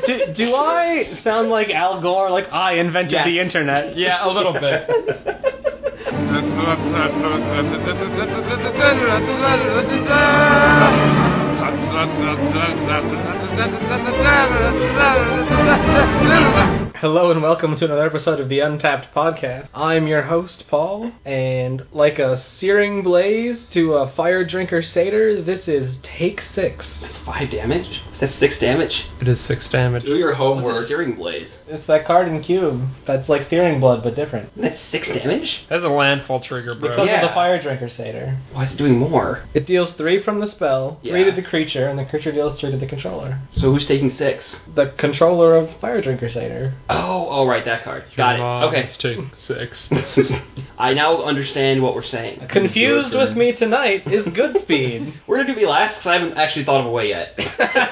Do I sound like Al Gore? Like I invented the internet? Yeah, a little bit. Hello and welcome to another episode of the Untapped Podcast. I'm your host, Paul, and like a searing blaze to a fire drinker satyr, this is take 6. That's 5 damage? Is that 6 damage? It is 6 damage. Do your homework. What's a searing blaze? It's that card and cube that's like searing blood, but different. That's 6 damage? That's a landfall trigger, bro. Because of the fire drinker satyr. Why is it doing more? It deals 3 from the spell, 3 to the creature, and the creature deals 3 to the controller. So who's taking 6? The controller of fire drinker satyr. Oh, right, that card. Got it. Okay. Let's take 6. I now understand what we're saying. Confused with me tonight is Goodspeed. We're gonna do me last because I haven't actually thought of a way yet.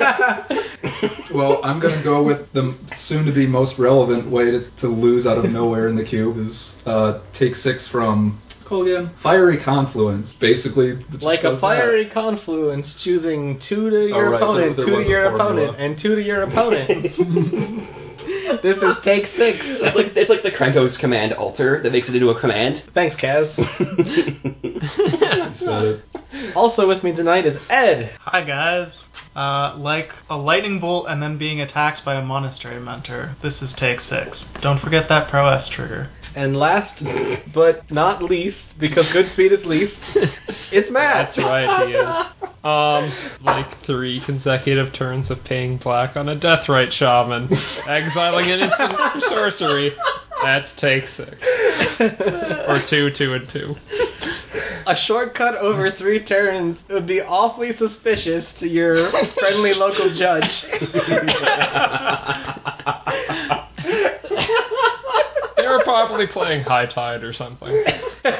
Well, I'm gonna go with the soon-to-be most relevant way to lose out of nowhere in the cube is take 6 from... Call again? Fiery Confluence. Basically... Like a fiery confluence, choosing 2 to your opponent, 2 to your opponent, and 2 to your opponent. This is take 6. It's like the Krankos command alter that makes it into a command. Thanks, Kaz. Also with me tonight is Ed. Hi guys. Like a lightning bolt and then being attacked by a monastery mentor. This is take 6. Don't forget that prowess trigger. And last but not least, because Goodspeed is least, it's Matt. That's right, he is. Like 3 consecutive turns of paying black on a Deathrite Shaman, exiling an instant sorcery. That's take 6. Or 2, 2, and 2. A shortcut over 3 turns would be awfully suspicious to your friendly local judge. They were probably playing High Tide or something. Do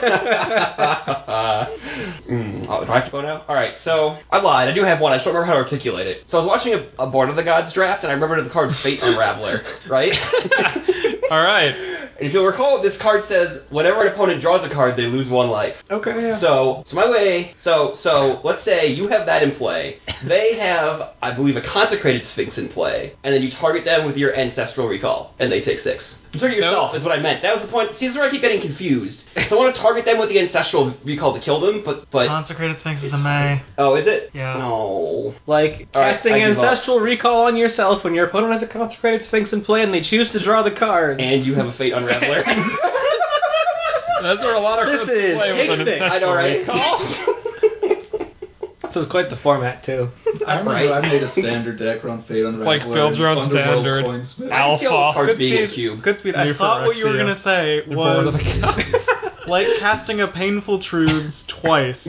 I have to go now? Alright, so I lied. I do have one. I just don't remember how to articulate it. So I was watching a Born of the Gods draft, and I remembered the card Fate Unraveler, right? Alright. And if you'll recall, this card says, whenever an opponent draws a card, they lose 1 life. Okay, yeah. So my way, so let's say you have that in play. They have, I believe, a Consecrated Sphinx in play, and then you target them with your Ancestral Recall, and they take 6. Target yourself is what I meant. That was the point. See, this is where I keep getting confused. So I want to target them with the Ancestral Recall to kill them, but... Consecrated Sphinx is a May. Oh, is it? Yeah. No. Like, casting Ancestral Recall on yourself when your opponent has a Consecrated Sphinx in play and they choose to draw the card. And you have a Fate Unraveler. That's where a lot of cards play with an Ancestral Recall. This is quite the format, too. I remember I made a standard deck run Fate Unraveler. Like build your own standard. Alpha. Cards being a cube. Goodspeed, I thought what you were going to say was... like casting a Painful Truths twice.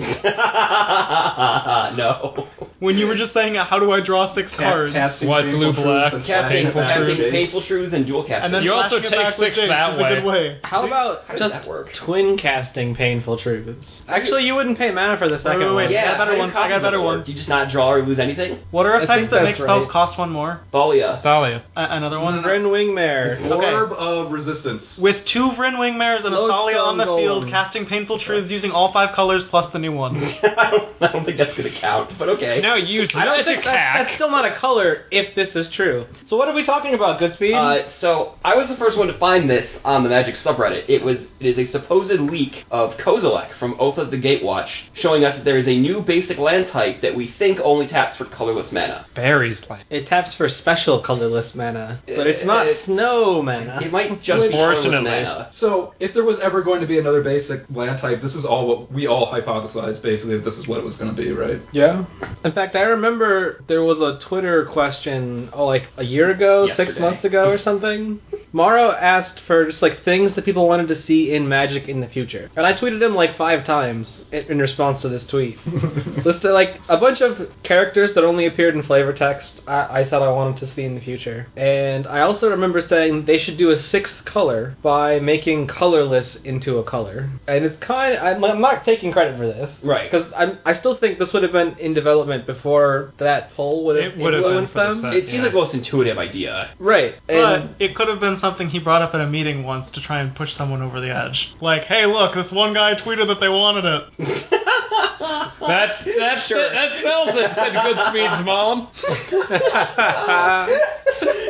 No. When you were just saying, how do I draw 6 cards? White, blue, black, Painful Truths, and dual casting. And then you also take 6 that way. Good way. How about just twin casting Painful Truths? Actually, you wouldn't pay mana for the second one. Yeah, I got a better one. Do you just not draw or lose anything? What are effects that make spells cost 1 more? Thalia. Another one? Vryn Wingmare. Orb of Resistance. With 2 Vryn Wingmares and a Thalia on the field, casting Painful Truths using all 5 colors plus the new one. I don't think that's going to count, but okay. No, use I don't think that's still not a color if this is true. So what are we talking about, Goodspeed? So I was the first one to find this on the Magic subreddit. It is a supposed leak of Kozilek from Oath of the Gatewatch, showing us that there is a new basic land type that we think only taps for colorless mana. Berries like. It taps for special colorless mana, but it's not snow mana. It might just be colorless mana. So if there was ever going to be another basic land type, this is all what we all hypothesized, basically, that this is what it was going to be, right? Yeah. In fact, I remember there was a Twitter question, like a year ago, Yesterday. 6 months ago or something. Morrow asked for just like things that people wanted to see in Magic in the future. And I tweeted him like 5 times in response to this tweet. Listed like a bunch of characters that only appeared in flavor text I said I wanted to see in the future. And I also remember saying they should do a 6th color by making colorless into a color. And it's kind of, I'm not taking credit for this. Right. Because I still think this would have been in development before that poll would have influenced them. It seems like the most intuitive idea. Right. But it could have been something he brought up at a meeting once to try and push someone over the edge. Like, hey, look, this one guy tweeted that they wanted it. That sells it, said Goodspeed's mom.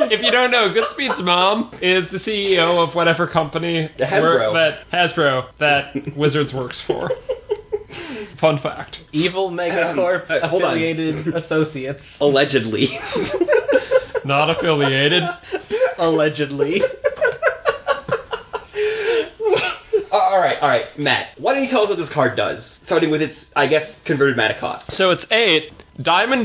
If you don't know, Goodspeed's mom is the CEO of whatever company Hasbro that Wizards works for. Fun fact. Evil Megacorp hold on. affiliated associates. Allegedly. Not affiliated. Allegedly. All right, Matt. Why don't you tell us what this card does? Starting with its, I guess, converted mana cost. So it's 8. Diamond.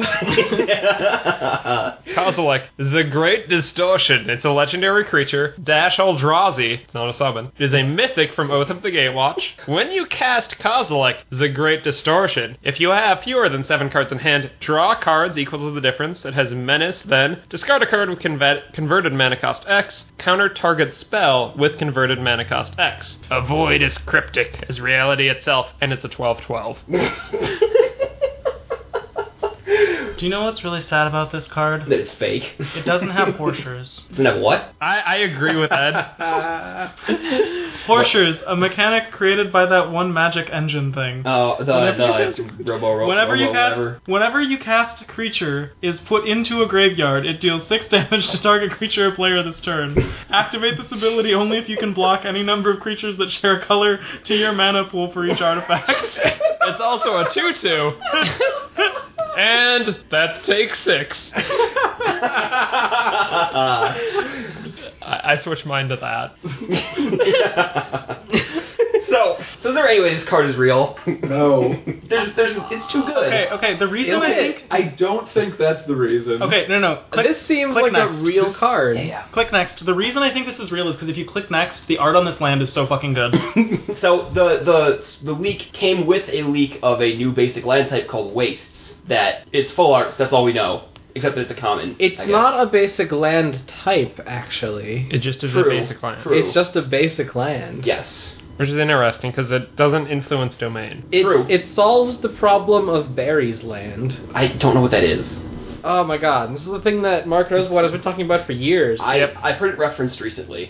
Kozilek, the Great Distortion. It's a legendary creature. Dash Eldrazi. It's not a summon. It is a mythic from Oath of the Gatewatch. When you cast Kozilek, the Great Distortion, if you have fewer than 7 cards in hand, draw cards equal to the difference. It has Menace, then discard a card with converted mana cost X. Counter target spell with converted mana cost X. A void is cryptic as reality itself, and it's a 12/12. Do you know what's really sad about this card? That it's fake. It doesn't have Porshers. Doesn't have what? I agree with Ed. Porshers, a mechanic created by that one Magic Engine thing. Oh, Whenever you cast a creature is put into a graveyard, it deals 6 damage to target creature or player this turn. Activate this ability only if you can block any number of creatures that share a color to your mana pool for each artifact. It's also a 2/2. And that takes 6. I switched mine to that. So is there any way this card is real? No. It's too good. Okay, the reason I think... I don't think that's the reason. Okay, no. This seems click like next. a real card. Yeah. Click next. The reason I think this is real is because if you click next, the art on this land is so fucking good. So the leak came with a leak of a new basic land type called Wastes that is full art, so that's all we know. Except that it's a common. It's not a basic land type, actually. It just is True. a basic land. True. It's just a basic land. Yes. Which is interesting, because it doesn't influence domain. True. It solves the problem of Barry's land. I don't know what that is. Oh my god, this is the thing that Mark Rosewater has been talking about for years. I've heard it referenced recently.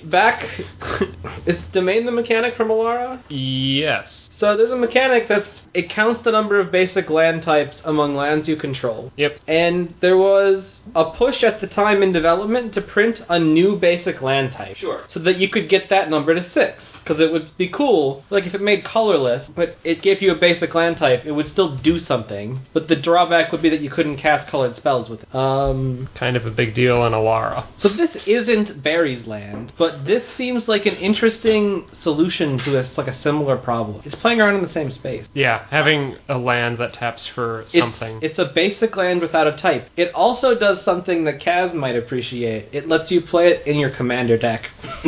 Is Domain the mechanic from Alara? Yes. So there's a mechanic it counts the number of basic land types among lands you control. Yep. And there was a push at the time in development to print a new basic land type. Sure. So that you could get that number to 6. Because it would be cool, like if it made colorless, but it gave you a basic land type, it would still do something. But the drawback would be that you couldn't cast colored spells with it. Kind of a big deal in Alara. So this isn't Barry's land, but this seems like an interesting solution to a similar problem. It's playing around in the same space. Yeah, having a land that taps for something. It's a basic land without a type. It also does something that Kaz might appreciate. It lets you play it in your commander deck.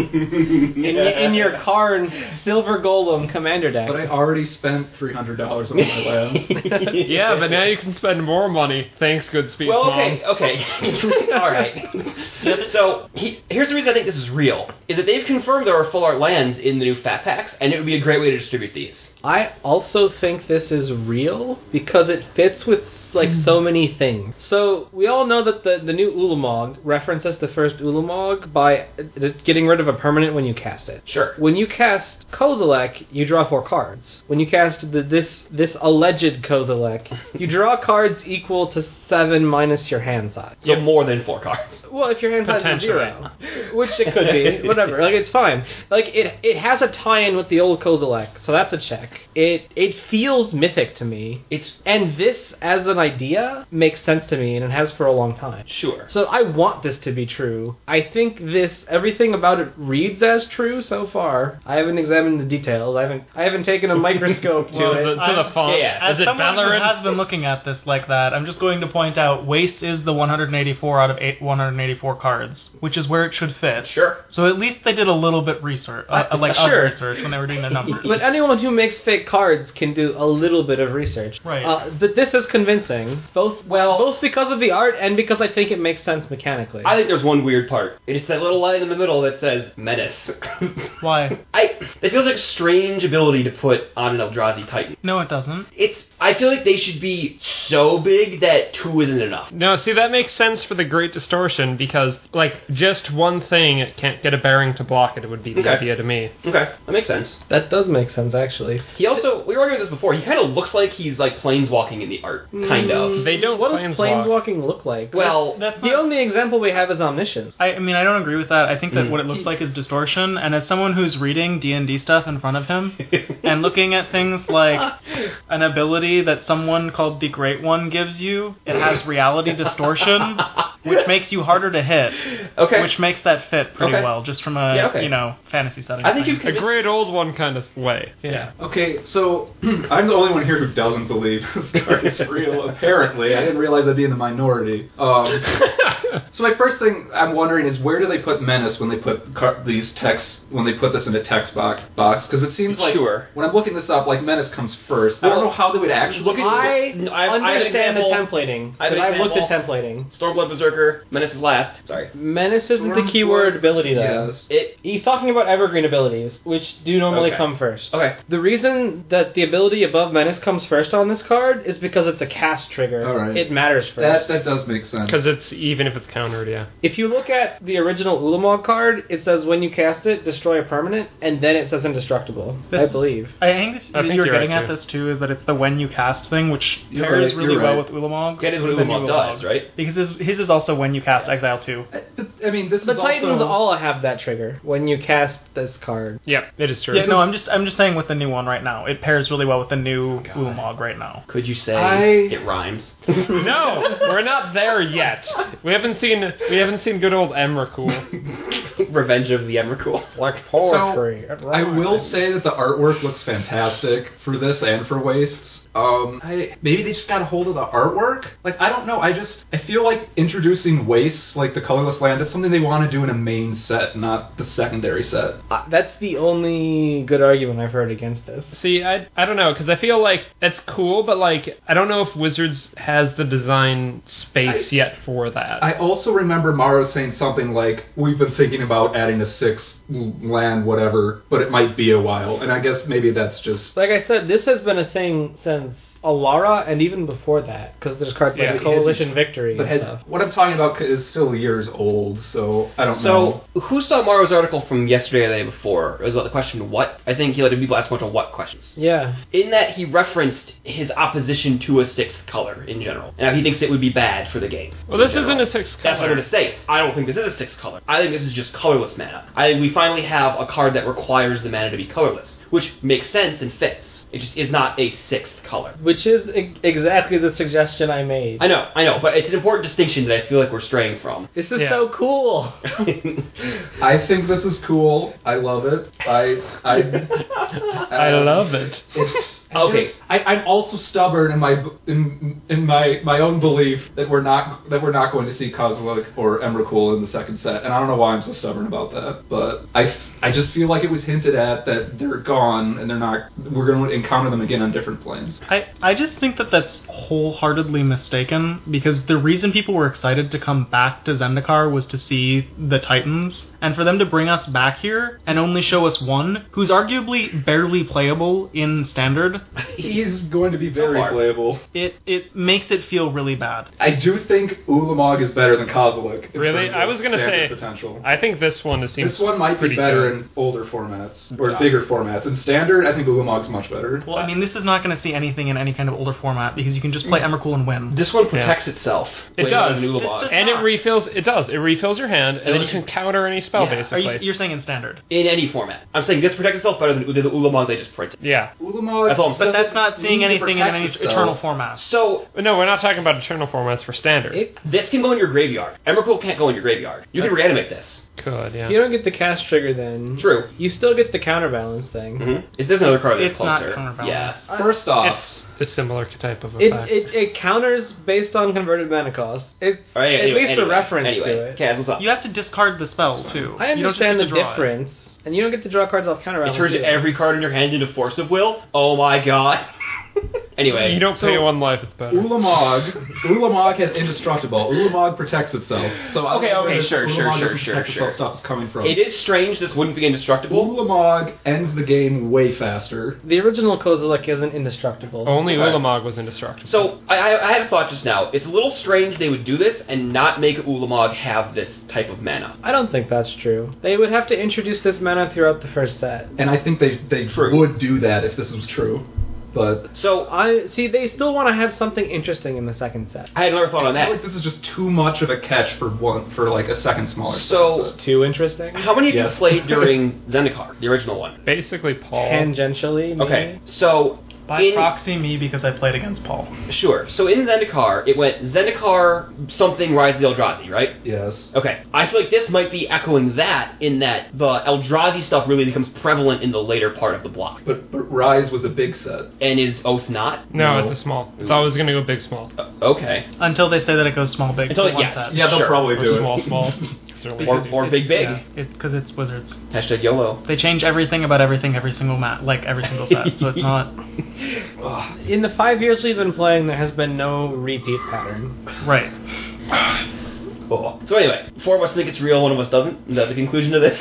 in your Karn Silver Golem commander deck. But I already spent $300 on my lands. Yeah, but now you can spend more money. Thanks, Goodspeed Well, Mom. okay. All right. So here's the reason I think this is real: is that they've confirmed there are full art lands in the new Fat Packs, and it would be a great way to distribute these. I also think this is real because it fits with so many things. So we all know that the new Ulamog references the first Ulamog by getting rid of a permanent when you cast it. Sure. When you cast Kozilek, you draw 4 cards. When you cast this alleged Kozilek, you draw cards equal to 7 minus your hand size. So more than 4 cards. Well, if your hand size is Potentially. 0, which it could be, whatever. It's fine. It has a tie-in with the old Kozilek, so that's a check. It feels mythic to me. And this as an idea makes sense to me, and it has for a long time. Sure. So I want this to be true. I think everything about it reads as true so far. I haven't examined the details. I haven't taken a microscope to it. To the font. Yeah. As Is it someone who Valorant? has been looking at this like that, I'm just going to point out Waste is the 184 out of 184 cards, which is where it should fit. Sure. So at least they did a little bit research, Sure. research when they were doing their numbers. But anyone who makes fake cards can do a little bit of research. Right. But this is convincing, both because of the art and because I think it makes sense mechanically. I think there's one weird part. It's that little line in the middle that says Menace. Why? It feels like a strange ability to put on an Eldrazi Titan. No, it doesn't. It's I feel like they should be so big that 2 isn't enough. No, see, that makes sense for the Great Distortion because, like, just one thing can't get a bearing to block it would be the idea to me. Okay, that makes sense. That does make sense, actually. He also, we were arguing this before, he kind of looks like he's like planeswalking in the art. Kind of. They don't What does planeswalk. planeswalking look like? Well, That's The not- only example we have is Omniscience. I mean, I don't agree with that. I think that what it looks like is distortion, and as someone who's reading D&D stuff in front of him, and looking at things like an ability that someone called the Great One gives you, it has reality distortion, which makes you harder to hit, Okay. which makes that fit pretty Okay. well, just from a, Yeah, okay. fantasy setting. I think thing. you A great old one kind of way. Yeah. Okay, so I'm the only one here who doesn't believe this card is real. Apparently, I didn't realize I'd be in the minority. So my first thing I'm wondering is where do they put Menace when they put these texts when they put this in a text box? Because it seems like Sure. when I'm looking this up, like Menace comes first. I don't know how they would actually Look at- I I have an understand the example. templating. I have an Because I've looked at example. templating. Stormblood Berserker, Menace is last. Sorry. Menace isn't the Stormblood, keyword ability, though. yes. He's talking about evergreen abilities, which do normally Okay. come first. Okay. The reason that the ability above Menace comes first on this card is because it's a cast trigger. All right. It matters first. That does make sense. Because it's even if it's countered, yeah. If you look at the original Ulamog card, it says when you cast it, destroy a permanent, and then it says indestructible. I believe. I think I think you're you're getting right, at too. this too, is that it's the when you cast thing, which You're pairs right, really you're well right. with Ulamog. That is what the new Ulamog does, right? Because his is also when you cast Exile 2. I mean, this The is Titans also... all have that trigger when you cast this card. Yep, it is true. Yeah, no, I'm just saying with the new one right now. It pairs really well with the new Ulamog right now. Could you say it rhymes? No, we're not there yet. We haven't seen good old Emrakul. Revenge of the Emrakul. Like poetry. I will say that the artwork looks fantastic for this and for Wastes. Maybe they just got a hold of the artwork. Like, I don't know. I feel like introducing Wastes, like the colorless land, that's something they want to do in a main set, not the secondary set. That's the only good argument I've heard against this. See, I don't know, because I feel like it's cool, but like I don't know if Wizards has the design space yet for that. I also remember Mara saying something like, we've been thinking about adding a 6th land, whatever, but it might be a while. And I guess maybe that's just... Like I said, this has been a thing since Alara and even before that, because there's cards like Yeah. Coalition Victory But and stuff. what I'm talking about is still years old, so I don't know. So, who saw Maro's article from yesterday or the day before? It was about the question what? I think he let people ask a bunch of what questions. Yeah. In that, he referenced his opposition to a 6th color in general. And how he thinks it would be bad for the game. Well, this in isn't general. a 6th That's what I'm color. going to say. I don't think this is a 6th color. I think this is just colorless mana. I think we finally have a card that requires the mana to be colorless, which makes sense and fits. It just is not a 6th color. Which is exactly the suggestion I made. I know, but it's an important distinction that I feel like we're straying from. This is Yeah. so cool. I think this is cool. I love it. I love it. It's Okay. I'm also stubborn in my own belief that we're not going to see Kozilek or Emrakul in the second set, and I don't know why I'm so stubborn about that. But I just feel like it was hinted at that they're gone and they're not. We're going to encounter them again on different planes. I just think that that's wholeheartedly mistaken, because the reason people were excited to come back to Zendikar was to see the Titans, and for them to bring us back here and only show us one, who's arguably barely playable in Standard, He's going to be So very far. playable. it makes it feel really bad. I do think Ulamog is better than Kozilek. in Really? terms I of was gonna standard say- potential. I think this one seems This one might be pretty better good. in older formats or bigger formats. In Standard, I think Ulamog's much better. Well, I mean, this is not going to see anything in any kind of older format, because you can just play Emrakul and win. This one protects itself. It way more does. than Ulamog. This does- And it refills. It does. It refills your hand, and then you can counter any spell Yeah. basically. You're saying in Standard? In any format. I'm saying this protects itself better than the Ulamog they just printed. Yeah. Ulamog, That's all I'm saying. But that's not seeing need to anything in protect any itself. eternal format. So, No, we're not talking about eternal formats for standard. this can go in your graveyard. Emrakul can't go in your graveyard. You can reanimate this. Could, yeah. You don't get the cast trigger then. True. You still get the counterbalance thing. Mm-hmm. There's another card that's It's not closer. counterbalance. Yeah. First off, It's a similar type of It, effect. it counters based on converted mana cost. It's All right, at least a reference to it. Kaz, what's up? You have to discard the spell, too. I You don't just understand get the to draw it. difference, and you don't get to draw cards off It counterbalance. turns either. every card in your hand into Force of Will? Oh my god. Anyway, You don't pay 1 life, it's better. Ulamog has indestructible. Ulamog protects itself. So I don't know where this sure. protect itself stuff is coming from. It is strange this wouldn't be indestructible. Ulamog ends the game way faster. The original Kozilek isn't indestructible. Only Okay. Ulamog was indestructible. So, I had a thought just now. It's a little strange they would do this and not make Ulamog have this type of mana. I don't think that's true. They would have to introduce this mana throughout the first set. And I think they True. would do that if this was true. But So, I see. They still want to have something interesting in the second set. I had another thought on I feel that. like this is just too much of a catch for like a second smaller. So, Too interesting. how many of you Yes. played during Zendikar, the original one? Basically, Paul. Tangentially. Maybe? Okay, so By in, proxy, me, because I played against Paul. sure. So in Zendikar, it went Zendikar something Rise of the Eldrazi, right? Yes. Okay, I feel like this might be echoing that in that the Eldrazi stuff really becomes prevalent in the later part of the block. But Rise was a big set. And is Oath not? No, No. it's a small. It's always going to go big, small. Okay. Until they say that it goes small, big. Until for one yeah, set. Yeah, they'll sure. probably Or do small, it. small. Or big, big. Because it's Wizards. Hashtag YOLO. They change everything about everything every single every single set, so it's not... In the 5 years we've been playing, there has been no repeat pattern. Right. Oh. So anyway, 4 of us think it's real, 1 of us doesn't. Is that the conclusion of this?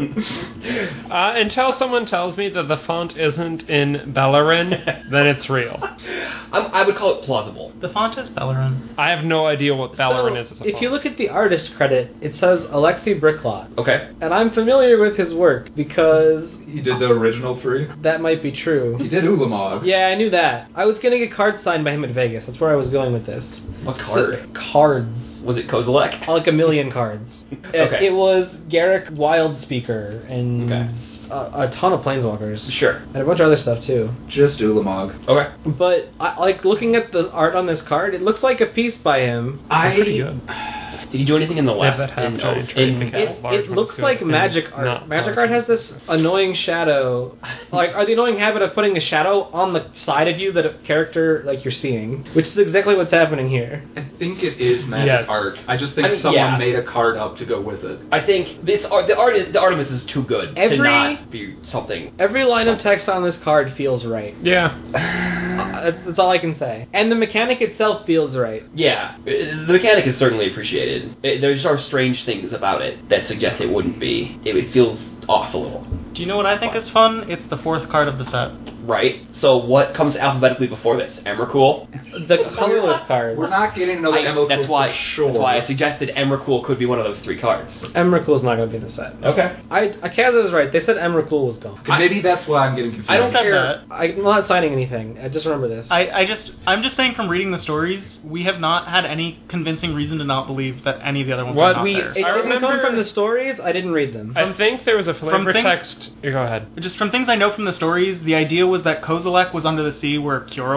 Until someone tells me that the font isn't in Bellerin, then it's real. I would call it plausible. The font is Bellerin. I have no idea what Bellerin So, is as a if font. you look at the artist credit, it says Alexei Bricklot. Okay. And I'm familiar with his work because He did the original 3. that might be true. He did Ulamog. Yeah, I knew that. I was getting a card signed by him at Vegas. That's where I was going with this. What card? Cards. Was it Kozilek? Like a million cards. Okay. It was Garrick Wildspeaker and Okay. a ton of Planeswalkers. Sure. And a bunch of other stuff too. Just Ulamog. Okay. But like looking at the art on this card, it looks like a piece by him. Pretty good. Did he do anything in the They last? have that half in giant Oath? trade In- mechanic. Large It ones looks good, like and magic art. not Magic large art has ones. this annoying shadow, or the annoying habit of putting a shadow on the side of you that a character you're seeing, which is exactly what's happening here. I think it is magic Yes. art. I just think I mean, someone yeah. made a card up to go with it. I think the Artemis is too good to Every- not be something. Every line of text on this card feels right. Yeah. That's all I can say. And the mechanic itself feels right. Yeah, the mechanic is certainly appreciated. There are strange things about it that suggest it wouldn't be. It feels off a little. Do you know what I think is fun? It's the 4th card of the set. Right? So what comes alphabetically before this? Emrakul? The colorless cards. We're not getting another Emrakul That's why. for sure. That's why I suggested Emrakul could be one of those 3 cards. Emrakul's not going to be in the set. Okay. Akaza is right. They said Emrakul was gone. Maybe that's why I'm getting confused. I don't Said care. that. I'm not signing anything. I just remember this. I'm just saying from reading the stories, we have not had any convincing reason to not believe that any of the other ones What are not we- there. It I didn't come remember- from the stories. I didn't read them. I think there was a flavor things- text. You go ahead. Just from things I know from the stories, the idea was that Kozilek was under the sea where Kiora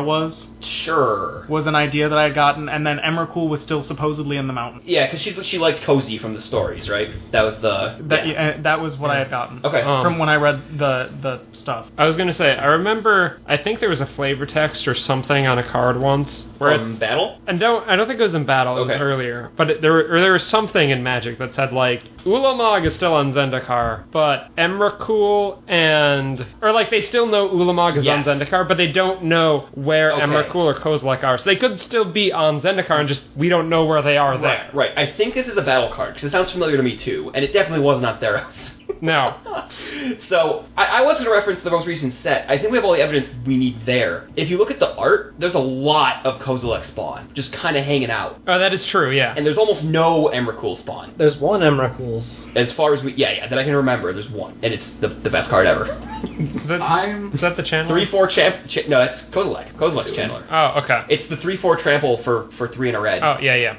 was an idea that I had gotten, and then Emrakul was still supposedly in the mountain. Yeah, because she liked Cozy from the stories, right? That was the... That was what I had gotten. Okay. From when I read the stuff. I was gonna say, I remember. I think there was a flavor text or something on a card once where From it's. Battle? And I don't think it was in Battle. It was Okay. earlier, but there was something in Magic that said like Ulamog is still on Zendikar, but Emrakul they still know Ulamog is Yes. on Zendikar, but they don't know where Okay. Emrakul or Kozilek are. So they could still be on Zendikar, and just we don't know where they are there. Right. I think this is a battle card, because it sounds familiar to me too, and it definitely was not Theros. No. So, I was going to reference the most recent set. I think we have all the evidence we need there. If you look at the art, there's a lot of Kozilek spawn, just kind of hanging out. Oh, that is true. Yeah. And there's almost no Emrakul spawn. There's one Emrakul's. As far as that I can remember, there's one. And it's the best card ever. Is that the channel? 3/4 no, that's Kozilek. Kozilek's Chandler. Oh, okay. It's the 3/4 trample for 3 in a red. Oh, yeah.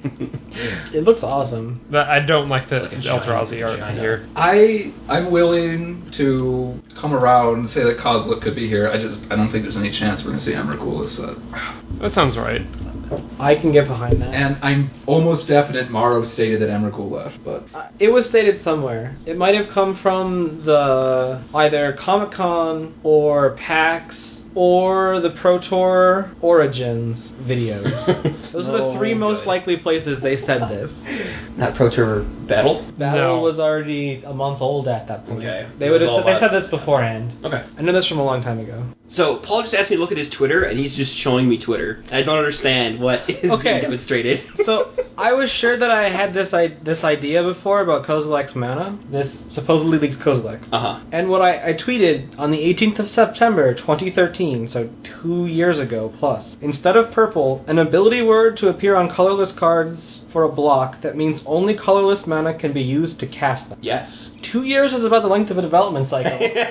It looks awesome. I don't like the It's like a Eldrazi giant art vagina. here. I'm willing to come around and say that Kozilek could be here. I don't think there's any chance we're going to see Emrakul this set. That sounds right. I can get behind that. And I'm almost definite Morrow stated that Emrakul left, but It was stated somewhere. It might have come from the either Comic-Con or PAX or the Pro Tour Origins videos. Those are the three most good. likely places they said this. Not Pro Tour Battle? Battle No. was already a month old at that point. Okay. They would It was all have. They about- said this beforehand. Okay. I know this from a long time ago. So Paul just asked me to look at his Twitter, and he's just showing me Twitter. I don't understand what is Okay. being demonstrated. So I was sure that I had this idea before about Kozilek's mana. This supposedly leaked Kozilek. Uh-huh. And what I tweeted on the 18th of September 2013, so 2 years ago plus, instead of purple, an ability word to appear on colorless cards for a block that means only colorless mana can be used to cast them. Yes. 2 years is about the length of a development cycle.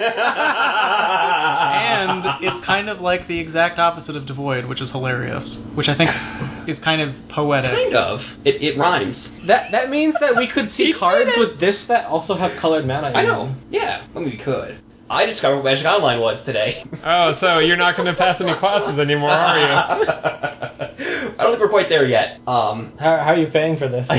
And it's kind of like the exact opposite of Devoid, which is hilarious. Which I think is kind of poetic. Kind of. It rhymes. That means that we could see cards with this that also have colored mana in I know. them. Yeah. I mean, we could. I discovered what Magic Online was today. Oh, so you're not going to pass any classes anymore, are you? I don't think we're quite there yet. How are you paying for this? With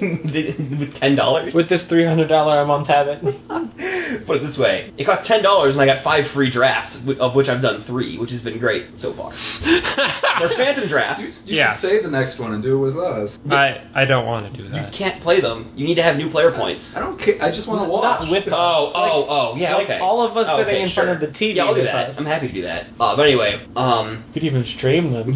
$10? With this $300 a month habit? Put it this way. It cost $10 and I got 5 free drafts, of which I've done 3, which has been great so far. They're phantom drafts. You Yeah. should save the next one and do it with us. I don't want to do You that. can't play them. You need to have new player points. I don't care. I just want to watch. Not with us. Oh, yeah, like okay. all of us Oh, sitting okay, in front sure. of the TV Yeah, I'll do with that. us. I'm happy to do that. But anyway, You could even stream them.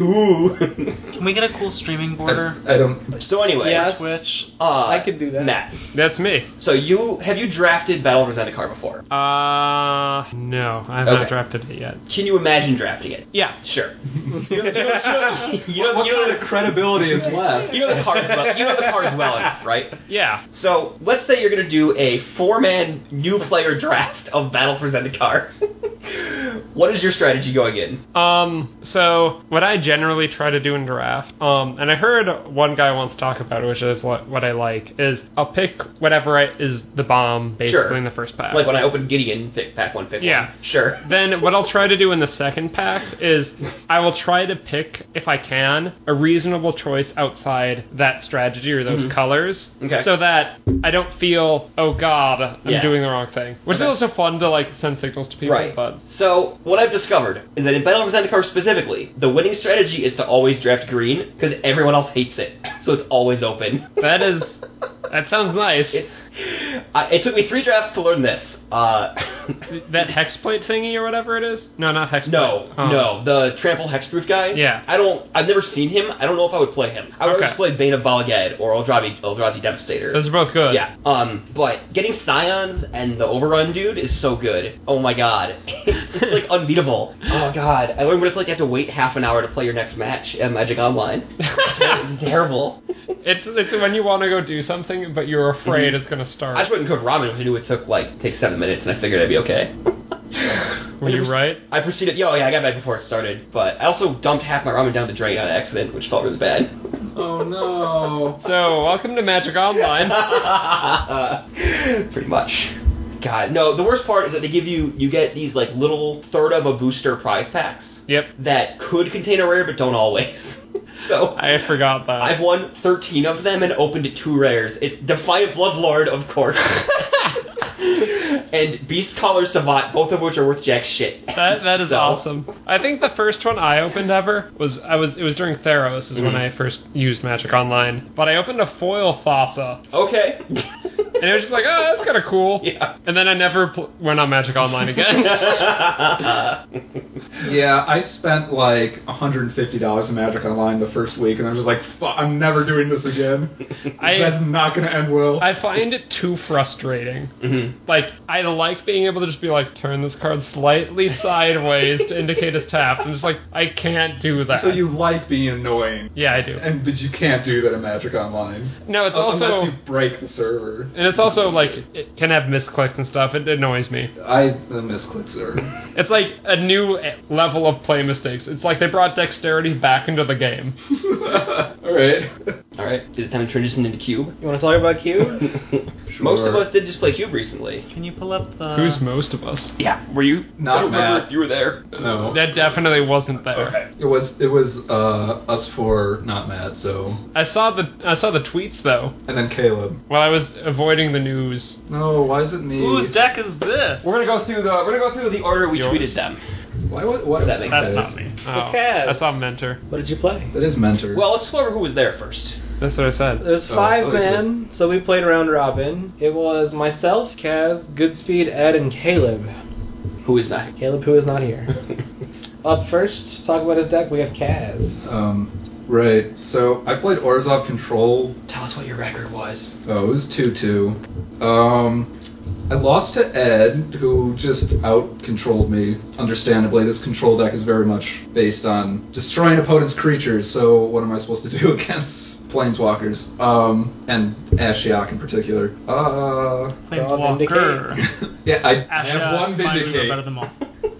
Can we get a cool streaming border? I don't. So anyway, Yes. Twitch? I could do that. Matt, That's me. so have you drafted Battle for Zendikar before? No, I have Okay. not drafted it yet. Can you imagine drafting it? Yeah. Sure. What kind of credibility is left? You know the cards well. You know the cards well enough, right? Yeah. So let's say you're gonna do a 4-man new player draft of Battle for Zendikar. What is your strategy going in? So what I generally try to do in draft, and I heard one guy once talk about it, which is what I like, is I'll pick whatever is the bomb basically Sure. in the first pack. Like when I opened Gideon, pick pack 1, pick Yeah. 1. Sure. Then what I'll try to do in the second pack is I will try to pick, if I can, a reasonable choice outside that strategy or those colors, Okay. so that I don't feel, oh god, I'm Yeah. doing the wrong thing. Which Okay. is also fun to like send signals to people, Right. but So, what I've discovered is that in Battle for Zendikar specifically, the winning strategy is to always draft green, because everyone else hates it. So it's always open. that sounds nice. It took me 3 drafts to learn this. That hexplate thingy or whatever it is? No, not hexplate. No, the trample hexproof guy. Yeah. I've never seen him. I don't know if I would play him. I would Okay. just play Bane of Balaged or Eldrazi Devastator. Those are both good. Yeah. But getting Scions and the Overrun dude is so good. Oh my god. It's like unbeatable. Oh god. I learned what it's like to have to wait half an hour to play your next match at Magic Online. It's terrible. It's when you want to go do something, but you're afraid it's going to start. I just went and cooked ramen, which I knew it take 7 minutes, and I figured I'd be okay. Were you right? I proceeded. Yeah, I got back before it started, but I also dumped half my ramen down the drain on accident, which felt really bad. Oh no. So, welcome to Magic Online. Pretty much. God, no. The worst part is that they give you get these like little third of a booster prize packs. Yep. That could contain a rare, but don't always. So I forgot that. I've won 13 of them and opened 2 rares. It's Defiant Bloodlord, of course. And Beast Collar Savant, both of which are worth jack shit. That is So- awesome. I think the first one I opened ever was during Theros is when I first used Magic Online. But I opened a foil Thassa, Okay. and it was just like, oh, that's kind of cool. Yeah. And then I never went on Magic Online again. Yeah, I spent like $150 in Magic Online the first week, and I'm just like, I'm never doing this again. That's not going to end well. I find it too frustrating. Like, I like being able to just be like, turn this card slightly sideways to indicate it's tapped. I'm just like, I can't do that. So you like being annoying. Yeah, I do. But you can't do that in Magic Online. No, it's Unless also... you break the server. And it's also, like, it can have misclicks and stuff. It annoys me. The misclicks are... It's like a new level of play mistakes. It's like they brought dexterity back into the game. Alright. Alright, is it time to transition into Cube? You want to talk about Cube? Most of us did just play Cube recently. Can you pull up the... Who's most of us? Yeah, were you? Not I don't remember Matt. if you were there. No. That definitely wasn't there. Okay. It was us four, not Matt, so... I saw the tweets though And then Caleb. while I was avoiding the news. No, why is it me? Whose deck is this? We're gonna go through the order we Yours? tweeted them. What? That makes That's sense. not me. Oh, Kaz. I saw Mentor. What did you play? That is Mentor. Well, let's explore who was there first. That's what I said. There's Oh, 5 what is men, so we played round robin. It was myself, Kaz, Goodspeed, Ed, and Caleb. Who is not? Caleb, who is not here. Up first, to talk about his deck, we have Kaz. Right. So I played Orzhov Control. Tell us what your record was. Oh, it was 2-2. I lost to Ed, who just out-controlled me. Understandably, this control deck is very much based on destroying opponent's creatures, so what am I supposed to do against Planeswalkers? And Ashiok in particular. Planeswalker. Yeah, I Ashiok, have one fine, we were Vindicate. better than all.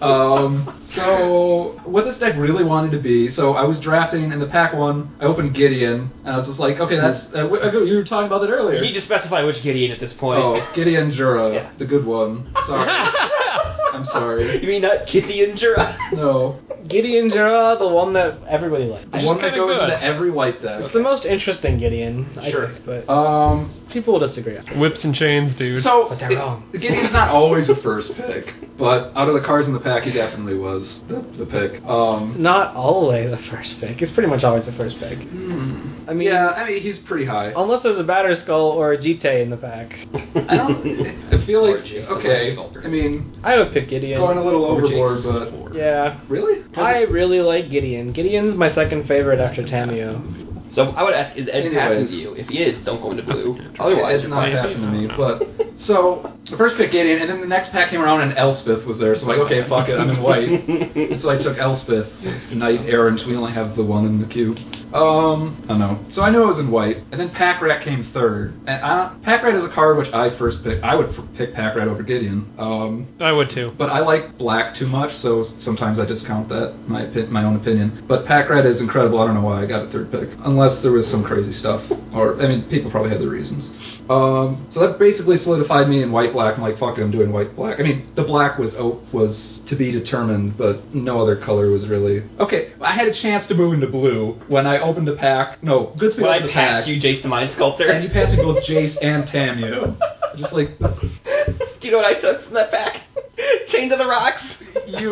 So what this deck really wanted to be, so I was drafting in the pack one, I opened Gideon, and I was just like, okay, that's, you were talking about that earlier. You need to specify which Gideon at this point. Oh, Gideon Jura, Yeah. the good one. Sorry. I'm sorry. You mean not Gideon Jura? No. Gideon Jura, the one that everybody likes. The Just one that kinda goes good. into every white deck. It's the most interesting Gideon, I Sure. think, but People will disagree. Whips and chains, dude. So, But they're wrong. Gideon's not always a first pick, but out of the cards in the pack, he definitely was the pick. Not always a first pick. It's pretty much always a first pick. I mean, he's pretty high. unless there's a Batter Skull or a Jite in the pack. I feel Or like, Jason okay, Sculptor. I mean, I would pick Gideon. going a little Or overboard, Jason but... Ford. Yeah. Really? I really like Gideon. Gideon's my second favorite after Tamio. So I would ask, is Ed Anyways. passing to you? If he is, don't go into blue. Otherwise, It's you're not fine. passing to me, but... So, the first pick Gideon, and then the next pack came around and Elspeth was there, so I'm like, okay, fuck it, I'm in white. And so I took Elspeth, Knight Errant, we only have the one in the queue. I don't know. So I knew I was in white, and then Pack Rat came third. And Pack Rat is a card which I first picked. I would pick Pack Rat over Gideon. I would too. But I like black too much, so sometimes I discount that, my own opinion. But Pack Rat is incredible. I don't know why I got a third pick. Unless there was some crazy stuff. Or, I mean, people probably had their reasons. So that basically solidified me in white-black. I'm like, fuck it, I'm doing white-black. I mean, the black was to be determined, but no other color was really... Okay, I had a chance to move into blue when I opened the pack. No, Goodspeed When I opened the passed pack. you, Jace the Mind Sculptor. And you passed me both Jace and Tamio. Just like... Do you know what I took from that pack? Chained to the Rocks. You...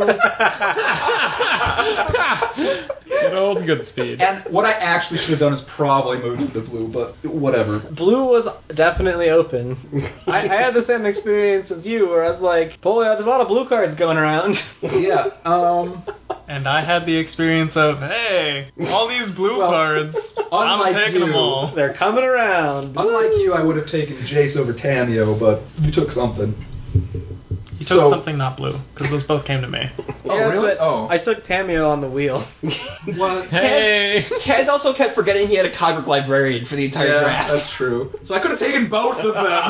Good old Goodspeed. And what I actually should have done is probably moved into blue, but whatever. Blue was definitely open. I had the same experience as you, where I was like, boy, there's a lot of blue cards going around. Yeah, And I had the experience of, hey, all these blue Well, cards, I'm unlike taking them you- all. They're coming around. unlike you, I would have taken Jace over Tamio, but you took something. You took So- something not blue, because those both came to me. Oh, Yeah, really? but Oh. I took Tamio on the wheel. What? Hey! Kaz also kept forgetting he had a Cogric Librarian for the entire Yeah, draft. that's true. So I could have taken both of them.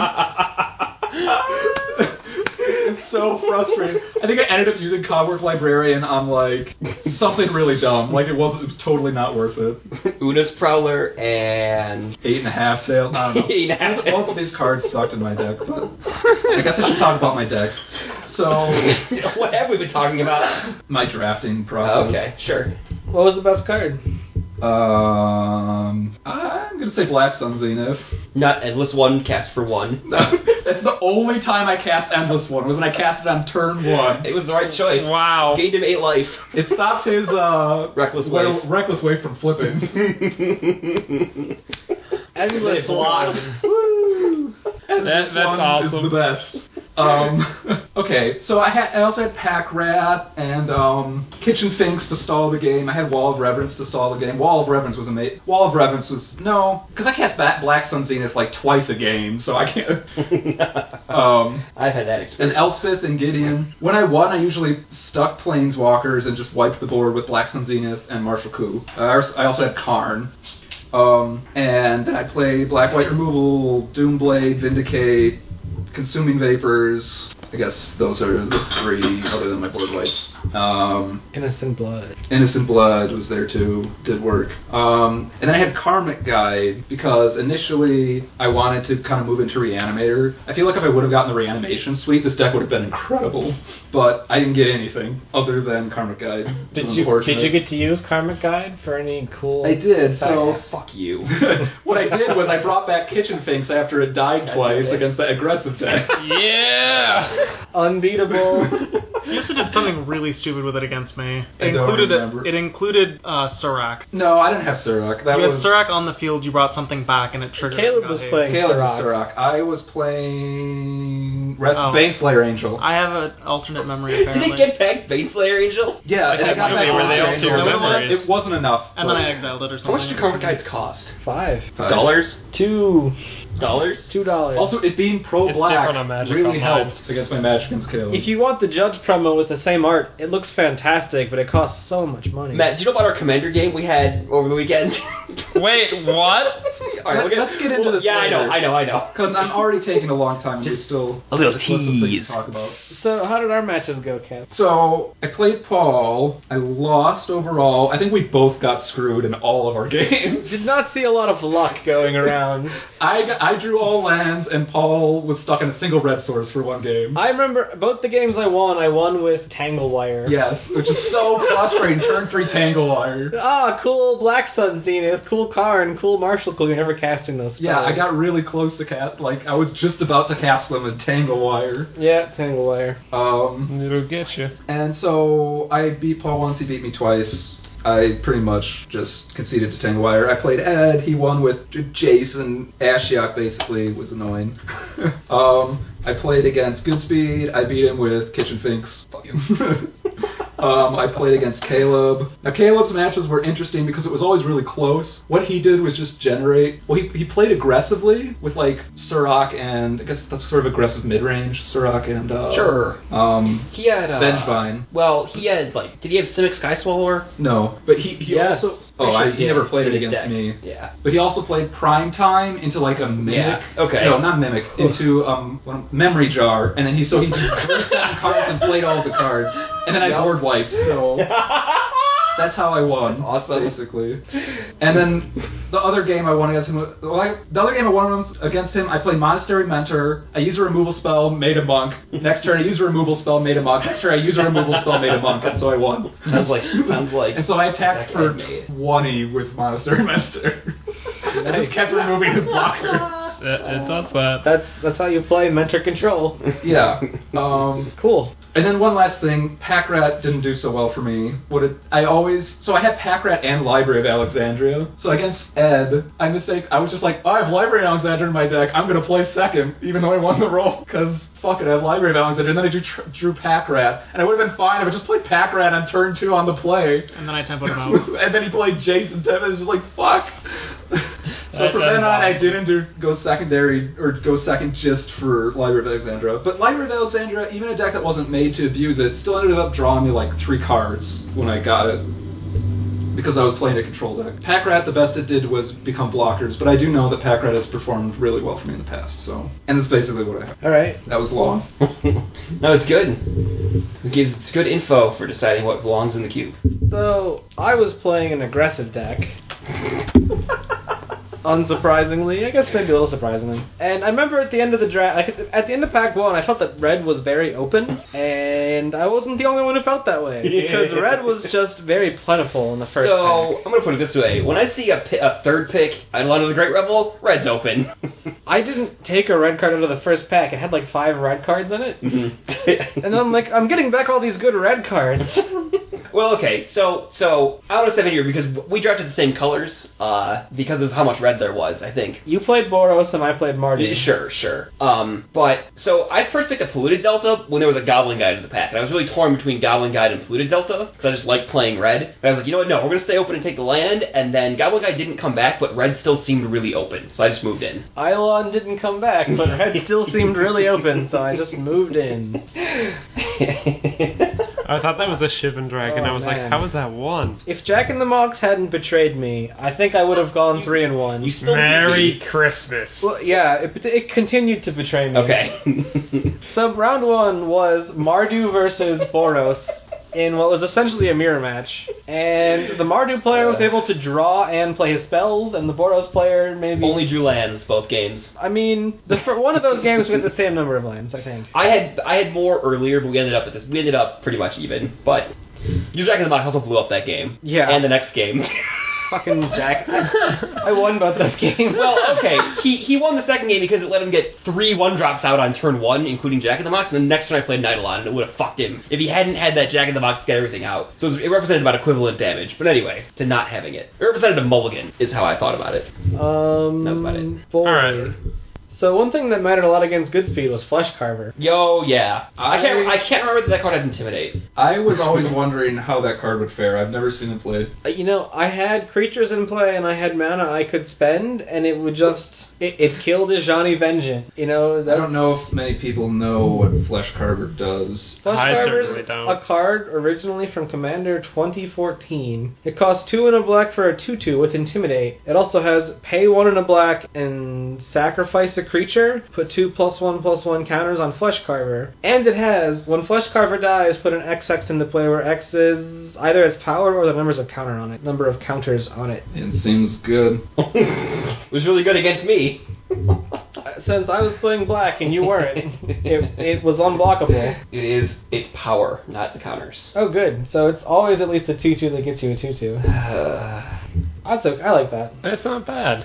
It's so frustrating. I think I ended up using Cogwork Librarian on like something really dumb. Like it was totally not worth it. Una's Prowler and 8.5 sales. I don't know. 8.5 Both of these cards sucked in my deck, but I guess I should talk about my deck. So what have we been talking about? my drafting process. Okay, sure. What was the best card? I'm gonna say Black Sun Zenith. Not Endless One, cast for one. That's the only time I cast Endless One, was when I cast it on turn 1. It was the right choice. Wow. Gained him 8 life. It stopped his Reckless Wave. reckless wave from flipping. Endless blocked. Woo! And That's this one awesome. is the best. Okay, so I also had Pack Rat and Kitchen Finks to stall the game. I had Wall of Reverence to stall the game. Wall of Reverence was amazing. Wall of Reverence was because I cast Black Sun Zenith like twice a game, so I can't. I've had that And experience. Elspeth and Gideon. When I won, I usually stuck Planeswalkers and just wiped the board with Black Sun Zenith and Marshall Coup. I also had Karn. And then I play Black White Removal, Doomblade, Vindicate, Consuming Vapors. I guess those are the 3 other than my board whites. Innocent Blood. Innocent Blood was there too, did work. And then I had Karmic Guide because initially I wanted to kind of move into Reanimator. I feel like if I would have gotten the Reanimation suite, this deck would have been incredible. But I didn't get anything other than Karmic Guide. Did It's you unfortunate. get to use Karmic Guide for any cool? I did, so... Fuck you. What I did was I brought back Kitchen Finks after it died twice against the aggressive deck. Yeah! Unbeatable. You also did something really stupid with it against me. I don't remember. It included Surak. No, I didn't have Surak. That You had was Surak on the field, you brought something back, and it triggered. Caleb was playing Caleb Surak. was Surak. I was playing Oh. Baneslayer Angel. I have an alternate memory, Did apparently. it get back Baneslayer Angel? Yeah, I I got movie back where they Baneslayer alter your Angel. memories. It wasn't enough. And then but- I exiled it or How something. much do comic guides cost? $5. Dollars? $2. $2? Also, it being pro It's black different on Magic really Online. helped against my Magic against Caleb. If you want the Judge promo with the same art, it looks fantastic, but it costs so much money. Matt, do you know about our Commander game we had over the weekend? Wait, what? All right, Let's get into this Yeah, later. I know. Because I'm already taking a long time. We still a little there's lots of things tease. to talk about. So how did our matches go, Ken? So I played Paul. I lost overall. I think we both got screwed in all of our games. Did not see a lot of luck going around. I drew all lands, and Paul was stuck in a single red source for one game. I remember both the games I won with Tanglewire. Yes, which is so frustrating. Turn 3 Tanglewire. Ah, cool Black Sun Zenith, cool Karn, cool Marshall, cool. You're never casting those spells. Yeah, I got really close to cast. Like I was just about to cast them in Tanglewire. Yeah, Tanglewire. It'll get you. And so I beat Paul once. He beat me twice. I pretty much just conceded to Tanglewire. I played Ed. He won with Jason. Ashiok basically was annoying. I played against Goodspeed. I beat him with Kitchen Finks. Fuck him. I played against Caleb. Now Caleb's matches were interesting because it was always really close. What he did was just generate. Well, he played aggressively with like Surak and I guess that's sort of aggressive mid-range. Surak and Sure. He had Vengevine. Well, he had did he have Simic Sky Swallower? No, but he Yes. also. Pretty sure he He did. never played it In his against deck. me. Yeah. But he also played Prime Time into like a mimic. Yeah, okay. No, not mimic. Into memory jar, and then he drew 7 cards and played all the cards, and then I Yep. board wiped. So that's how I won. Awesome. Basically. And then the other game I won against him. I played Monastery Mentor. I used a removal spell, made a monk. Next turn I used a removal spell, made a monk. Next turn I used a removal spell, made a monk, and so I won. Sounds like. And so I attacked for Exactly. 20 with Monastery Mentor. I just kept removing his blockers. It does that. That's how you play Mentor Control. Yeah. Cool. And then one last thing, Packrat didn't do so well for me. So I had Packrat and Library of Alexandria. So against Ed, I was just like, oh, I have Library of Alexandria in my deck. I'm gonna play second, even though I won the roll, because fuck it, I have Library of Alexandria. And then I drew Packrat, and I would have been fine if I just played Packrat on turn 2 on the play. And then I tempoed him out. And then he played Jason Tim, and it's just like, fuck. So from then on, I didn't go secondary, or go second just for Library of Alexandria. But Library of Alexandria, even a deck that wasn't made to abuse it, still ended up drawing me like 3 cards when I got it. Because I was playing a control deck. Packrat, the best it did was become blockers, but I do know that Packrat has performed really well for me in the past, so. And that's basically what I have. Alright. That was long. No, it's good. It's good info for deciding what belongs in the cube. So, I was playing an aggressive deck. Unsurprisingly, I guess maybe a little surprisingly. And I remember at the end of the draft, at the end of Pack 1, I felt that red was very open, and I wasn't the only one who felt that way. Because red was just very plentiful in the first So, pack. I'm going to put it this way. When I see a third pick out of the Great Rebel, red's open. I didn't take a red card out of the first pack. It had like 5 red cards in it. Mhm. And I'm like, I'm getting back all these good red cards. Well, okay, so I want to step in here because we drafted the same colors because of how much red there was, I think. You played Boros and I played Marty. Sure. But, so I first picked a Polluted Delta when there was a Goblin Guide in the pack, and I was really torn between Goblin Guide and Polluted Delta, because I just like playing red. But I was like, you know what, no, we're going to stay open and take the land, and then Goblin Guide didn't come back, but red still seemed really open, so I just moved in. Eilon didn't come back, but red still seemed really open, so I just moved in. I thought that was a Shivan Dragon. Oh, I was man. like, how is that one? If Jack and the Mox hadn't betrayed me, I think I would have gone 3-1. You still Merry need Christmas. Well, yeah, it continued to betray me. Okay. So round 1 was Mardu versus Boros in what was essentially a mirror match. And the Mardu player was able to draw and play his spells, and the Boros player maybe... Only drew lands both games. I mean, for one of those games we had the same number of lands, I think. I had more earlier, but we ended up pretty much even. But you Jack in the Box also blew up that game. Yeah. And the next game. Fucking Jack. I won both those games. Well, okay, he won the second game because it let him get 3 1-drops out on turn 1, including Jack in the Box, and the next turn I played Nidalon, and it would have fucked him if he hadn't had that Jack in the Box to get everything out. So it represented about equivalent damage. But anyway, to not having it. It represented a mulligan, is how I thought about it. That's about it. Boy. Alright. So one thing that mattered a lot against Goodspeed was Flesh Carver. Yo, yeah. I can't remember that card has Intimidate. I was always wondering how that card would fare. I've never seen it played. You know, I had creatures in play and I had mana I could spend, and it would just... It killed Ajani Vengeance. You know, I don't know if many people know what Flesh Carver does. Flesh I Carver's certainly don't. a card originally from Commander 2014. It costs 2 and a black for a 2/2 with Intimidate. It also has pay 1 and a black and sacrifice a creature, put 2+1/+1 counters on Flesh Carver. And it has, when Flesh Carver dies, put an XX into play where X is either its power or the number of counters on it. It seems good. It was really good against me. Since I was playing black and you weren't, it was unblockable. It's power, not the counters. Oh, good. So it's always at least a 2/2 that gets you a 2/2. That's okay. I like that. It's not bad.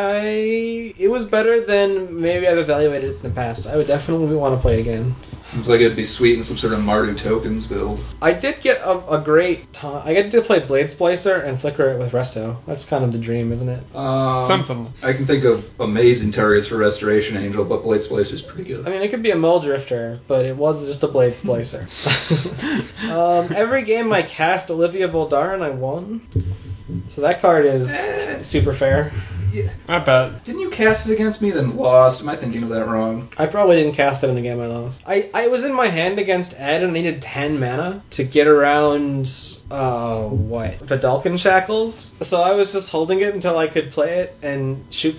It was better than maybe I've evaluated it in the past. I would definitely want to play again. Seems like it'd be sweet in some sort of Mardu tokens build. I did get a great time. I get to play Blade Splicer and flicker it with Resto. That's kind of the dream, isn't it? Something. I can think of amazing targets for Restoration Angel, but Blade Splicer is pretty good. I mean, it could be a Mull Drifter, but it was just a Blade Splicer. Every game I cast Olivia Voldaren, I won. So that card is super fair. Yeah. I bet. Didn't you cast it against me, then lost? Am I thinking of that wrong? I probably didn't cast it in the game I lost. I was in my hand against Ed and I needed 10 mana to get around, Vidalcan Shackles. So I was just holding it until I could play it and shoot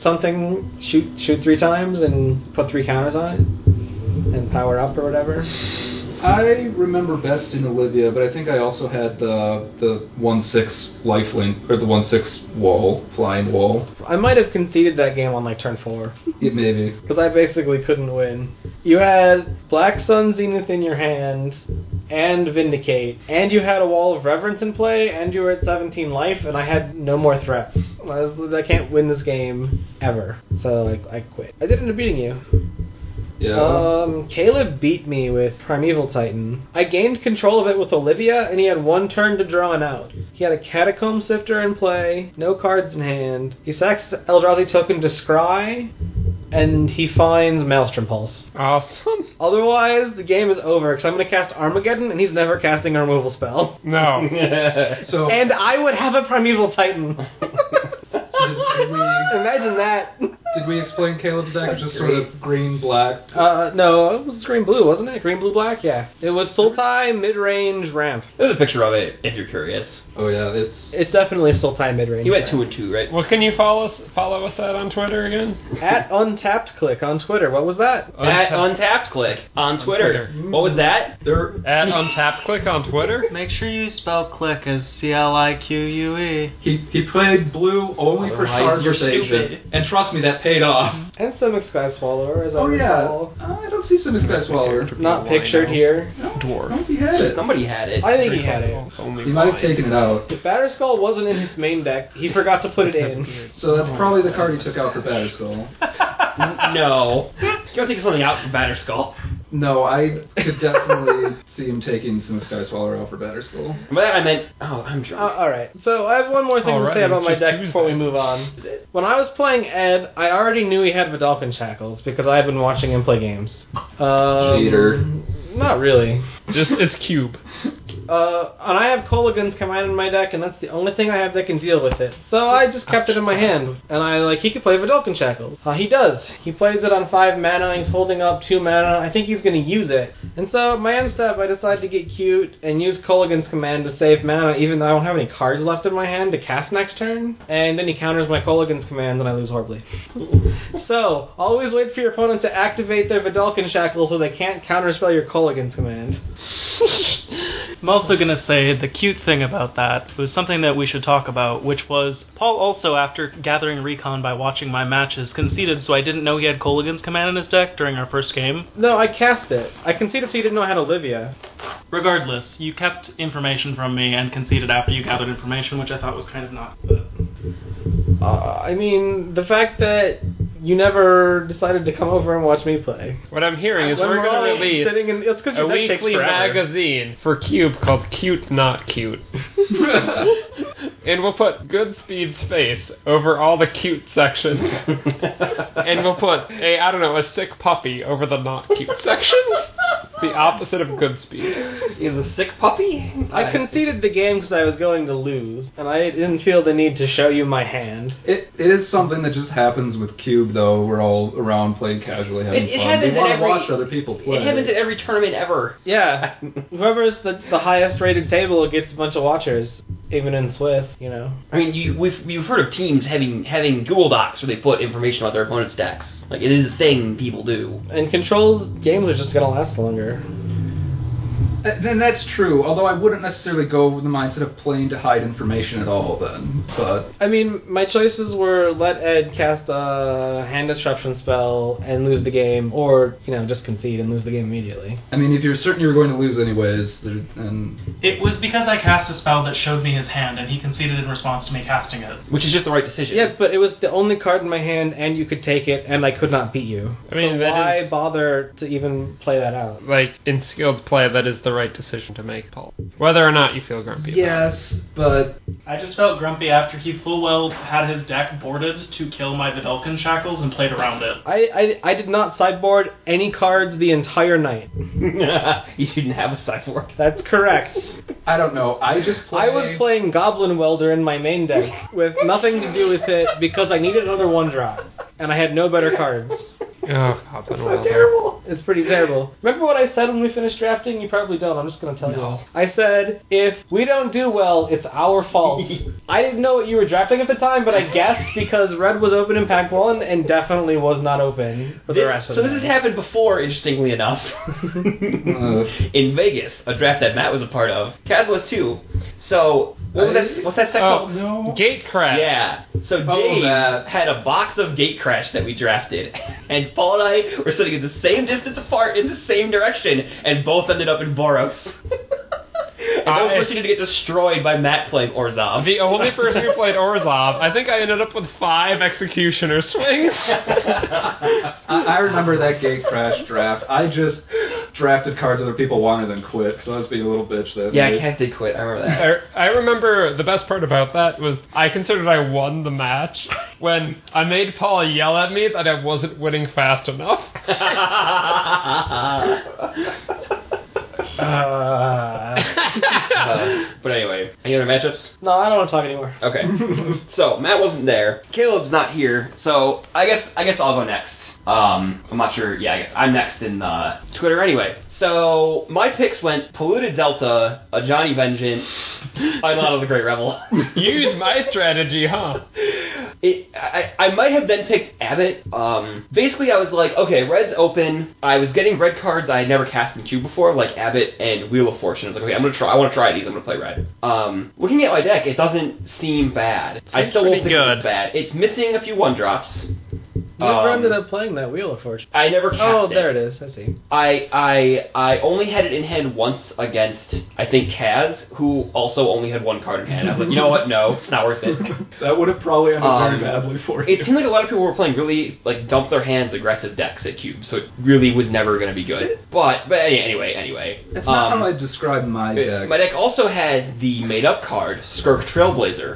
3 times and put 3 counters on it and power up or whatever. I remember best in Olivia, but I think I also had the 1/6 lifelink, or the 1/6 wall, flying wall. I might have conceded that game on like turn 4. It maybe. Because I basically couldn't win. You had Black Sun Zenith in your hand, and Vindicate, and you had a Wall of Reverence in play, and you were at 17 life, and I had no more threats. I can't win this game, ever. So I quit. I did end up beating you. Yeah. Caleb beat me with Primeval Titan. I gained control of it with Olivia, and he had 1 turn to draw an out. He had a Catacomb Sifter in play, no cards in hand. He sacks Eldrazi token to scry, and he finds Maelstrom Pulse. Awesome. Otherwise, the game is over, because I'm going to cast Armageddon, and he's never casting a removal spell. No. So And I would have a Primeval Titan. did we Imagine that. did we explain Caleb's deck? Just sort of green-black. No, it was green-blue, wasn't it? Green-blue-black, yeah. It was Sultai mid-range ramp. There's a picture of it, if you're curious. Oh yeah, it's It's definitely Sultai mid-range. You went ramp. 2 and 2, right? What can you follow us at on Twitter again? At Untapped Click on Twitter. What was that? At Untapped Click on Twitter. What was that? there. At Untapped Click on Twitter? Make sure you spell click as CLIQUE. He played blue only for Otherwise, you're Shardversation, stupid. and trust me, that paid off. And Simic Sky Swallower, as I Oh yeah, recall. I don't see some Sky Swallower. Not pictured here. No, Dwarf. no, he had it. Somebody had it. I think he had it. It's only He might have mine. taken it out. If Batterskull wasn't in his main deck, he forgot to put it in. So that's probably the card he took out for Batterskull. No. You don't take something out from Batterskull. No, I could definitely see him taking some Sky Swallower out for Batterskull. By that I meant, I'm drunk. Alright, so I have one more thing to Alright, say about it's my just deck before we Tuesday. move on. When I was playing Ed, I already knew he had Vidalcan Shackles because I had been watching him play games. Cheater. Not really. It's cube. And I have Kolaghan's Command in my deck, and that's the only thing I have that can deal with it. So I just kept it in my hand, and he could play Vidalcan Shackles. He does. He plays it on 5 mana, he's holding up 2 mana, I think he's going to use it. And so, my end step, I decided to get cute and use Kolaghan's Command to save mana, even though I don't have any cards left in my hand to cast next turn. And then he counters my Kolaghan's Command, and I lose horribly. So, always wait for your opponent to activate their Vidalcan Shackles so they can't counterspell your Kolaghan's Command. I'm also going to say the cute thing about that was something that we should talk about, which was Paul also, after gathering recon by watching my matches, conceded, so I didn't know he had Kolaghan's Command in his deck during our first game. No, I cast it. I conceded so you didn't know I had Olivia. Regardless, you kept information from me and conceded after you gathered information, which I thought was kind of not. But I mean, the fact that you never decided to come over and watch me play. What I'm hearing is When we're going all to release sitting in, it's 'cause a your deck takes weekly forever. magazine for Cube called Cute Not Cute. And we'll put Goodspeed's face over all the cute sections. And we'll put a sick puppy over the not cute sections. The opposite of Goodspeed. He's a sick puppy? I conceded the game because I was going to lose, and I didn't feel the need to show you my hand. It is something that just happens with Cube, though. We're all around playing casually, having It fun. happens We at want to every- watch other people play. It happens at every tournament ever. Yeah, whoever's the highest rated table gets a bunch of watchers, even in Swiss, you know. I mean, you've heard of teams having Google Docs where they put information about their opponent's decks. Like, it is a thing people do. And Control's games are just gonna last longer. And that's true, although I wouldn't necessarily go with the mindset of playing to hide information at all then. But I mean, my choices were let Ed cast a hand disruption spell and lose the game, or, just concede and lose the game immediately. I mean, if you're certain you were going to lose anyways, and It was because I cast a spell that showed me his hand, and he conceded in response to me casting it. Which is just the right decision. Yeah, but it was the only card in my hand, and you could take it, and I could not beat you. I mean, so that why is- bother to even play that out? Like, in skilled play, that is the right decision to make, Paul. Whether or not you feel grumpy about it. yes, but I just felt grumpy after he full well had his deck boarded to kill my Vidalcan shackles and played around it. I did not sideboard any cards the entire night. You didn't have a sideboard. That's correct. I don't know. I just play. I was playing Goblin Welder in my main deck with nothing to do with it because I needed another 1-drop, and I had no better cards. Oh, Goblin Welder. Terrible. It's pretty terrible. Remember what I said when we finished drafting? You probably don't. I'm just going to tell No. you. I said, if we don't do well, it's our fault. I didn't know what you were drafting at the time, but I guessed because Red was open in Pack 1 and definitely was not open for the rest of So the this has night. happened before, interestingly enough. In Vegas, a draft that Matt was a part of. Kaz was too. So, what's that set Oh, called? no. Gate Crash. Yeah. So Oh, Dave that. had a box of Gate Crash that we drafted, and Paul and I were sitting at the same distance apart in the same direction, and both ended up in Boros. And both proceeded to get destroyed by Matt playing Orzhov. The only person who played Orzhov, I think I ended up with 5 Executioner swings. I remember that Gate Crash draft. I just drafted cards other people wanted and quit, because I was being a little bitch that Yeah, night. Kat did quit. I remember that. I remember the best part about that was I considered I won the match when I made Paul yell at me that I wasn't winning fast enough. But anyway, any other matchups? No, I don't want to talk anymore. Okay. So Matt wasn't there. Caleb's not here. So I guess I'll go next. I'm not sure. Yeah, I guess I'm next in Twitter anyway. So my picks went Polluted Delta, a Johnny Vengeance, Eidolon of the Great Rebel. Use my strategy, huh? I might have then picked Abbott. Basically, I was like, okay, Red's open. I was getting red cards I had never cast in Cube before, like Abbott and Wheel of Fortune. I was like, okay, I want to try these. I'm gonna play red. Looking at my deck, it doesn't seem bad. I still won't pretty think good. it's bad. It's missing a few 1-drops. You never ended up playing that Wheel of Fortune. I never cast Oh, it. there it is. I see. I only had it in hand once against, I think, Kaz, who also only had 1 card in hand. I was like, you know what? No, it's not worth it. That would have probably ended very Um, badly for you. It seemed like a lot of people were playing really, like, dump their hands aggressive decks at Cube, so it really was never going to be good. But anyway. That's not how I describe my deck. My deck also had the made-up card, Skirk Trailblazer.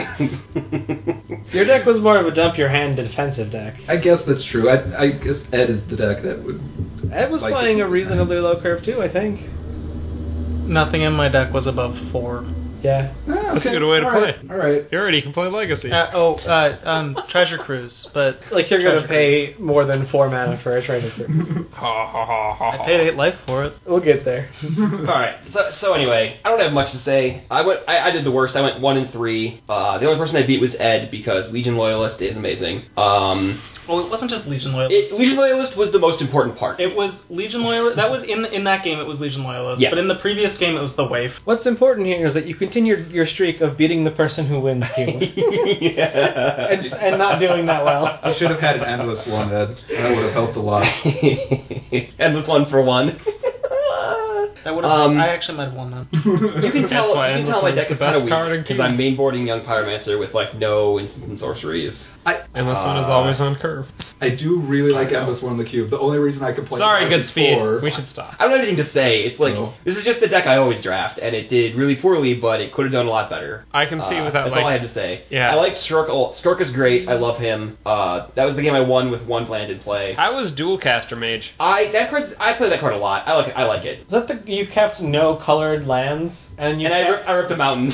Your deck was more of a dump your hand defensive deck. I guess that's true. I guess Ed is the deck that would... Ed was Like playing it a was reasonably low curve too, I think. Nothing in my deck was above 4. Yeah. Ah, That's a good way to play. All right. You already can play Legacy. Treasure Cruise, but Like you're gonna Treasure pay Cruise. more than 4 mana for a treasure cruise. Ha ha ha ha. I paid 8 life for it. We'll get there. Alright, so anyway, I don't have much to say. I did the worst. I went 1-3. The only person I beat was Ed, because Legion Loyalist is amazing. Well, it wasn't just Legion Loyalist. Legion Loyalist was the most important part. It was Legion Loyalist. That was in that game. It was Legion Loyalist. Yeah. But in the previous game, it was the Waif. What's important here is that you continue your streak of beating the person who wins Cube. Yeah. and not doing that well. You should have had an endless one, Ed. That would have helped a lot. Endless 1 for 1. That would have. I actually might have won that. You can tell why my Endless deck One's is the kind of best card in weak because Cube. I'm mainboarding Young Pyromancer with like no instant and sorceries. Endless One is always on curve. I do really like Endless One in the cube. The only reason I complain Sorry, about it Goodspeed. before- We should stop. I don't have anything to say. It's like No. this is just the deck I always draft, and it did really poorly, but it could have done a lot better. I can see without That's all I had to say. Yeah. I like Skirk. Skirk is great. I love him. That was the game I won with one land in play. How was Dual Caster Mage? I play that card a lot. I like it. Is that you kept no colored lands and you And I ripped the mountain.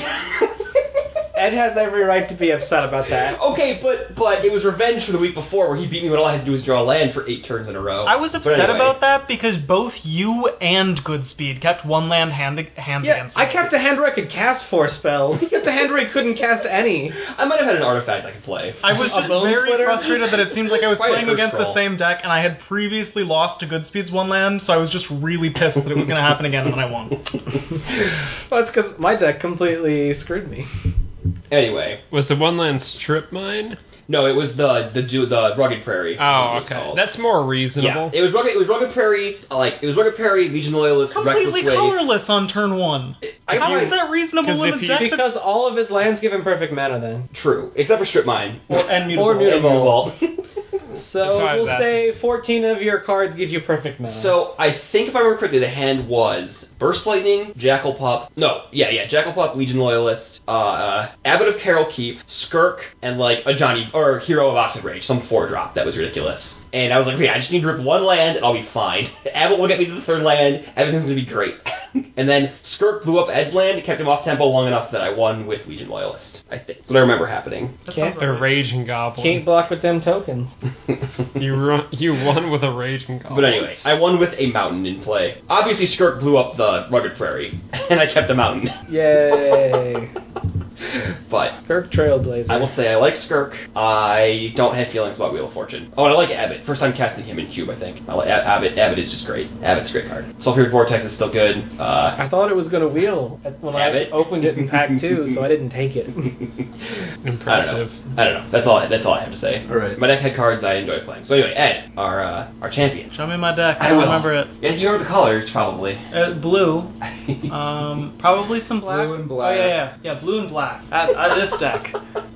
Ed has every right to be upset about that. Okay, but it was revenge for the week before where he beat me when all I had to do was draw a land for 8 turns in a row. I was But upset anyway. about that because both you and Goodspeed kept one land hands Yeah, against me. I kept a hand where I could cast 4 spells. He kept a hand where he couldn't cast any. I might have had an artifact I could play. I was A just bone very splitter? frustrated that it seemed like I was Quite a playing first against the roll. same deck, and I had previously lost to Goodspeed's one land, so I was just really pissed that it was going to happen again, and then I won. Well, it's because my deck completely screwed me. Anyway, Was the one land Strip Mine? no, it was the Rugged Prairie. Oh, is what it's okay. called. That's more Yeah, reasonable. it was Rugged Prairie. It was Rugged Prairie, Legion Loyalist, Completely Reckless Wave. colorless on turn 1. How is that reasonable 'Cause in if a you- deck Because all of his lands give him perfect mana then. True, except for Strip Mine. and mutable? Or mutable. Vault. So That's why I was we'll say 14 of your cards give you perfect mana. So I think if I remember correctly, the hand was Burst Lightning, Jackal Pup. No, yeah, Jackal Pup, Legion Loyalist, Abbot of Carol Keep, Skirk, and like a Johnny or Hero of Oxid Rage, some 4-drop that was ridiculous. And I was like, okay, I just need to rip one land and I'll be fine. Abbott will get me to the 3rd land. Everything's gonna be great. And then Skirk blew up Ed's land, kept him off tempo long enough that I won with Legion Loyalist. I think that's what I remember happening. Can't, A Raging Goblin. can't block with them tokens. You won with a Raging Goblin. But anyway, I won with a mountain in play. Obviously, Skirk blew up the Rugged Prairie, and I kept the mountain. Yay. But Kirk Trailblazer. I will say I like Skirk. I don't have feelings about Wheel of Fortune. Oh, and I like Abbott. First time casting him in Cube, I think. I like Abbott. Abbott is just great. Abbott's a great card. Sulfuric Vortex is still good. I thought it was going to wheel when Abbott? I opened it in pack 2, so I didn't take it. Impressive. I don't know. That's all I have to say. All right. My deck had cards I enjoy playing. So anyway, Ed, our champion. Show me my deck. I don't will. remember it. Yeah, you remember the colors probably. Blue. Probably some black. Blue and black. Oh yeah, blue and black. This deck.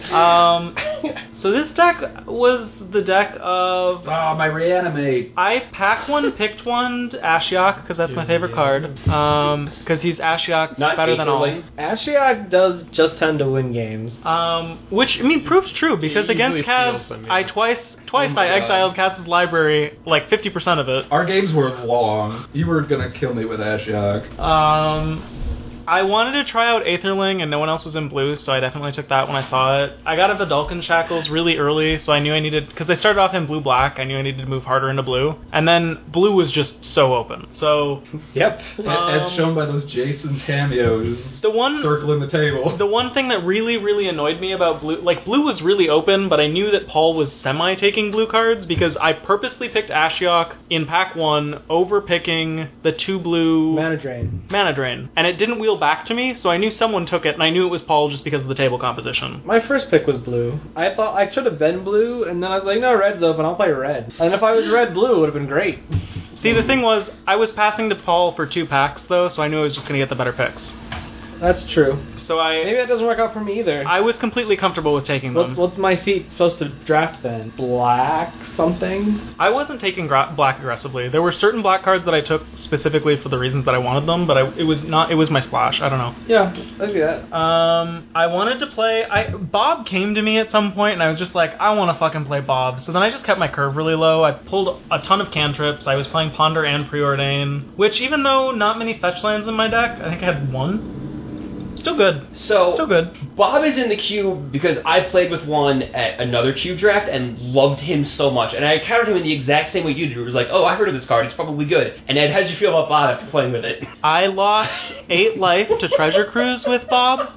So this deck was the deck of. My Reanimate. I pack one, picked one, Ashiok, because that's my favorite card. Because he's Ashiok Not better than all. Aetherling. Ashiok does just tend to win games. Which I mean proves true because He against usually Kaz, steals them, yeah. I twice Oh my I God. exiled Kaz's library, like 50% of it. Our games were long. You were gonna kill me with Ashiok. I wanted to try out Aetherling, and no one else was in blue, so I definitely took that when I saw it. I got a Vidalcan Shackles really early, so I knew I needed... Because I started off in blue-black, I knew I needed to move harder into blue. And then blue was just so open. So Yep. As shown by those Jason cameos The one- circling the table. the one thing that really, really annoyed me about blue... Like, blue was really open, but I knew that Paul was semi-taking blue cards, because I purposely picked Ashiok in pack 1 over picking the 2 blue... Mana Drain. Mana Drain. And it didn't wheel back to me, so I knew someone took it, and I knew it was Paul just because of the table composition. My first pick was blue. I thought I should have been blue, and then I was like, no, red's open, I'll play red. And if I was red-blue, it would have been great. See, the thing was, I was passing to Paul for 2 packs, though, so I knew I was just going to get the better picks. That's true. So Maybe that doesn't work out for me either. I was completely comfortable with taking them. What's my seat supposed to draft then? Black something? I wasn't taking black aggressively. There were certain black cards that I took specifically for the reasons that I wanted them, but it was my splash. I don't know. Yeah, I see that. I wanted to play... Bob came to me at some point, and I was just like, I want to fucking play Bob. So then I just kept my curve really low. I pulled a ton of cantrips. I was playing Ponder and Preordain, which even though not many fetch lands in my deck, I think I had 1. Still good. So Still good. Bob is in the cube because I played with one at another cube draft and loved him so much. And I countered him in the exact same way you did. It was like, oh, I heard of this card. It's probably good. And Ed, how did you feel about Bob after playing with it? I lost 8 life to Treasure Cruise with Bob.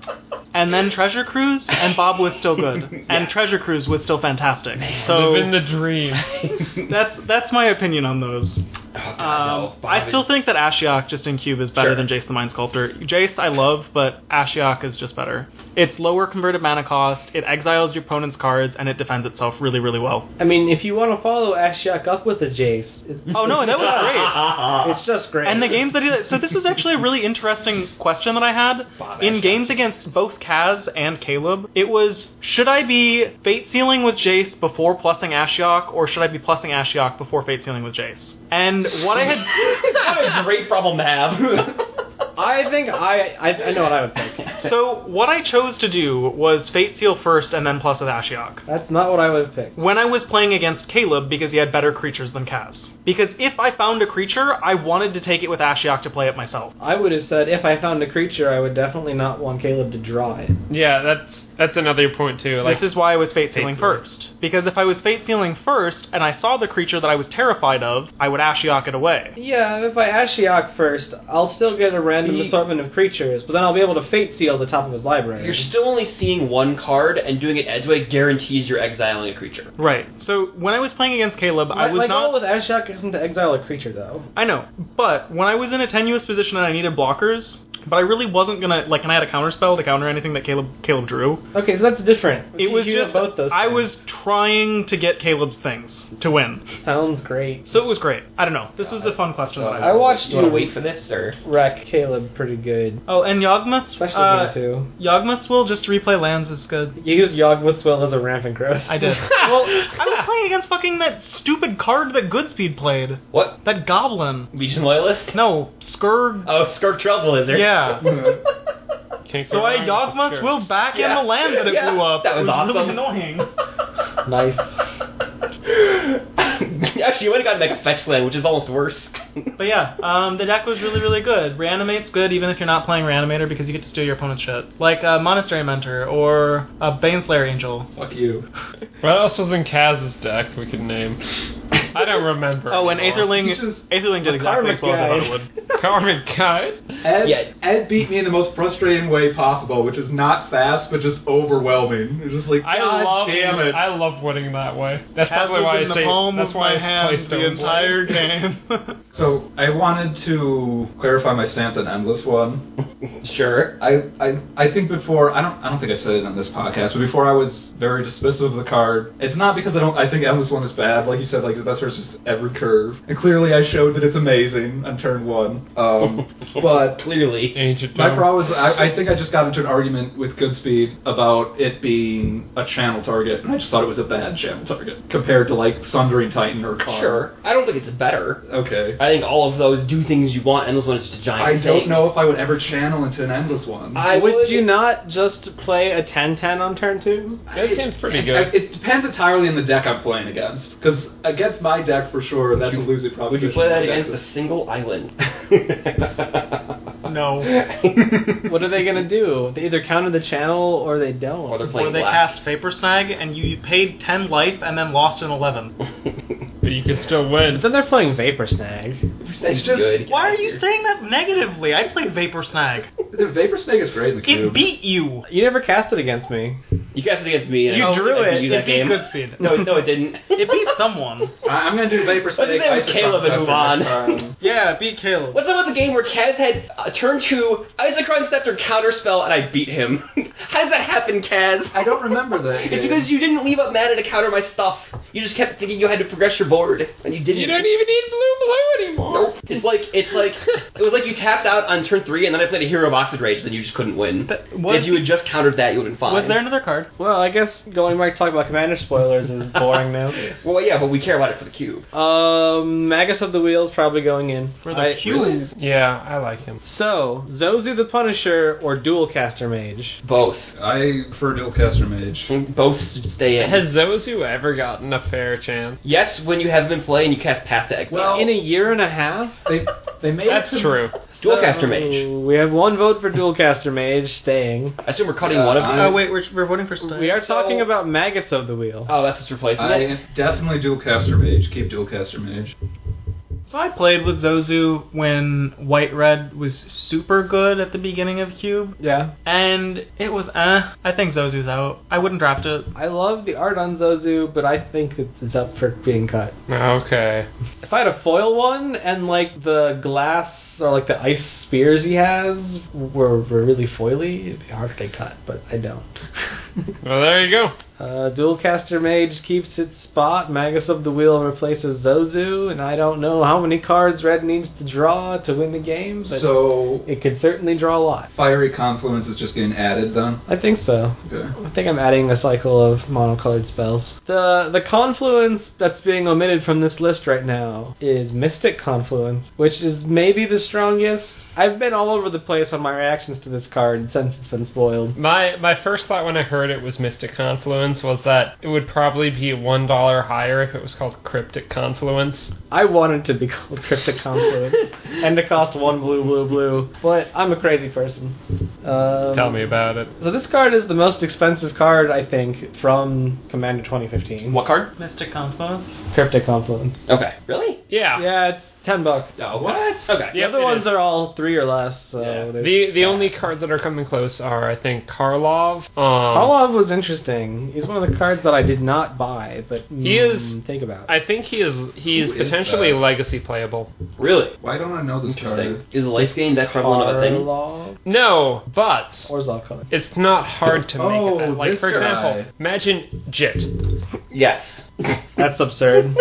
and then Treasure Cruise, and Bob was still good, and Treasure Cruise was still fantastic. So Living the dream. that's my opinion on those. Oh, God, no. I still think that Ashiok just in cube is better Sure. than Jace the Mind Sculptor. Jace I love, but Ashiok is just better. It's lower converted mana cost, it exiles your opponent's cards, and it defends itself really, really well. I mean, if you want to follow Ashiok up with a Jace, Oh no, that was great. it's just great. And the games that do that. So this was actually a really interesting question that I had. Bob In Ashiok. games against both Kaz and Caleb, it was, should I be Fate Sealing with Jace before plussing Ashiok, or should I be plussing Ashiok before Fate Sealing with Jace? And what I had... What a great problem to have. I think I know what I would pick. So what I chose to do was Fate Seal first and then plus with Ashiok. That's not what I would have picked. When I was playing against Caleb, because he had better creatures than Kaz. Because if I found a creature, I wanted to take it with Ashiok to play it myself. I would have said if I found a creature, I would definitely not want Caleb to draw it. Yeah, that's another point too. Like, This is why I was Fate Sealing first. Because if I was Fate Sealing first, and I saw the creature that I was terrified of, I would Ashiok it away. Yeah, if I Ashiok first, I'll still get a random assortment of creatures, but then I'll be able to Fate Seal the top of his library. You're still only seeing one card, and doing it Edgeway guarantees you're exiling a creature. Right. So when I was playing against Caleb, I was my not... goal with Ashiok isn't to exile a creature, though. I know, but when I was in a tenuous position and I needed blockers, but I really wasn't gonna, like, and I had a counterspell to counter anything that Caleb drew. Okay, so that's different. It was You do just, both those I things. was trying to get Caleb's things to win. Sounds great. So it was great. I don't know. This was a fun question that I I had. watched You want to you wait for this, or? wreck Caleb pretty good. Oh, and Yawgmoth, Especially game 2. Yawgmoth's Will just to replay lands is good. You used Yawgmoth's Will as a rampant growth. I did. Well, I was playing against fucking that stupid card that Goodspeed played. What? That goblin. Legion Loyalist? No, Skurg. Oh, Skurk Trailblazer. Yeah. can't So go I wrong with Yawgmoth's skirts. Will back in Yeah. the land that it Yeah. blew up. That was It really awesome. annoying. Nice. Actually, you would have gotten Mega Fetch Land, which is almost worse. But yeah, the deck was really, really good. Reanimate's good even if you're not playing Reanimator because you get to steal your opponent's shit. Like Monastery Mentor or Baneslayer Angel. Fuck you. What else was in Kaz's deck we could name? I don't remember. Oh, and anymore. Aetherling did exactly as well as I thought it would. Karmic Guide. Ed beat me in the most frustrating way possible, which is not fast, but just overwhelming. It's just like, God damn it. I love winning that way. That's Kaz probably was why I in the say palm that's of why my I hand placed the entire game. So I wanted to clarify my stance on Endless One. Sure. I think before I don't think I said it on this podcast, but before I was very dismissive of the card. It's not because I think Endless One is bad. Like you said, like the best versus every curve. And clearly I showed that it's amazing on turn 1. But Clearly. Ancient my Dome. problem is I think I just got into an argument with Goodspeed about it being a channel target, and I just thought it was a bad channel target compared to like Sundering Titan or Karn. Sure. I don't think it's better. Okay. I think all of those do things you want. Endless One is just a giant I don't thing. know if I would ever channel into an Endless One. Would you not just play a 10-10 on turn 2? That seems pretty good. It depends entirely on the deck I'm playing against. Because against my deck, for sure, that's a losing Would proposition. you play that My deck against is- a single island? No. What are they gonna do? They either counter the channel or they don't. Or they're Or playing they black. cast Vapor Snag and you paid 10 life and then lost an 11. But you can still win. But then they're playing Vapor Snag. It's just- good. Why are you saying that negatively? I played Vapor Snag. The Vapor Snake is great in the cube. It beat you. You never cast it against me. You cast it against me. And You I drew I beat it. You that It beat game. Goodspeed. No, it didn't. It beat someone. I'm going to do Vapor Snake. say it was Isochron Caleb and move Scepter on. next time. Yeah, it beat Caleb. What's up with the game where Kaz had turn 2 Isochron Scepter counterspell and I beat him? How does that happen, Kaz? I don't remember that. It's game. because you didn't leave up mana to counter my stuff. You just kept thinking you had to progress your board, and you didn't. You don't even need blue anymore. Nope. It was like you tapped out on turn 3, and then I played a Hero of Oxid Rage, then you just couldn't win. If you had just countered that, you would have been fine. Was there another card? Well, I guess going back to talk about Commander spoilers is boring now. Well, yeah, but we care about it for the cube. Magus of the Wheel's probably going in. For the cube. Yeah, I like him. So, Zozu the Punisher or Dualcaster Mage? Both. I prefer Dualcaster Mage. Both should stay in. Has Zozu ever gotten a fair chance? Yes, when you have them in play and you cast Path to Exile. Well, In a year and a half? They made That's true. Dualcaster Mage. We have one vote for Dualcaster Mage staying. I assume we're cutting one of these. Oh, wait, we're voting for Stein. We are So- talking about Magus of the Wheel. Oh, that's just replacing it? I definitely Dualcaster Mage. Keep Dualcaster Mage. So I played with Zozu when White Red was super good at the beginning of Cube, Yeah. and it was I think Zozu's out. I wouldn't draft it. I love the art on Zozu, but I think it's up for being cut. Okay. If I had a foil one and like the glass or like the ice spears he has were really foily, it'd be hard to get cut, but I don't. Well, there you go. Dualcaster Mage keeps its spot. Magus of the Wheel replaces Zozu, and I don't know how many cards Red needs to draw to win the game, but So, it could certainly draw a lot. Fiery Confluence is just getting added then? I think so. Okay. I think I'm adding a cycle of monocolored spells. The confluence that's being omitted from this list right now is Mystic Confluence, which is maybe the strongest. I've been all over the place on my reactions to this card since it's been spoiled. My first thought when I heard it was Mystic Confluence was that it would probably be $1 higher if it was called Cryptic Confluence. I wanted to be called Cryptic Confluence and to cost 1 blue, but I'm a crazy person. Tell me about it. So this card is the most expensive card, I think, from Commander 2015. What card? Mystic Confluence. Cryptic Confluence. Okay. Really? Yeah. Yeah, it's $10. Oh, what? Okay. The other ones are all 3 or less. So Yeah. there's- The only cards that are coming close are, I think, Karlov. Karlov was interesting. He's one of the cards that I did not buy, but He is- think about. I think he is Who is potentially that? legacy playable. Really? Why don't I know this Interesting. card? Is the light skin that prevalent of a thing? Karlov No, but or Zalkar. it's not hard to make Oh, it that. Like, this for guy. example, imagine Jit. Yes. That's absurd.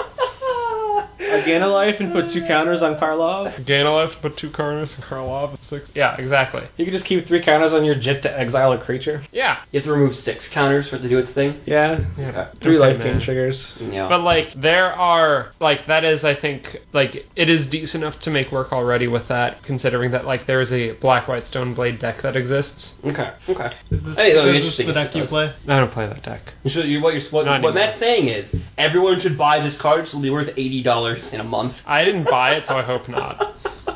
Gain a life and put 2 counters on Karlov. Gain a life, put 2 corners, and Karlov at 6. Yeah, exactly. You can just keep 3 counters on your Jit to exile a creature. Yeah. You have to remove 6 counters for it to do its thing? Yeah. Yeah. 3 Okay, life man. gain triggers. Yeah. But, like, there are, like, that is, I think, like, it is decent enough to make work already with that, considering that, like, there is a Black-White Stoneblade deck that exists. Okay. Okay. Is this, Hey, that'll be is this interesting the if deck it you does. play? I don't play that deck. What Not anymore. Matt's saying is everyone should buy this card, so it'll be worth $80 in a month. I didn't buy it, so I hope not.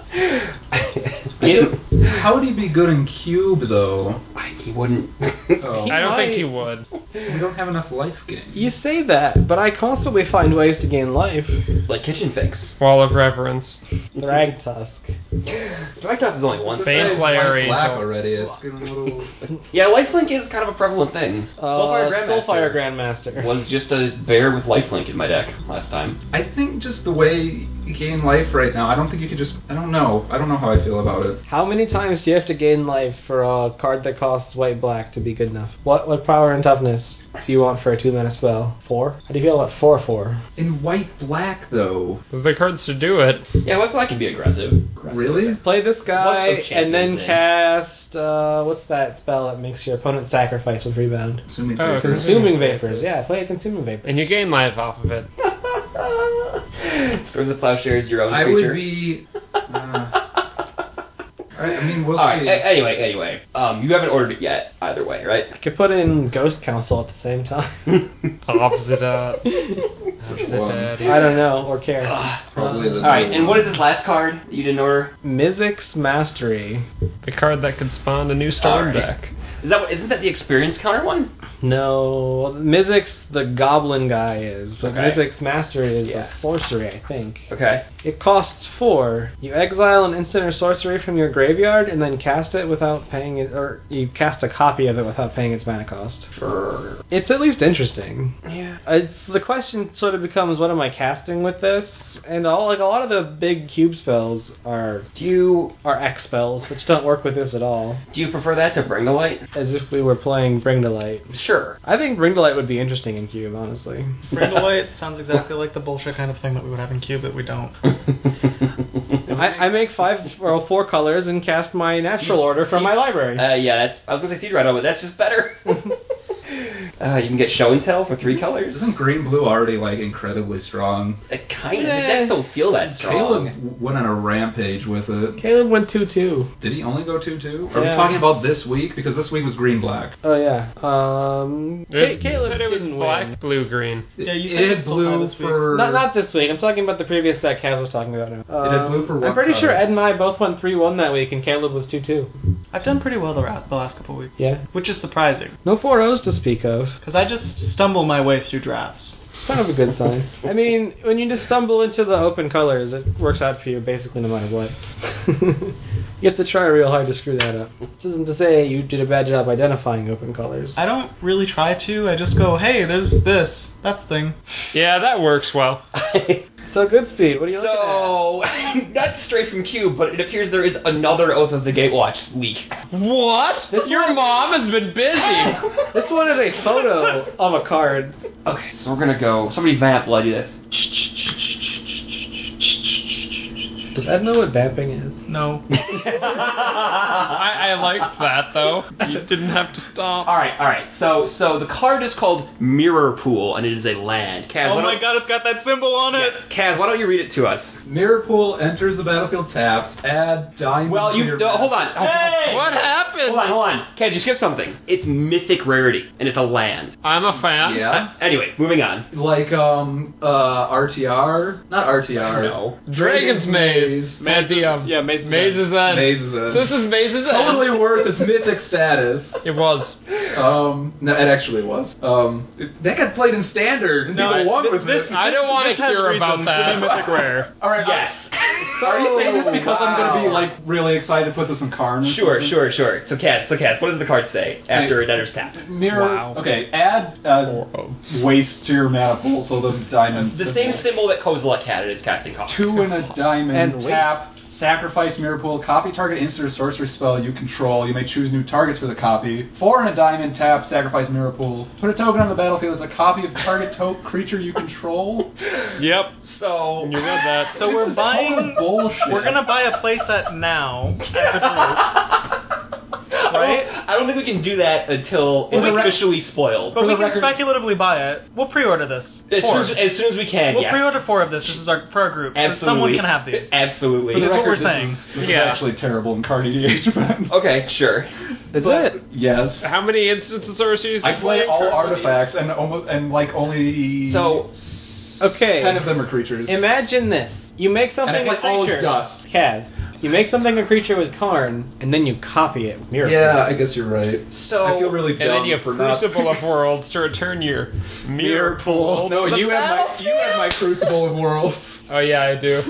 How would he be good in Cube, though? He wouldn't. Oh. I don't think might. he would. We don't have enough life gain. You say that, but I constantly find ways to gain life. Like Kitchen Fix. Wall of Reverence. Thragtusk. Dragtoss is only one. This Bane guy's Slayer white black Angel. already. It's getting a little. Yeah, Lifelink is kind of a prevalent thing. Soulfire Grandmaster. was just a bear with Lifelink in my deck last time. I think just the way you gain life right now, I don't think you could just. I don't know. I don't know how I feel about it. How many times do you have to gain life for a card that costs white black to be good enough? What power and toughness do you want for a 2-mana spell? 4? How do you feel about 4/4? In white black, though. The cards to do it. Yeah, White Black can be aggressive. Really? Play this guy What's the and then champions in? cast what's that spell that makes your opponent sacrifice with rebound? Assuming Oh, Vapors. Consuming Vapors. Yeah, play a Consuming Vapor. And you gain life off of it. Swords of Plowshares, your own I creature. would be. I mean, we'll Alright, see. anyway. You haven't ordered it yet, either way, right? I could put in Ghost Council at the same time. Opposite One. daddy. I don't know or care. Probably the. Alright, and what is this last card that you didn't order? Mizzix Mastery. The card that could spawn a new storm Alright. deck. Isn't that the experience counter one? No, Mizzix the Goblin guy is, but Okay. Mizzix Mastery is Yeah. a sorcery, I think. Okay. It costs 4. You exile an instant or sorcery from your graveyard and then cast it without paying it, or you cast a copy of it without paying its mana cost. Sure. It's at least interesting. Yeah. It's the question sort of becomes, what am I casting with this? And a lot of the big cube spells are X spells, which don't work with this at all. Do you prefer that to Bring to Light? As if we were playing Bring to Light. Sure. I think Bring to Light would be interesting in cube, honestly. Bring to Light sounds exactly like the bullshit kind of thing that we would have in Cube that we don't. I make 4 colors and cast my natural order from my library. Yeah, I was gonna say Seed Rider, but that's just better. You can get Show and Tell for 3 colors. Isn't green blue already like incredibly strong? Kind of. The decks don't feel that strong. Caleb went on a rampage with it. Caleb went 2/2. Did he only go 2/2? Are we Yeah. talking about this week? Because this week was green black. Oh yeah. Caleb said it was didn't black, win. blue, green. Yeah, you said it it had was so blue high this week. for. Not this week. I'm talking about the previous deck Kaz was talking about now. It had blue for I'm what pretty color? sure Ed and I both went 3-1 that week, and Caleb was 2/2. I've done pretty well the last couple weeks. Yeah. Which is surprising, No 4-0s to speak of. because I just stumble my way through drafts. Kind of a good sign. I mean, when you just stumble into the open colors, it works out for you basically no matter what. You have to try real hard to screw that up. Which isn't to say you did a bad job identifying open colors. I don't really try to. I just go, hey, there's this. That thing. Yeah, that works well. So Goodspeed, what are you looking So, not straight from Cube, but it appears there is another Oath of the Gatewatch leak. What? Your mom has been busy. at? This one is a photo of a card. Okay, so we're gonna go. Somebody vamp while I do this. Does Ed know what vamping is? No. I liked that though. You didn't have to stop. Alright. So the card is called Mirror Pool, and it is a land. Kaz, Oh why my don't- god, it's got that symbol on it! Yes, Kaz, why don't you read it to us? Mirror Pool enters the battlefield tapped. Add diamond. Well, to you your hold on. Hey! What happened? Hold on. Kaz, you skipped something. It's mythic rarity, and it's a land. I'm a fan. Yeah. Anyway, moving on. Like RTR, not RTR. No. Dragon's Maze. At the, Maze's Maze's End. Maze's End. So this is Maze's End. Totally worth its mythic status. It was. No, it actually was. That got played in standard, and people won with this. I don't want to This has hear about reasons to be mythic that. rare. All right. Yes. Are you saying this because I'm going to be Wow. like really excited to put this in Karn? or Sure. something? So Kaz, what does the card say after it enters tapped? Mirror. Wow. Okay. Add waste to your mana pool, so the diamond. The same symbol that Kozilek had at its casting cost. 2 and a diamond. And waste. Tap. Sacrifice Mirror Pool. Copy target instant or sorcery spell you control. You may choose new targets for the copy. 4 and a diamond. Tap. Sacrifice Mirror Pool. Put a token on the battlefield as a copy of target creature you control. Yep. So You read that. So This we're is buying. total bullshit. We're gonna buy a playset now at the group. Right? I don't think we can do that until For it's the rec- officially spoiled. But we the can record- speculatively buy it. We'll pre-order this. As Four. soon as we can, We'll yes. pre-order 4 of this. This is for our group. So Absolutely. someone can have these. Absolutely. For the Is what record, we're this saying. Is Yeah. actually terrible in card EDH, but Okay, sure. Is but it? yes. How many instances of sorceries? I play all artifacts and only So, Okay. 10 of them are creatures. Imagine this. You make something And I a play all creature. dust. Kaz. You make something a creature with Karn, and then you copy it with Mirror Yeah, I guess you're right. So- I feel really And dumb then you for not. Crucible of Worlds to return your mirror pool. No, to the you have my Crucible of Worlds. Oh yeah, I do.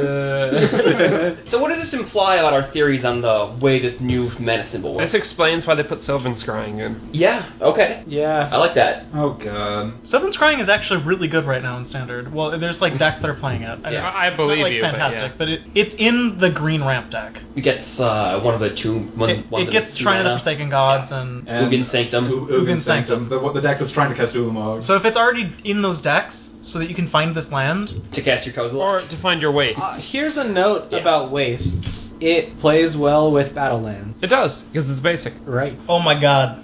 so what does this imply about our theories on the way this new mana symbol works? This explains why they put Sylvan Scrying in. Yeah. Okay. Yeah. I like that. Oh god. Seventh Scrying is actually really good right now in Standard. Well, there's like decks that are playing it. Yeah. I believe not, like, you, but fantastic, yeah. but it's in the green ramp deck. It gets one of the two ones. It gets Shrine of the Forsaken Gods and Ugin Sanctum. Ugin Sanctum. The deck that's trying to cast Ulamog. so if it's already in those decks, so that you can find this land. To cast your Kozilek. Or to find your waste. Here's a note Yeah. about wastes. It plays well with Battleland. It does, because it's basic. Right. Oh my god.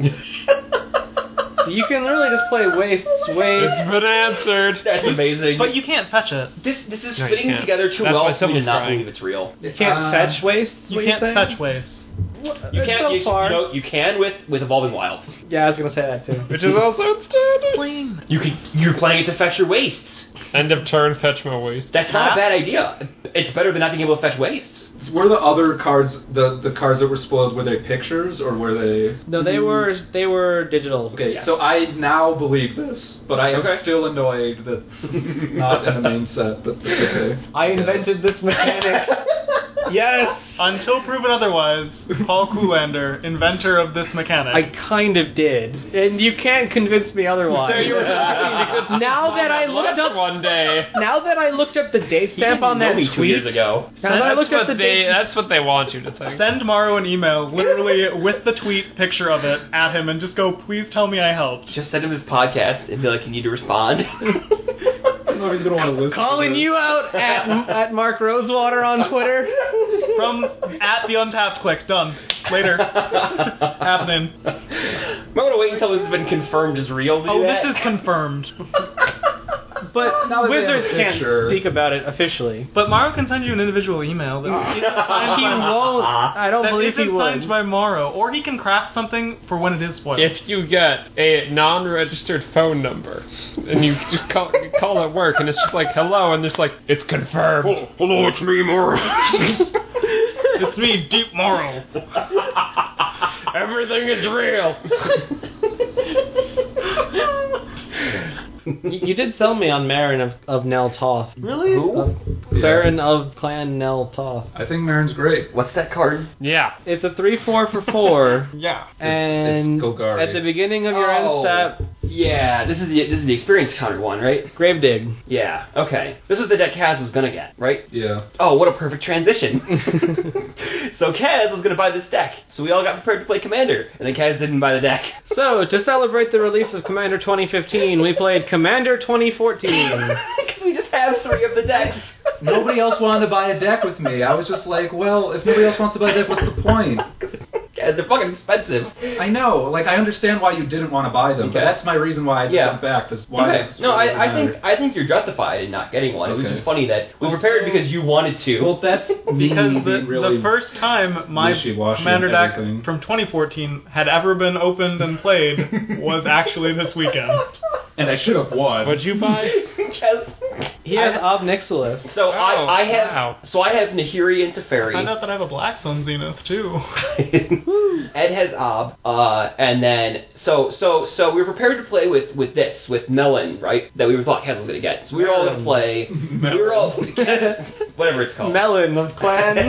So you can literally just play wastes, waste. It's been answered. That's amazing. But you can't fetch it. This is No, you fitting can't. together too That's well why for me to someone's not crying. believe it's real. You can't fetch wastes. You what can't you're saying? fetch waste. You can't. So far. You can with Evolving Wilds. Yeah, I was gonna say that too. Which is also in standard. Plain. You're playing it to fetch your wastes. End of turn, fetch my waste. That's not a bad idea. It's better than not being able to fetch wastes. Were the other cards the cards that were spoiled? Were they pictures or were they? No, they were digital. Okay, Yes. so I now believe this, but I am Okay. still annoyed that it's not in the main set. But it's okay. I invented this mechanic. Yes. Until proven otherwise, Paul Kuhlander, inventor of this mechanic. I kind of did, and you can't convince me otherwise. There you were talking because Now that I looked up one day. Now that I looked up the date stamp on that me tweet 2 years ago. Now that I looked up the date. That's what they want you to think. Send Morrow an email, literally with the tweet picture of it, at him, and just go, please tell me I helped. Just send him this podcast and be like, you need to respond. I don't know if he's gonna want to listen. Calling to you out at Mark Rosewater on Twitter. From at the Untapped Click. Done. Later. Happening. I'm gonna wait until this has been confirmed as real to do Oh, that. this is confirmed. But Now that we have a Wizards can't picture. speak about it officially. But Morrow can send you an individual email that isn't signed He by, won't. I don't that believe he isn't signed would. by Morrow. Or he can craft something for when it is spoiled. If you get a non-registered phone number and you just call at work and it's just like hello and it's like it's confirmed. Hello, it's me, Morrow. It's me, Deep Morrow. Everything is real. You did sell me on Marin of Nel Toth. Really? Who? Baron of Clan Nel Toth. I think Marin's great. What's that card? Yeah. It's a 3/4 for 4. Yeah. And it's Golgari. at the beginning of your end step, Yeah, this is the experience counter one, right? Grave-dig. Yeah, okay. This is the deck Kaz was gonna get, right? Yeah. Oh, what a perfect transition. So Kaz was gonna buy this deck, so we all got prepared to play Commander, and then Kaz didn't buy the deck. So, to celebrate the release of Commander 2015, we played Commander 2014. Because we just have 3 of the decks. Nobody else wanted to buy a deck with me. I was just like, well, if nobody else wants to buy a deck, what's the point? They're fucking expensive. I know. Like, I understand why you didn't want to buy them, but Okay. that's my reason why I just Yeah. went back. Because why? Okay. does- No, why does it I matter? think you're justified in not getting one. It was Okay. just funny that we prepared because you wanted to. Well, that's me Because being really the first time my wishy-washy Commander and deck everything. from 2014 had ever been opened and played was actually this weekend. And I should have won. What'd you buy? Because He has Ob Nixilis. so Oh, I have wow. Nahiri and Teferi. Find out that I have a Black Sun Zenith too. Ed has Ob, and then so we were prepared to play with Melon, right? That we thought Kaz was gonna get. So we were all gonna play. We were all whatever it's called. Melon of Clan.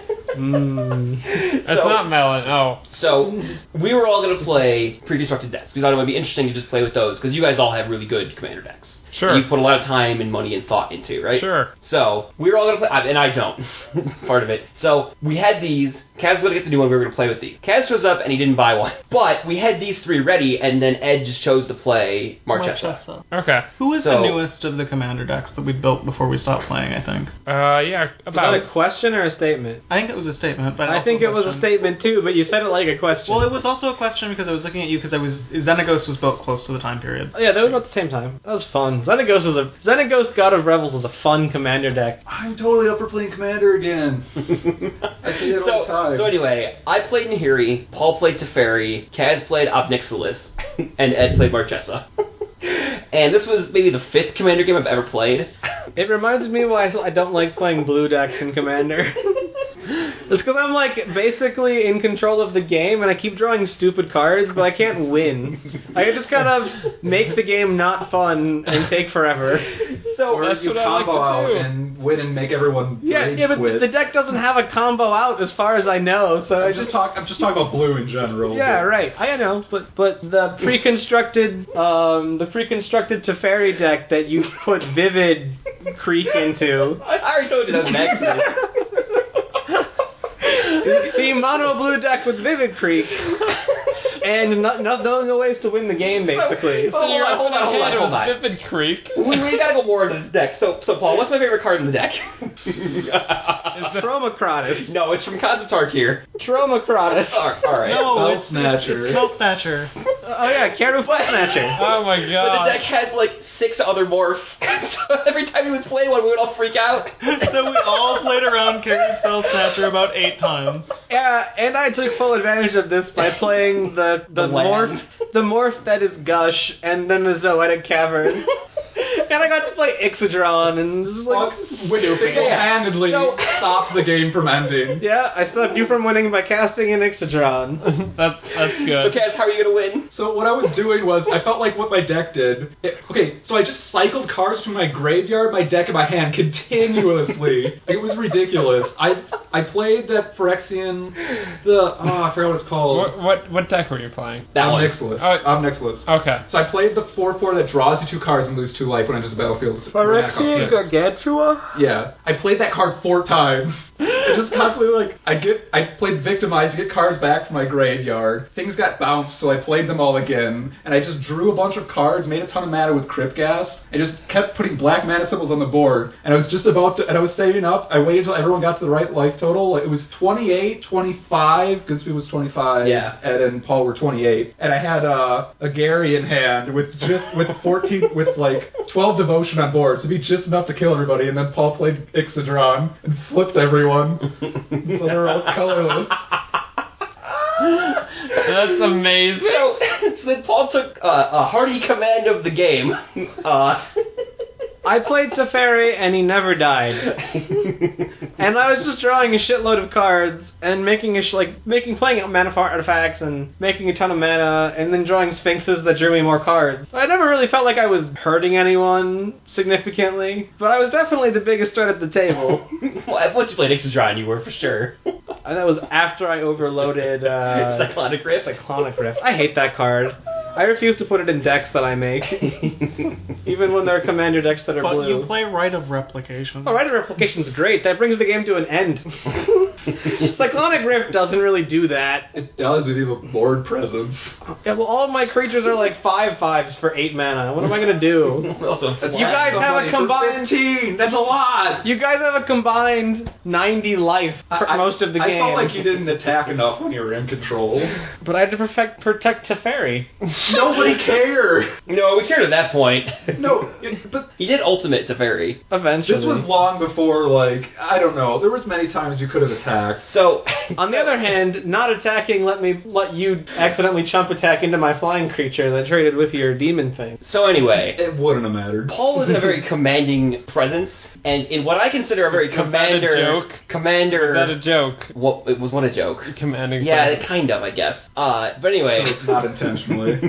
That's not melon. Oh. So we were all gonna play pre-constructed decks because I thought it would be interesting to just play with those because you guys all have really good Commander decks. Sure. that you put a lot of time and money and thought into, right? Sure. So we were all gonna play, and I don't. Part of it. So we had these. Kaz was gonna get the new one. We were gonna play with these. Kaz shows up and he didn't buy one, but we had these 3 ready, and then Ed just chose to play Marchesa. Okay. Who is So- the newest of the Commander decks that we built before we stopped playing, I think? Yeah, Is that about a question or a statement? I think it was a statement, but I also think it was a question. statement too, but you said it like a question. Well, it was also a question because I was looking at you because Xenagos was built close to the time period. Oh, yeah, they were about the same time. That was fun. Xenagos God of Revels was a fun commander deck. I'm totally up for playing Commander again. I say that all the time. So anyway, I played Nahiri, Paul played Teferi, Kaz played Ob Nixilis, and Ed played Marchesa. And this was maybe the 5th Commander game I've ever played. It reminds me why I don't like playing blue decks in Commander. It's because I'm like basically in control of the game and I keep drawing stupid cards, but I can't win. I can just kind of make the game not fun and take forever. So or That's you what I like combo to out do. and win and make everyone Yeah, rage but quit. the deck doesn't have a combo out as far as I know, so I I'm just just talking about blue in general. yeah, but- right. I know, but the pre-constructed Teferi deck that you put Vivid Creek into. I already told you that was an accident. The mono blue deck with Vivid Creek, and not knowing the ways to win the game, basically. So hold on. Vivid Creek. We gotta go more into this deck. So Paul, what's my favorite card in the deck? Tromacrotus. No, it's from Concept here. Tromacrotus. All right. No, Spell it's Snatcher. Spell Snatcher. Oh yeah, Karu Snatcher. Oh my But the god. deck has like 6 other morphs. So every time we would play one, we would all freak out. So we all played around Carry Spell Snatcher about 8 times. Yeah, and I took full advantage of this by playing the land. morph that is Gush, and then the Zoetic Cavern. And I got to play Ixodron, and this is like... Which single-handedly stopped the game from ending. Yeah, I stopped you from winning by casting an Ixodron. That's So good. Kaz, how are you gonna win? So what I was doing was, I felt like what my deck did. Okay, so I just cycled cards from my graveyard, my deck, and my hand continuously. It was ridiculous. I played that Phyrexian, I forgot what it's called. What deck were you playing? That one. Omnixilus. Oh. Omnixilus. Okay. So I played the 4/4 that draws you 2 cards and lose 2 life when I just battlefield. Phyrexian Gargantua? Yeah, I played that card 4 times. I just constantly I played Victimize to get cards back from my graveyard. Things got bounced, so I played them all again, and I just drew a bunch of cards, made a ton of mana with Crypt Gas, and just kept putting black mana symbols on the board. And I was just about to, and I was saving up. I waited until everyone got to the right life total. It was 28, 25. Goodspeed was 25. Yeah. Ed and Paul were 28, and I had a Gary in hand with 14 with like 12 devotion on board, so it'd be just enough to kill everybody. And then Paul played Ixodron and flipped everyone, so they were all colorless. That's amazing. So then Paul took a hearty command of the game. I played Teferi, and he never died. And I was just drawing a shitload of cards and playing mana artifacts and making a ton of mana, and then drawing sphinxes that drew me more cards. I never really felt like I was hurting anyone significantly, but I was definitely the biggest threat at the table. Well, once you played Ixodron, you were for sure. And that was after I overloaded Cyclonic Rift. Cyclonic Rift. I hate that card. I refuse to put it in decks that I make, even when they're commander decks that are But blue. you play Rite of Replication. Oh, Rite of Replication's great. That brings the game to an end. Cyclonic Rift doesn't really do that. It does with you board presence. Yeah, well, all of my creatures are like 5/5s for 8 mana. What am I gonna do? Also, You guys have a combined 15. That's a lot. You guys have a combined 90 life for most of the game. I felt like you didn't attack enough when you were in control. But I had to protect Teferi. Nobody cared. No, we cared at that point. No, but He did ultimate Teferi. Eventually. this was long before, like, I don't know. There was many times you could have attacked. So, On the other hand, not attacking let you accidentally chump attack into my flying creature that traded with your demon thing. so anyway, It wouldn't have mattered. Paul was a very commanding presence, and in what I consider a very Was that a joke? commander. Is that a joke? Well, it was one a joke. Commanding. Yeah, kind of, I guess. But anyway. Not intentionally.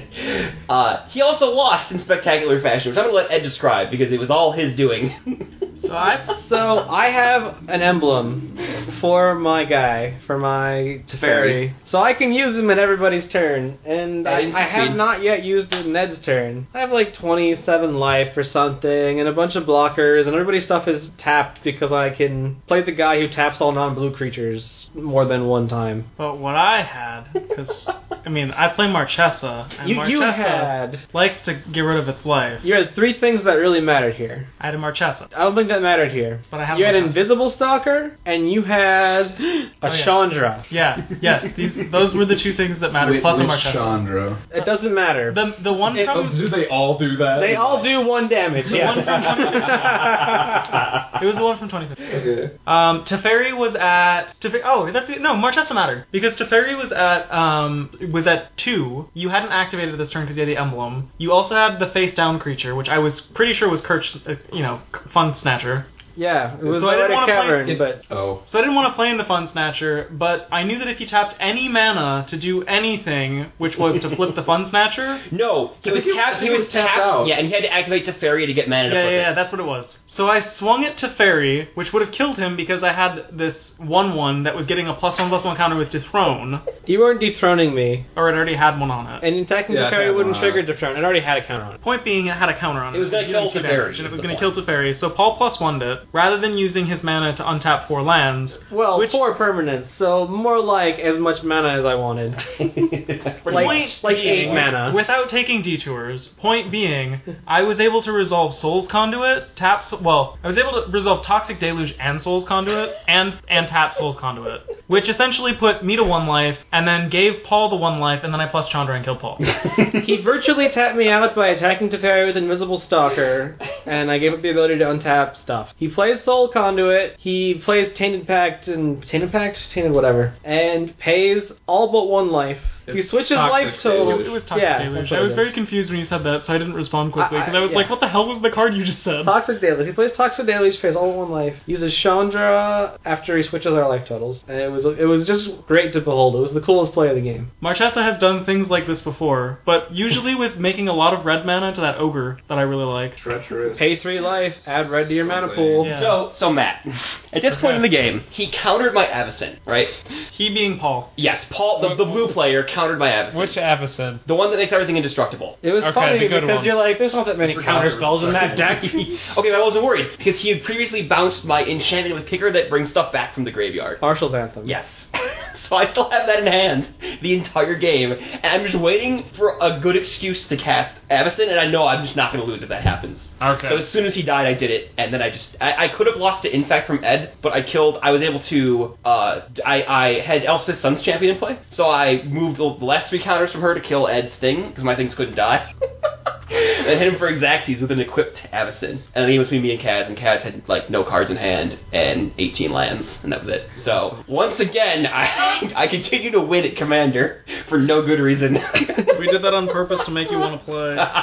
He also lost in spectacular fashion, which I'm going to let Ed describe because it was all his doing. So I have an emblem for my guy, for my Teferi. So I can use him at everybody's turn, and At I instant have speed. not yet used it in Ned's turn. I have like 27 life or something, and a bunch of blockers, and everybody's stuff is tapped because I can play the guy who taps all non-blue creatures more than one time. But what I had, because, I mean, I play Marchesa, and You Marchesa likes to get rid of its life. You had 3 things that really mattered here. I had a Marchesa. I don't think that mattered here. But I have You had one. Invisible Stalker, and you had a Oh, yeah. Chandra. Yeah, yes, those were the 2 things that mattered, plus a Which Marchesa. Chandra? It doesn't matter. The one from... Do they all do that? They all do 1 damage, The one from It was the one from 2015. Okay. Teferi was at... Marchesa mattered. Because Teferi was at 2. You hadn't activated this turn because you had the emblem. You also had the face-down creature, which I was pretty sure was Fun Snatcher. Yeah, it was So I didn't already wanna play- cavern, but Oh. So I didn't want to play into Fun Snatcher, but I knew that if he tapped any mana to do anything, which was to flip the Fun Snatcher... No, he was tapped. He was tapped out. Yeah, and he had to activate Teferi to get mana to flip it. Yeah, that's what it was. So I swung it to Fairy, which would have killed him because I had this 1/1 that was getting a +1/+1 counter with Dethrone, you weren't dethroning me, or it already had one on it. and attacking Yeah, the fairy that wouldn't one, trigger dethrone. It already had a counter on it. Point being, it had a counter on it. It was gonna doing kill 2 Teferi, damage, and it was is the going to kill point. Teferi. So Paul +1'd it, rather than using his mana to untap 4 lands. Well, which, 4 permanents, so more like as much mana as I wanted. Point like being, 8 mana. Without taking detours, point being, I was able to resolve Soul's Conduit, I was able to resolve Toxic Deluge and Soul's Conduit, and tap Soul's Conduit, which essentially put me to 1 life, and then gave Paul the 1 life, and then I plus Chandra and killed Paul. He virtually tapped me out by attacking Teferi with Invisible Stalker, and I gave up the ability to untap stuff. He plays Soul Conduit, he plays Tainted whatever, and pays all but 1 life. He It's switches Toxic life total. Deluge. It was Toxic Yeah, Deluge. that's what I was it very is. confused when you said that, so I didn't respond quickly, because I was yeah. like, what the hell was the card you just said? Toxic Deluge. He plays Toxic Deluge, pays all 1 life, uses Chandra after he switches our life totals, and it was just great to behold. It was the coolest play of the game. Marchesa has done things like this before, but usually with making a lot of red mana to that ogre that I really like. Treacherous. Pay 3 life, add red to your mana pool. Yeah. So Matt, at this point in the game, he countered my Avacyn, right? He being Paul. Yes, Paul, the blue player, countered my Avacyn. Which Avacyn? The one that makes everything indestructible. It was Okay, funny the good because one. you're like, there's not that many Forgot counter there was spells in a that deck. Okay, but I wasn't worried, because he had previously bounced my enchantment with Kicker that brings stuff back from the graveyard. Marshall's Anthem. Yes. So I still have that in hand the entire game, and I'm just waiting for a good excuse to cast Avacyn, and I know I'm just not going to lose if that happens. Okay. So as soon as he died, I did it, and then I could have lost to Infect from Ed, but I was able to, I had Elspeth Sun's champion in play, so I moved the last 3 counters from her to kill Ed's thing, because my things couldn't die. And hit him for Xaxes with an equipped Avacyn. And the game was between me and Kaz had, like, no cards in hand and 18 lands, and that was it. So, once again, I continue to win at Commander for no good reason. We did that on purpose to make you want to play.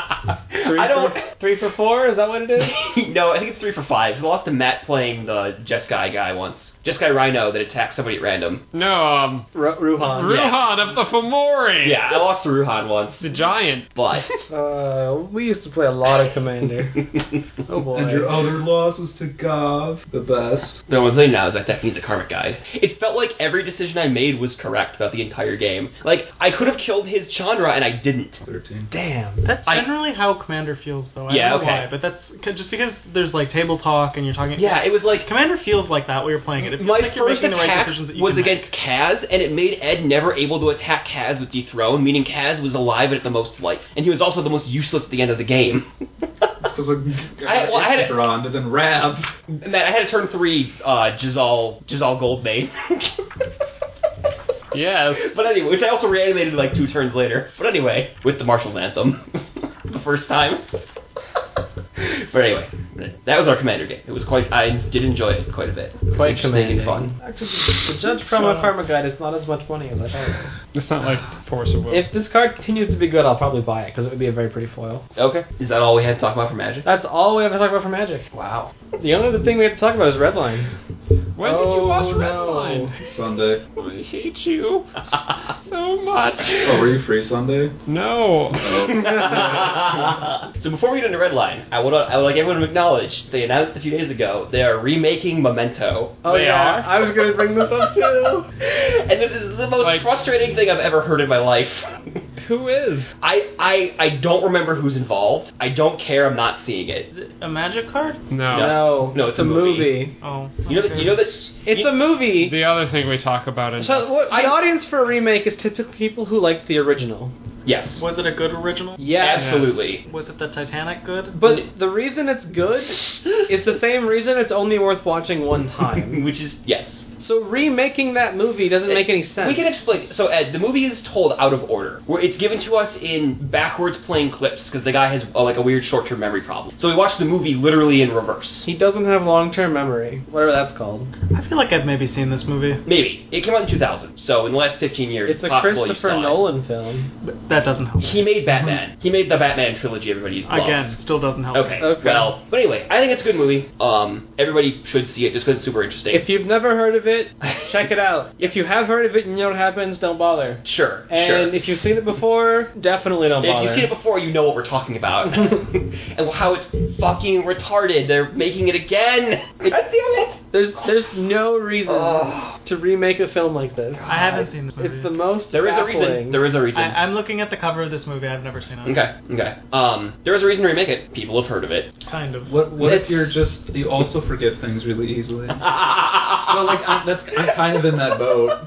I don't. 3 for 4? Is that what it is? No, I think it's 3 for 5. So I lost to Matt playing the Jeskai guy once. Jeskai Rhino that attacks somebody at random. No, Ruhan. Ruhan of the Fomori. Yeah, I lost to Ruhan once. The giant. But We used to play a lot of Commander. Oh boy. And your other loss was to Gov, the best. the one thing now is that Daphne's a karmic guide. It felt like every decision I made was correct about the entire game. Like, I could have killed his Chandra and I didn't. 13. Damn. That's generally how Commander feels, though. I Yeah, don't know okay. why, but that's just because there's like table talk and you're talking. Yeah, it was like... Commander feels like that while you're playing it. It feels My like you're first making the right attack decisions that you was can against Kaz, and it made Ed never able to attack Kaz with Dethrone, meaning Kaz was alive and at the most life. And he was also the most useless at the end of the game. It's because of I had it- Ron, and then Rav. Matt, I had a turn 3 Jazal Goldmane. Yes. But anyway, which I also reanimated like 2 turns later. But anyway, with the Marshall's Anthem. The first time. But anyway, that was our Commander game. It was quite... I did enjoy it quite a bit. It was Quite interesting and commanding. fun. Actually, the Judge Promo Karma Guide is not as much money as I thought it was. It's not like Force of Will. If this card continues to be good, I'll probably buy it because it would be a very pretty foil. Okay. Is that all we had to talk about for Magic? That's all we have to talk about for Magic. Wow. The only other thing we have to talk about is Redline. When did you watch no. Redline? Sunday. I hate you so much. Oh, were you free Sunday? No. So before we get into Redline, I would like everyone to acknowledge they announced a few days ago they are remaking Memento. Oh They yeah, are? I was going to bring this up too. And this is the most Like- frustrating thing I've ever heard in my life. Who is? I don't remember who's involved. I don't care. I'm not seeing it. Is it a Magic card? No. No, it's a movie. Oh. You know that. It's a movie. The other thing we talk about in So what, the audience for a remake is typically people who liked the original. Yes. Was it a good original? Yes. Absolutely. Was it the Titanic good? But the reason it's good is the same reason it's only worth watching one time. Which is yes. So remaking that movie doesn't make any sense. We can explain. So, Ed, the movie is told out of order. Where it's given to us in backwards playing clips because the guy has like a weird short-term memory problem. So we watch the movie literally in reverse. He doesn't have long-term memory, whatever that's called. I feel like I've maybe seen this movie. Maybe. It came out in 2000. So in the last 15 years, It's a possible you Christopher saw it. Nolan film. But that doesn't help. He made Batman. He made the Batman trilogy everybody loves. Again, still doesn't help. Okay. Okay. Well, but anyway, I think it's a good movie. Everybody should see it just because it's super interesting. If you've never heard of it, check it out. If you have heard of it and you know what happens, don't bother. Sure. And if you've seen it before, definitely don't If bother. you've seen it before, you know what we're talking about. And how it's fucking retarded. They're making it again. God damn it. There's no reason Ugh. to remake a film like this. I haven't seen this movie. It's the most There is a baffling. reason. There is a reason. I'm looking at the cover of this movie. I've never seen it. Okay. There is a reason to remake it. People have heard of it. Kind of. What if It's- you're just you also forget things really easily? Well, well, like I'm kind of in that boat.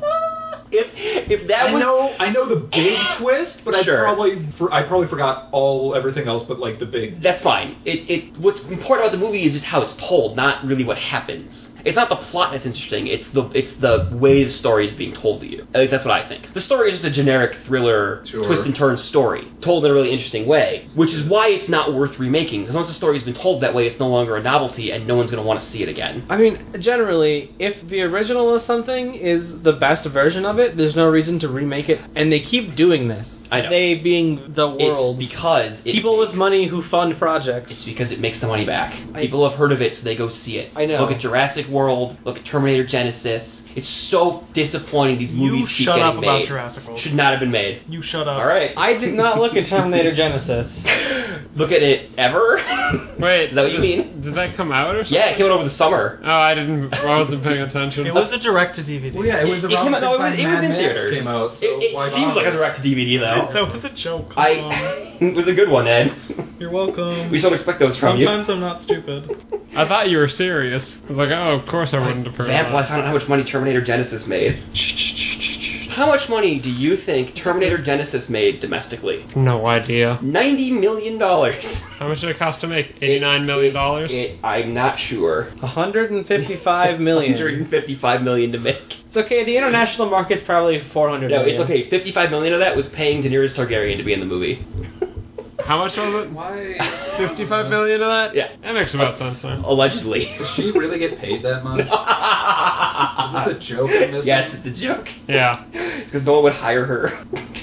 if that I was know the big twist, but Sure. I probably forgot everything else, but like the big. that's fine. What's important about the movie is just how it's told, not really what happens. It's not the plot that's interesting. It's the way the story is being told to you. At least that's what I think. The story is just a generic thriller, Sure. twist and turn story, told in a really interesting way, which is why it's not worth remaking. Because once the story's been told that way, it's no longer a novelty, and no one's going to want to see it again. I mean, generally, if the original of something is the best version of it, there's no reason to remake it. And they keep doing this. I know. They being the world. It's because People with money who fund It's projects. because it makes the money back. People have heard of it, so they go see it. I know. Look at Jurassic World. Look at Terminator Genesis. It's so disappointing these You movies keep shut getting up about made. Jurassic World. Should not have been made. You shut up. All right. I did not look at Terminator Genesis. Look at it ever? Wait, Is that what you mean? Did that come out or something? Yeah, it came out over the summer. Oh, I wasn't paying attention. It was a direct to DVD. Well, yeah, it was It around came the out, no, same it time was in Mad Max theaters. came out. So it why seems like a bother? direct-to-DVD, though. That was a joke. Come on. It was a good one, Ed. You're welcome. We just don't expect those from you. Sometimes I'm not stupid. I thought you were serious. I was like, oh, of course I wouldn't have heard Damn, well, I that. found out how much money Terminator Genesis made. How much money do you think Terminator Genesis made domestically? No idea. $90 million. How much did it cost to make? $89 million? I'm not sure. 155 million. 155 million to make. It's okay. The international market's probably 400 No, million. it's okay. 55 million of that was paying Daenerys Targaryen to be in the movie. How much was it? Why 55 million of that? Yeah. That makes about sense then. Allegedly. does she really get paid that much? Is this a joke? I'm missing? Yes, it's a joke. Yeah. Because no one would hire her.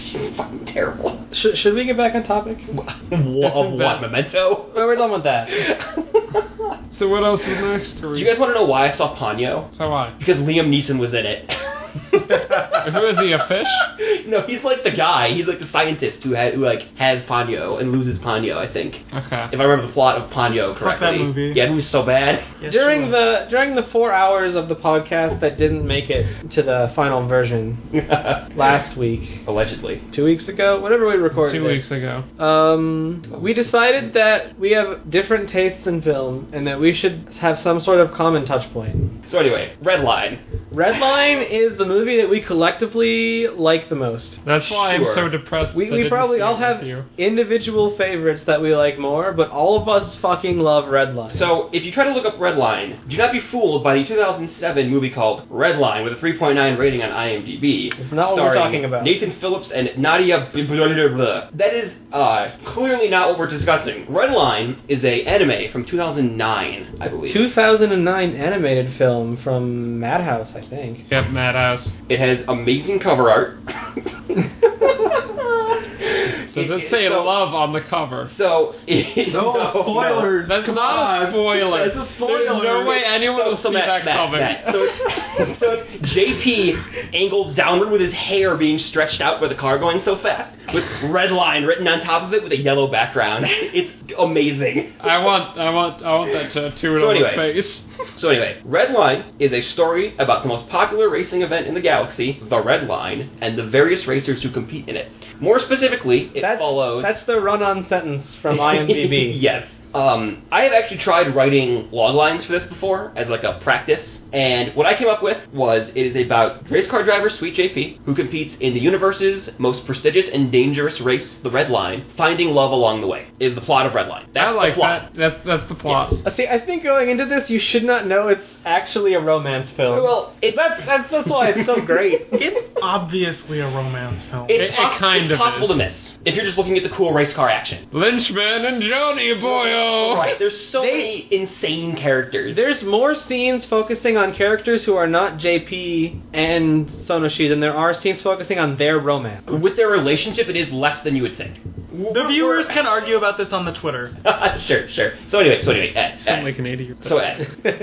She's fucking terrible. Should we get back on topic? What, Memento? Well, we're done with that. So what else is next? Do you guys want to know why I saw Ponyo? So why? Because Liam Neeson was in it. Who is he, a fish? No, he's like the guy. He's like the scientist who has Ponyo and loses Ponyo, I think. Okay. If I remember the plot of Ponyo Fuck correctly. that movie. Yeah, it was so bad. Yes, during sure. the 4 hours of the podcast that didn't make it to the final version last week, Allegedly. 2 weeks ago, whenever we recorded 2 it, weeks ago. we decided that we have different tastes in film and that we should have some sort of common touch point. So anyway, Red Line. Red Line is the movie that we collectively like the most. That's why I'm Sure. so depressed. I We didn't probably see all it have with you. individual favorites that we like more, but all of us fucking love Red Line. So, if you try to look up Red Line, do not be fooled by the 2007 movie called Red Line with a 3.9 rating on IMDb. It's not what we're starring talking about. Nathan Phillips and Nadia Blah. That is clearly not what we're discussing. Red Line is a anime from 2009, I believe. 2009 animated film from Madhouse, I think. Yep, Madhouse. It has amazing cover art. Does it say love on the cover? So, No, spoilers. That's Come not on. a spoiler. It's a spoiler. There's no way anyone will see that coming. So it's JP angled downward with his hair being stretched out by the car going so fast, with Red Line written on top of it with a yellow background. It's amazing. I want that tattooed So on anyway. the face. So anyway, Red Line is a story about the most popular racing event in the galaxy, the Red Line, and the various racers who compete in it. More specifically, it follows... That's the run-on sentence from IMDb. Yes. I have actually tried writing log lines for this before as like a practice, and what I came up with was it is about race car driver Sweet JP, who competes in the universe's most prestigious and dangerous race, the Red Line, finding love along the way, is the plot of Red Line. That's I like the plot. that. That's the plot. Yes. See, I think going into this, you should not know it's actually a romance film. Well, that's why it's so great. It's obviously a romance film. It's It kind of possible is. to miss if you're just looking at the cool race car action. Lynchman and Johnny Boyo. Right, there's so many insane characters. There's more scenes focusing on characters who are not JP and Sonoshi than there are scenes focusing on their romance. With their relationship, it is less than you would think. The viewers can argue about this on the Twitter. Sure. So anyway, Ed. Sound like an idiot. So Ed.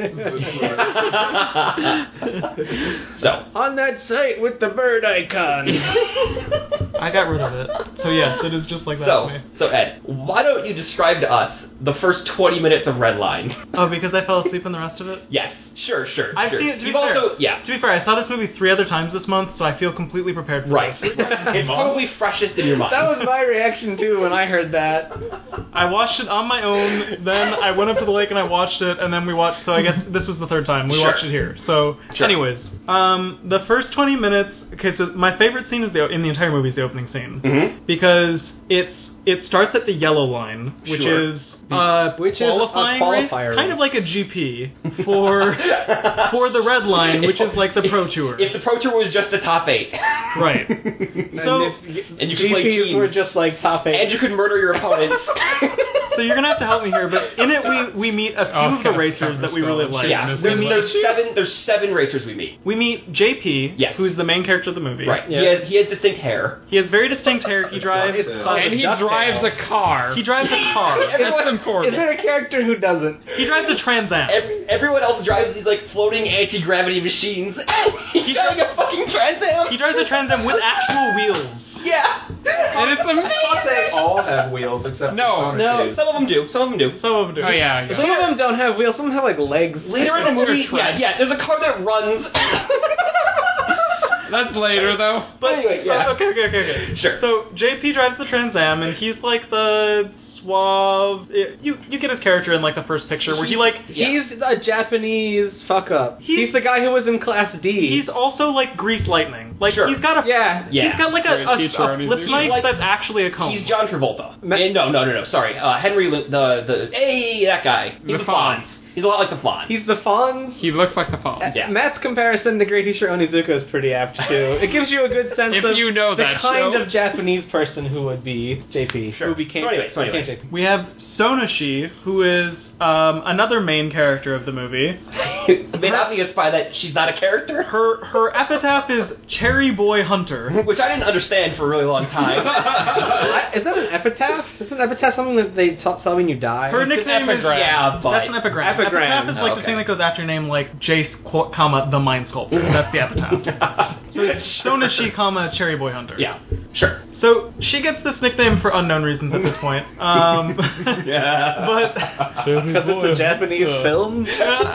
So, On that site with the bird icon. I got rid of it. So yes, it is just like that to me. so Ed, why don't you describe to us the first 20 minutes of Red Line? Oh, because I fell asleep in the rest of it? Yes, sure. I've sure. seen it, to be You've fair. also, yeah. To be fair, I saw this movie 3 other times this month, so I feel completely prepared for Right. this. It's probably freshest in your mind. That was my reaction too when I heard that. I watched it on my own, then I went up to the lake and I watched it, and then we watched, so I guess this was the 3rd time. We Sure. watched it here. So, Sure. anyways, the first 20 minutes, okay, so my favorite scene is in the entire movie is the opening scene. Mhm. Because it starts at the yellow line, which Sure. is Which is a qualifying race, qualifier kind race. of like a GP for the red line, which is like the Pro Tour. If the Pro Tour was just a top 8. Right. So And you could play GPs teams. were just like top 8. And you could murder your opponents. so you're gonna have to help me here, but in it we meet a few of the Okay, racers that we really like. Yeah, there's 7 racers we meet. We meet JP, Yes. who's the main character of the movie. Right. Yeah. He has distinct hair. He has very distinct hair. He drives. It's called And he DuckTales. drives a car. He drives a car. That's important. Is there a character who doesn't? He drives a Trans Am. Everyone else drives these like floating anti-gravity machines. He's driving a fucking Trans Am. He drives a Trans Am with actual wheels. Yeah. And it's I thought they amazing. all have wheels except No, for no, Sonic's. Some of them do. Some of them do. Oh yeah. Some of them don't have wheels. Some have like legs. Later in the Those are movie, tracks. yeah, there's a car that runs. That's later though. But Anyway, yeah. Okay. Sure. So JP drives the Trans Am, and he's like the suave. You get his character in like the first picture where he like He's a Japanese fuck up. He's the guy who was in Class D. he's also like Grease Lightning. Like Sure. he's got a yeah. Yeah. He's got like Great a teacher on his flip ears. mic Like- that's actually a comb. He's John Travolta. Ma- No. Sorry, Henry. The hey, that guy. He's The the Fonz. Fonz. He's a lot like the Fawn. He's the Fonz. He looks like the Fonz. Yeah. Matt's comparison to Great Teacher Onizuka is pretty apt too. It gives you a good sense If of you know the that kind show. of Japanese person who would be JP. Sure. Who became, So anyway. became JP. We have Sonoshi, who is another main character of the movie. Made obvious by that she's not a character, Her epitaph is Cherry Boy Hunter. which I didn't understand for a really long time. Is that an epitaph? Is an epitaph something that they tell when you die? Her nickname is yeah, but that's an epigram. Epigram. Epitaph is like the Okay. thing that goes after your name, like Jace, comma the Mind Sculptor. That's the epitaph. So it's Sonoshi, comma Cherry Boy Hunter. yeah, sure. So she gets this nickname for unknown reasons at this point. Yeah. But Because it's a Japanese film?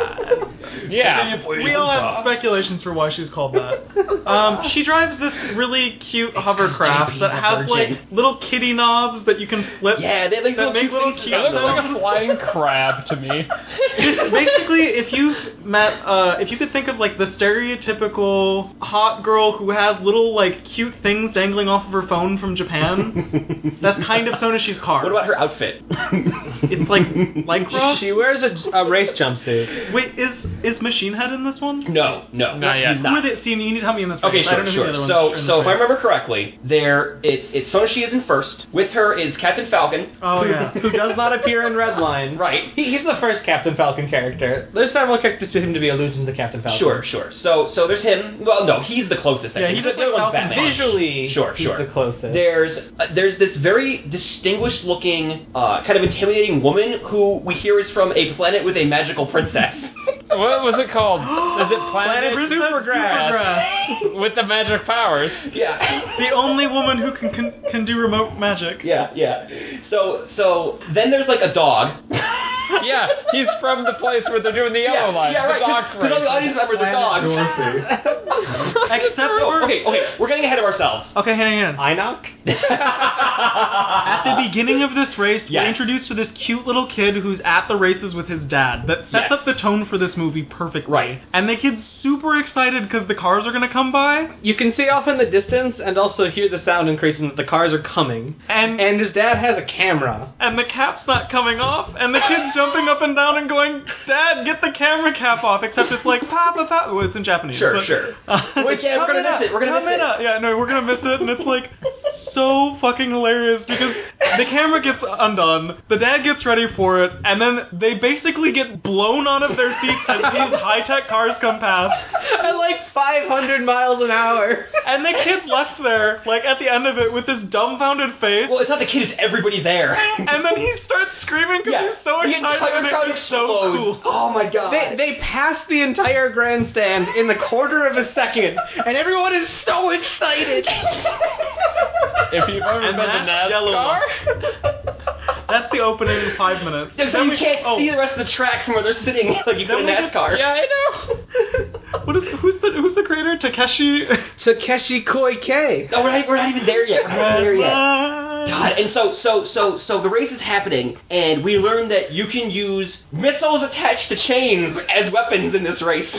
Yeah. we all have speculations for why she's called that. She drives this really cute hovercraft JP's that a has virgin. like little kitty knobs that you can flip. Yeah, they like that make little faces. cute. It looks like a flying crab to me. Basically, if you could think of like the stereotypical hot girl who has little like cute things dangling off of her phone from Japan, that's kind of Sonoshi's car. What about her outfit? It's like lycra. She wears a race jumpsuit. Wait, is Machine Head in this one? No. Not yet. he's Who not. are they? See, you need to help me in this. Okay, race. I don't know sure. who the other So, ones are in so this if I race. remember correctly, it's Sonoshi is in first. With her is Captain Falcon. Oh yeah. Who does not appear in Redline. Right. He's the first Captain Falcon character. There's several characters to him to be allusions to Captain Falcon. Sure. So there's him. Well, no, he's the closest. I Yeah, think. he's the like other one's Falcon Batman. Visually, Sure. he's the closest. There's this very distinguished looking, kind of intimidating woman who we hear is from a planet with a magical princess. What was it called? Is it Planet Princess Supergrass. with the magic powers? Yeah. The only woman who can do remote magic. Yeah. So then there's like a dog. Yeah, he's from the place where they're doing the yellow line. Yeah, the right. dog Because all the audience members are dogs. Except for Okay. We're getting ahead of ourselves. Okay, hang on. Inoc? At the beginning of this race, Yes. we're introduced to this cute little kid who's at the races with his dad. That sets Yes. up the tone for this movie perfectly. Right. And the kid's super excited because the cars are going to come by. You can see off in the distance and also hear the sound increasing that the cars are coming. And his dad has a camera. and the cap's not coming off, and the kid's jumping up and down and going, "Dad, get the camera cap off!" Except it's like "Papa, Papa." Well, it's in Japanese. Sure. Which Yeah, we're gonna miss it. We're gonna miss it. Yeah, no, we're gonna miss it, and it's like so fucking hilarious because the camera gets undone, the dad gets ready for it, and then they basically get blown out of their seats as these high-tech cars come past, At like 500 miles an hour. and the kid's left there, like at the end of it, with this dumbfounded face. Well, it's not the kid; it's everybody there. And then he starts screaming because he's so the excited entire and crowd it's so explodes. cool. Oh my god! They pass the entire grandstand in the quarter of a second, and everyone is so excited. If you've ever And been to that's Yellow NASCAR, That's the opening 5 minutes. So Then you we- can't oh, see the rest of the track from where they're sitting, like you could in Then we just- NASCAR. yeah, I know. Who's the creator? Takeshi. Takeshi Koike. No, we're not even there yet. We're not even there yet. God. God, and so the race is happening, and we learn that you can use missiles attached to chains as weapons in this race.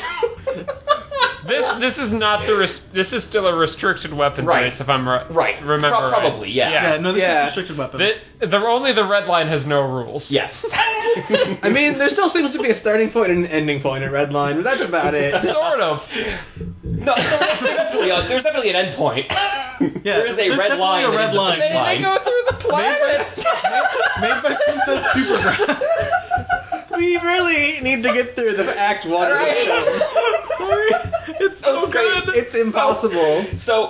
This is not this is still a restricted weapon Right. race, if I'm right. Remember, probably, yeah. Yeah, no, this Yeah. is restricted weapons. Only the red line has no rules. Yes. I mean, there still seems to be a starting point and an ending point at Redline, but that's about it. Sort of. No, there's definitely an end point. There is a there's red definitely line. a that red is the line. finish They go through the planet. Made by Princess Supergrass. We really need to get through the Act 1 of the film. Sorry. It's so great. good. It's impossible.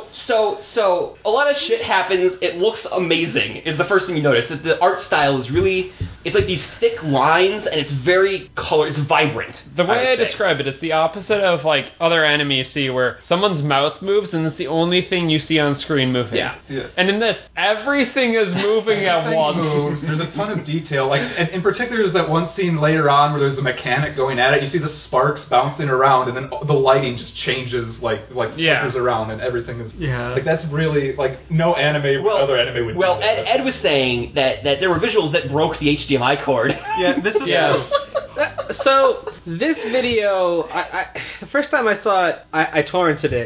So a lot of shit happens. It looks amazing. Is the first thing you notice. That the art style is really, it's like these thick lines, and it's very color. It's vibrant. The way I would say. describe it, it's the opposite of like other anime you see where someone's mouth moves and it's the only thing you see on screen moving. Yeah. And in this, everything is moving at Everything once. moves. There's a ton of detail. Like, and in particular, there's that one scene later on where there's a mechanic going at it. You see the sparks bouncing around, and then the lighting just changes, like Yeah. flickers around, and everything is. Yeah. Like that's really like no other anime would. Well, do that. Ed was saying that there were visuals that broke the HDMI cord. Yeah, this is Yes. So, this video, the first time I saw it, I torrented it.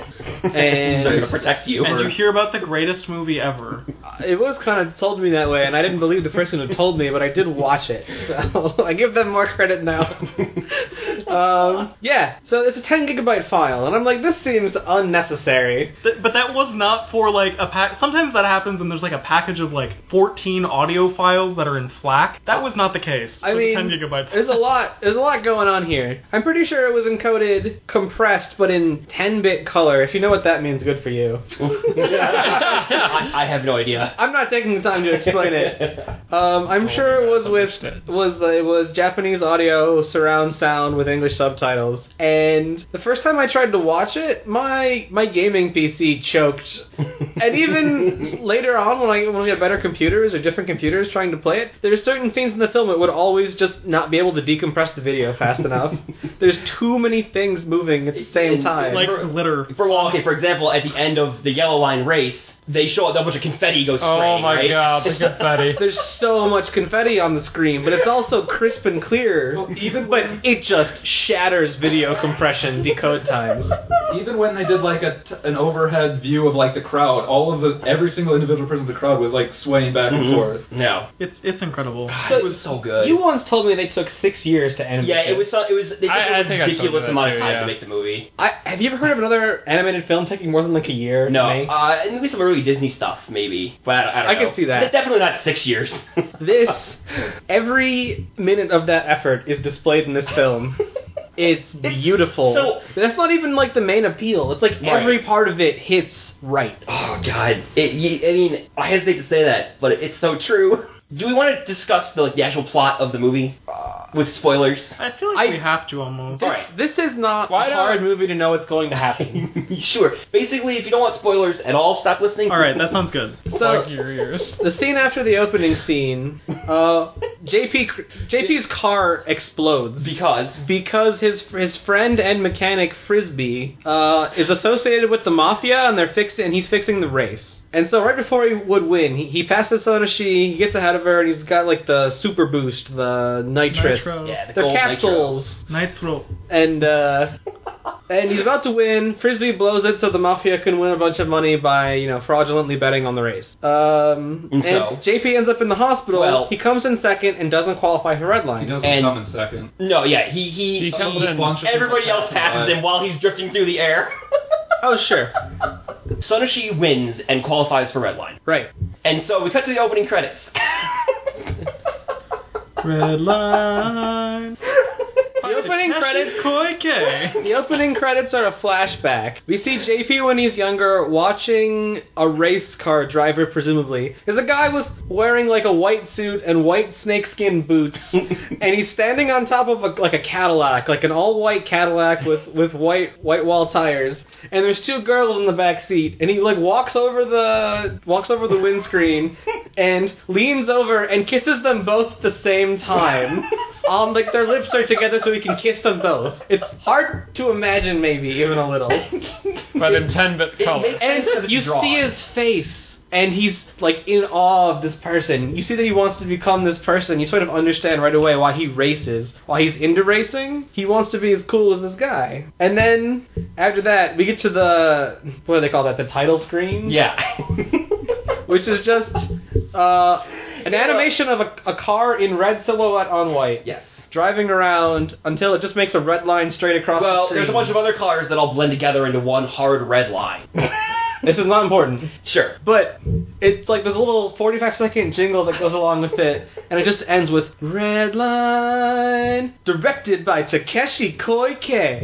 They're gonna And protect you. And you hear about the greatest movie ever. it was kind of told me that way, and I didn't believe the person who told me, but I did watch it. So I give them more credit now. Yeah, so it's a 10 gigabyte file, and I'm like, this seems unnecessary. But that was not for like a pack. Sometimes that happens and there's like a package of like 14 audio files that are in FLAC. That was not the case. I with mean, 10 gigabyte. there's a lot going on here. I'm pretty sure it was encoded, compressed, but in 10-bit color. If you know what that means, good for you. I have no idea. I'm not taking the time to explain it. I'm sure it was it was Japanese audio surround sound with English subtitles. And the first time I tried to watch it, my gaming PC choked. And even later on, when we had better computers or different computers trying to play it, there's certain scenes in the film it would always just not be able to decompress the video fast enough. There's too many things moving at the same time. like glitter. For example, at the end of the Yellow Line race, they show a bunch of confetti go spraying. Oh my right? god, the confetti. There's so much confetti on the screen, but it's also crisp and clear. But it just shatters video compression decode times. Even when they did like an overhead view of like the crowd, every single individual person in the crowd was like swaying back and forth. No. It's incredible. It was so good. You once told me they took 6 years to animate. Yeah, it was. They took I a think I told you ridiculous that amount of too, time yeah. to make the movie. Have you ever heard of another animated film taking more than like a year No, to make? maybe some early Disney stuff, maybe. But I don't I know. can see that. Definitely not 6 years. Every minute of that effort is displayed in this film. It's beautiful. so- That's not even like the main appeal. It's like Right. every part of it hits right. Oh God! I mean, I hesitate to say that, but it's so true. Do we want to discuss the actual plot of the movie with spoilers? I feel like we have to almost. Alright. This is not Why a not? hard movie to know what's going to happen. Sure. Basically, if you don't want spoilers at all, stop listening. Alright, that sounds good. So Plug your ears. the scene after the opening scene, JP's car explodes. Because his friend and mechanic Frisbee is associated with the mafia, and he's fixing the race. And so right before he would win, he passes Sonoshi, he gets ahead of her, and he's got like the super boost, the nitrous. Nitro. Yeah, the They're gold capsules. Nitro. And he's about to win. Frisbee blows it so the mafia can win a bunch of money by, fraudulently betting on the race. And so- JP ends up in the hospital. Well- He comes in second and doesn't qualify for Red Line. He doesn't And- come in second. No, yeah, he comes in. everybody else passes him while he's drifting through the air. Oh, sure. Sonoshi wins and qualifies for Red Line. Right. And so we cut to the opening credits. Red line. The opening credits. Koike. The opening credits are a flashback. We see JP when he's younger watching a race car driver, presumably. There's a guy wearing like a white suit and white snakeskin boots, and he's standing on top of a Cadillac, like an all-white Cadillac with white wall tires. And there's two girls in the back seat, and he like walks over the windscreen and leans over and kisses them both at the same time. Like their lips are together so he can kiss them both. It's hard to imagine, maybe, even a little. But in 10-bit color. makes sense 'cause And it's you drawn. see his face, and he's like in awe of this person. You see that he wants to become this person. You sort of understand right away why he races. Why he's into racing. He wants to be as cool as this guy. And then, after that, we get to what do they call that? The title screen? Yeah. Which is just an animation of a car in red silhouette on white. Yes. Driving around until it just makes a red line straight across the Well, screen. there's a bunch of other cars that all blend together into one hard red line. This is not important. Sure. But it's like there's a little 45-second jingle that goes along with it, and it just ends with Red Line, directed by Takeshi Koike.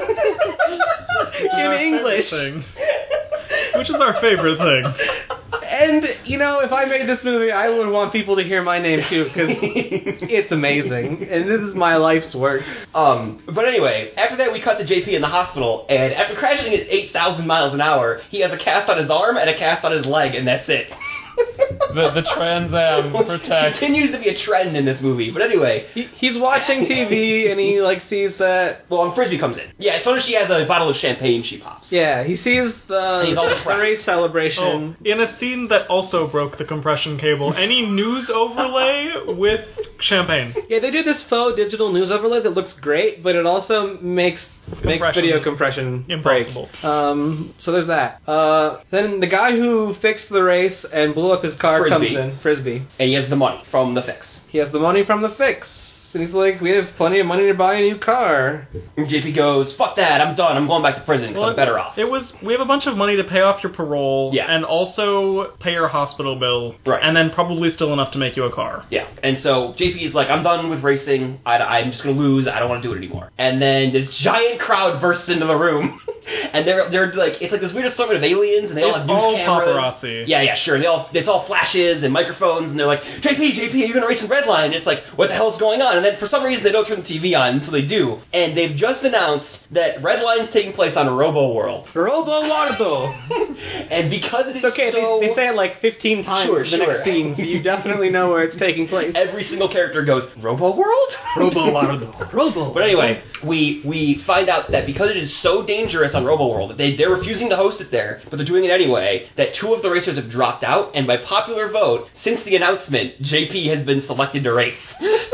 In English. Which is our favorite thing. And, if I made this movie, I would want people to hear my name too, because it's amazing, and this is my life's work. But anyway, after that we cut to JP in the hospital, and after crashing at 8,000 miles an hour, he has a cast on his arm and a cast on his leg, and that's it. The Trans Am Which protects. continues to be a trend in this movie. But anyway, He's watching TV, and he, sees that... well, Frisbee comes in. Yeah, as soon as she has a bottle of champagne, she pops. Yeah, he sees He's all the depressed. race celebration. In a scene that also broke the compression cable, any news overlay with champagne. Yeah, they do this faux digital news overlay that looks great, but it also makes Makes video compression Impossible. break. So there's that. Then the guy who fixed the race and blew up his car comes in. Frisbee. And he has the money from the fix. He has the money from the fix. And he's like, we have plenty of money to buy a new car. And JP goes, fuck that, I'm done. I'm going back to prison because I'm better off. We have a bunch of money to pay off your parole, Yeah. and also pay your hospital bill, Right. and then probably still enough to make you a car. Yeah, and so JP's like, I'm done with racing. I'm just gonna lose. I don't want to do it anymore. And then this giant crowd bursts into the room, and they're like, it's like this weird assortment of aliens, and they all have news all cameras. paparazzi. Yeah, sure. It's all flashes and microphones, and they're like, JP, are you gonna race in red line? And it's like, what the hell's going on? And then for some reason they don't turn the TV on until they do, and they've just announced that red line's taking place on Robo World. Robo Lardo! And because it is It's okay, so... they say it like 15 times Sure, in the next scene, so you definitely know where it's taking place. Every single character goes, Robo World? Robo Lardo. Robo. But anyway, we find out that because it is so dangerous on Robo World, they're refusing to host it there, but they're doing it anyway, that 2 of the racers have dropped out, and by popular vote, since the announcement, JP has been selected to race.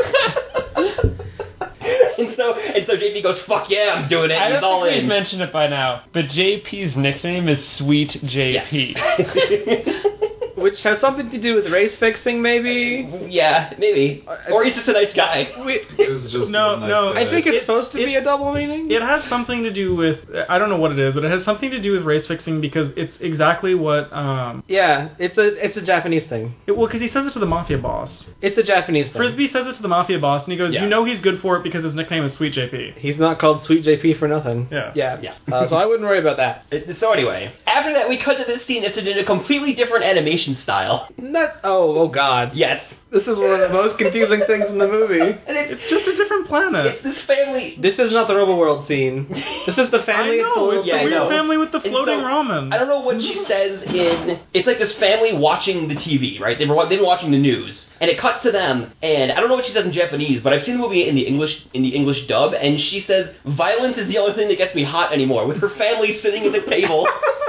And so JP goes, fuck yeah, I'm doing it. I He's don't all think in. we've mentioned it by now, but JP's nickname is Sweet JP. Yes. Which has something to do with race fixing, maybe? Yeah, maybe. Or he's just a nice guy. It was just No, a nice no, guy. I think it's supposed to be a double meaning. It has something to do with, I don't know what it is, but it has something to do with race fixing because it's exactly what, Yeah, it's a Japanese thing. because he says it to the mafia boss. It's a Japanese thing. Frisbee says it to the mafia boss, and he goes, Yeah. you know he's good for it because his nickname is Sweet JP. He's not called Sweet JP for nothing. Yeah. Yeah. Yeah. So I wouldn't worry about that. So anyway, after that we cut to this scene. It's in a completely different animation style. Oh God. Yes. This is one of the most confusing things in the movie. And It's just a different planet. it's this family. This is not the Robo World scene. This is the I family. know, it's Yeah, a I weird know. family with the And floating so, ramen. I don't know what she says in. It's like this family watching the TV, right? They've been watching the news, and it cuts to them, and I don't know what she says in Japanese, but I've seen the movie in the English dub, and she says, "Violence is the only thing that gets me hot anymore." With her family sitting at the table.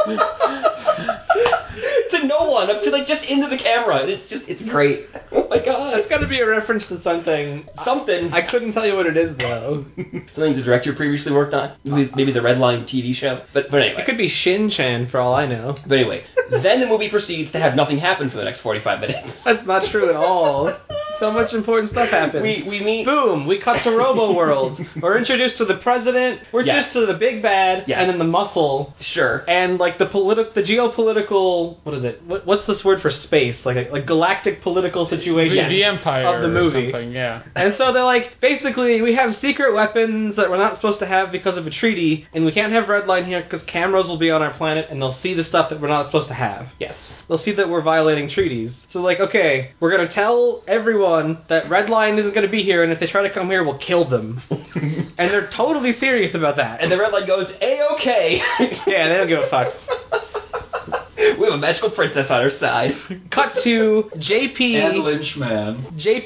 To no one, up to like just into the camera, and it's great. Oh my god. It's got to be a reference to something. Something. I couldn't tell you what it is though. Something the director previously worked on. Maybe the Red Line TV show. But anyway. It could be Shin-Chan for all I know. But anyway, then the movie proceeds to have nothing happen for the next 45 minutes. That's not true at all. So much important stuff happens. We meet... Boom! We cut to Robo World. We're introduced to the president. We're Yes. introduced to the big bad, Yes. and then the muscle, Sure. and like the geopolitical. What is it? What's this word for space? Like a galactic political situation. The Empire of the movie. or something, yeah. And so they're like, basically, we have secret weapons that we're not supposed to have because of a treaty, and we can't have Red Line here because cameras will be on our planet and they'll see the stuff that we're not supposed to have. Yes. They'll see that we're violating treaties. So like, okay, we're gonna tell everyone that Red Line isn't gonna be here, and if they try to come here, we'll kill them. And they're totally serious about that. And the Red Line goes, A-okay. Yeah, they don't give a fuck. We have a magical princess on our side. Cut to JP. And Lynchman.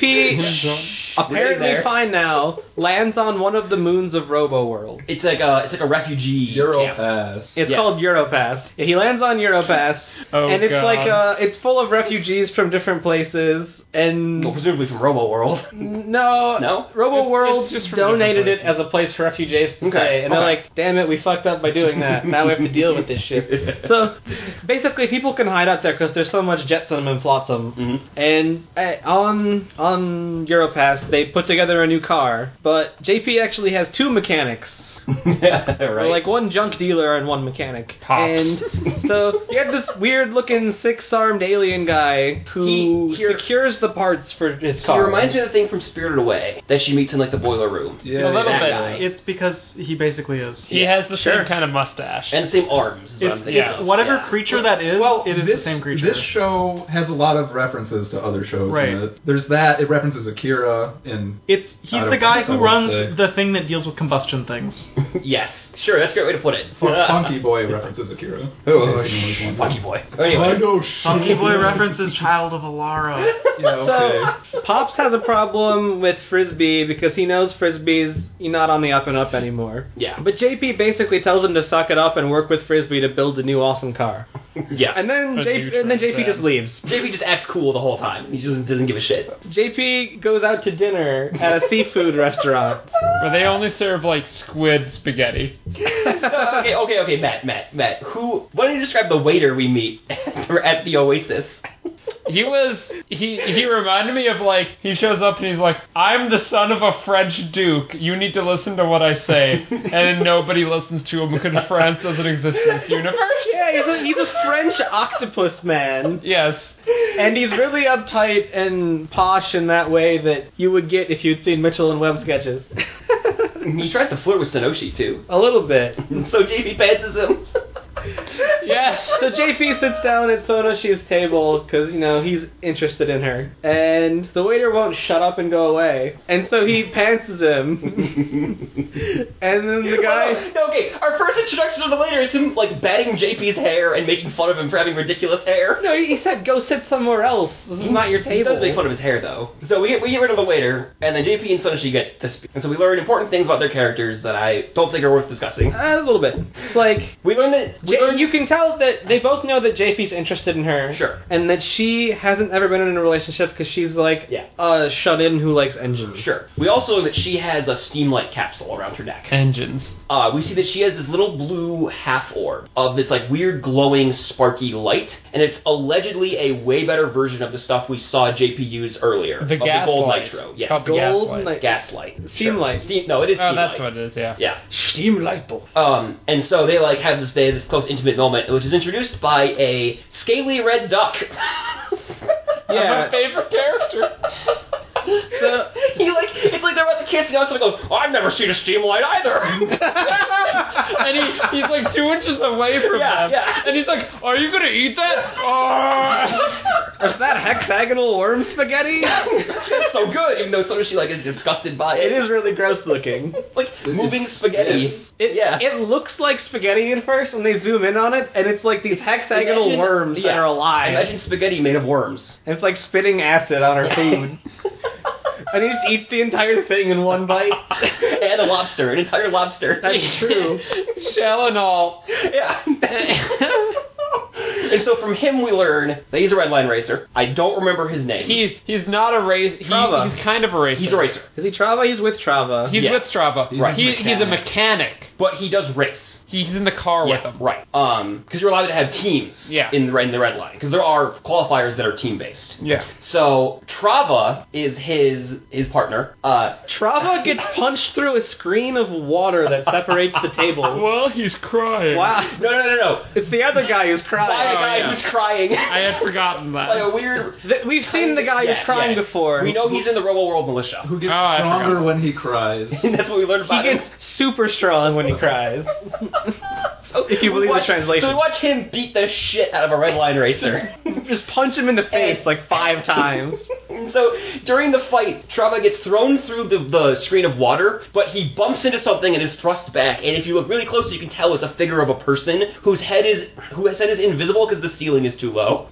JP, apparently there. fine now, lands on one of the moons of Robo World. It's like a refugee camp. Europass. It's Yeah. called Europass. Yeah, he lands on Europass, Oh, and it's God. like it's full of refugees from different places. And Well, presumably from Robo World. no, No? Robo World It's just from donated different it as a place for refugees to Okay, stay, and they're okay. like, "Damn it, we fucked up by doing that. Now we have to deal with this shit." So basically, people can hide out there because there's so much jetsam and flotsam. Mhm. And on Europass, they put together a new car, but JP actually has 2 mechanics. Yeah, Or right. like one junk dealer and one mechanic. Pops. And so you have this weird looking 6-armed alien guy who He secures the parts for his He car. reminds me of the thing from Spirited Away that she meets in like the boiler room. Yeah, A little that bit. guy. It's because he basically is. He has the Sure. same kind of mustache. And the same arms is what I'm It's, thinking it's of. whatever Yeah. creature that is, it is the same creature. This show has a lot of references to other shows Right. in it. There's that. It references Akira in... He's I don't the guy know, who I won't runs say. the thing that deals with combustion things. Yes. Sure, that's a great way to put it. Funky Boy references Akira. Oh, Basically, one. Funky boy. Anyway. know Funky Boy references Child of Alara. Yeah, okay. So Pops has a problem with Frisbee because he knows Frisbee's not on the up and up anymore. Yeah. But JP basically tells him to suck it up and work with Frisbee to build a new awesome car. Yeah. And then A JP neutral just leaves. JP just acts cool the whole time. He just doesn't give a shit. JP goes out to dinner at a seafood restaurant. But they only serve like squid spaghetti. Okay, Matt. Why don't you describe the waiter we meet at the Oasis? He reminded me of like, he shows up and he's like, I'm the son of a French duke. You need to listen to what I say. And then nobody listens to him because France doesn't exist in this universe. Yeah, he's a French octopus man. Yes. And he's really uptight and posh in that way that you would get if you'd seen Mitchell and Webb sketches. He tries to flirt with Sonoshi, too. A little bit. So JP pantses him. Yes. So JP sits down at Sonoshi's table because, he's interested in her. And the waiter won't shut up and go away. And so he pantses him. And then the guy... No, okay, our first introduction to the waiter is him, like, batting JP's hair and making fun of him for having ridiculous hair. No, he said, go sit somewhere else. This is not your He table. does make fun of his hair, though. So we get rid of the waiter, and then JP and Sonoshi get to speak. And so we learn important things about their characters that I don't think are worth discussing. A little bit. It's like... We learn that... You can tell that they both know that JP's interested in her. Sure. And that she hasn't ever been in a relationship because she's like a shut-in who likes engines. Sure. We also know that she has a steamlight capsule around her neck. Engines. We see that she has this little blue half orb of this like weird glowing sparky light, and it's allegedly a way better version of the stuff we saw JP use earlier. The of gas the gold light. nitro. It's called the gas Gold light. light. Gaslight. Steam light. No, it is steam Oh, that's light. what it is, yeah. Yeah. Steamlight. And so they like have this close intimate moment, which is introduced by a scaly red duck. Yeah. My favorite character. So It's like they're about to kiss, and now someone goes, I've never seen a steam light either. And he's like 2 inches away from them. Yeah. And he's like, are you gonna eat that? Oh. is that hexagonal worm spaghetti? It's so good, even though Sonoshi like is disgusted by it. It is really gross looking. Like moving spaghetti. It looks like spaghetti at first when they zoom in on it, and it's like these hexagonal Imagine- worms that are alive. Imagine spaghetti made of worms. And it's like spitting acid on her food. And he just eats the entire thing in one bite. And a lobster, an entire lobster. That's true. Shell and all. Yeah. And so from him we learn that he's a red line racer. I don't remember his name. He's not a racer. Trava. He's kind of a racer. He's a racer. Is he Trava? He's with Trava. He's Yeah. with Strava. Right. He's a mechanic. But he does race. He's in the car with Yeah, him. right. Because you're allowed to have teams Yeah. in the red line. Because there are qualifiers that are team-based. Yeah. So Trava is his partner. Trava gets punched through a screen of water that separates the table. Well, he's crying. Wow. No. It's the other guy who's By a crying. guy yeah. who's crying. I had forgotten By a that. weird... We've seen the guy who's crying before. We know he's in the Robo World Militia. Who gets Oh, I stronger forgot. when he cries? That's what we learned He about him. gets super strong when he cries. If you believe the translation. So we watch him beat the shit out of a red line racer. Just punch him in the face like 5 times. So during the fight, Trava gets thrown through the screen of water, but he bumps into something and is thrust back. And if you look really close, you can tell it's a figure of a person whose head is invisible because the ceiling is too low.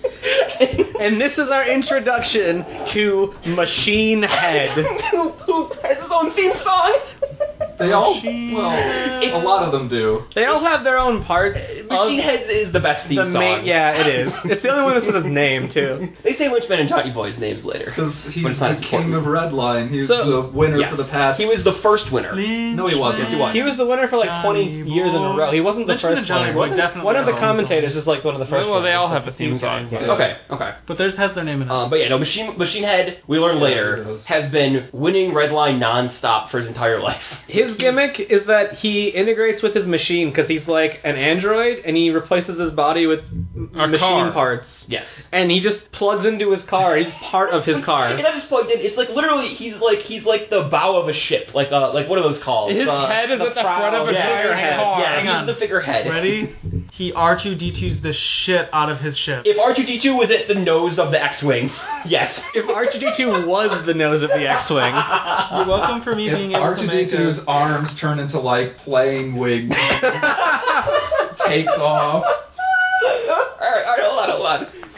And this is our introduction to Machine Head. who has his own theme song. They all, Machine a lot of them do. They all have their own parts. Machine Head is the best theme The song. yeah, it is. It's the only one that's with his name too. They say Lynchman and Johnny Boy's names later. Because he's But it's not the as king important. of Redline. He's So- the winner Yes. for the past... He was the first winner. No, he wasn't. Yes, he was. He was the winner for like 20 Johnny years in a Boy. row. He wasn't the Listen to first Johnny one. Boy, Wasn't- definitely One of the owns commentators is like one of the first Well, ones. they all Like have a the theme song. guy. Okay. But theirs has their name in it. But yeah, no, Machine Head, we learn Yeah, later, it does. has been winning Redline non-stop for his entire life. His gimmick is that he integrates with his machine because he's like an android and he replaces his body with A machine car. parts. Yes. And he just plugs into his car. He's part of his car. It just plugged in. It's like literally, he's like the bow of a ship, like what are those called? His head is at the front of a figurehead. car. Yeah, Hang he's on. the figurehead. Ready? He R2D2s the shit out of his ship. If R2D2 was at the nose of the X-wing, yes. If R2D2 was the nose of the X-Wing, You're welcome for me If being able to make R2D2's a... arms turn into like plane wigs, takes off. All right, hold on.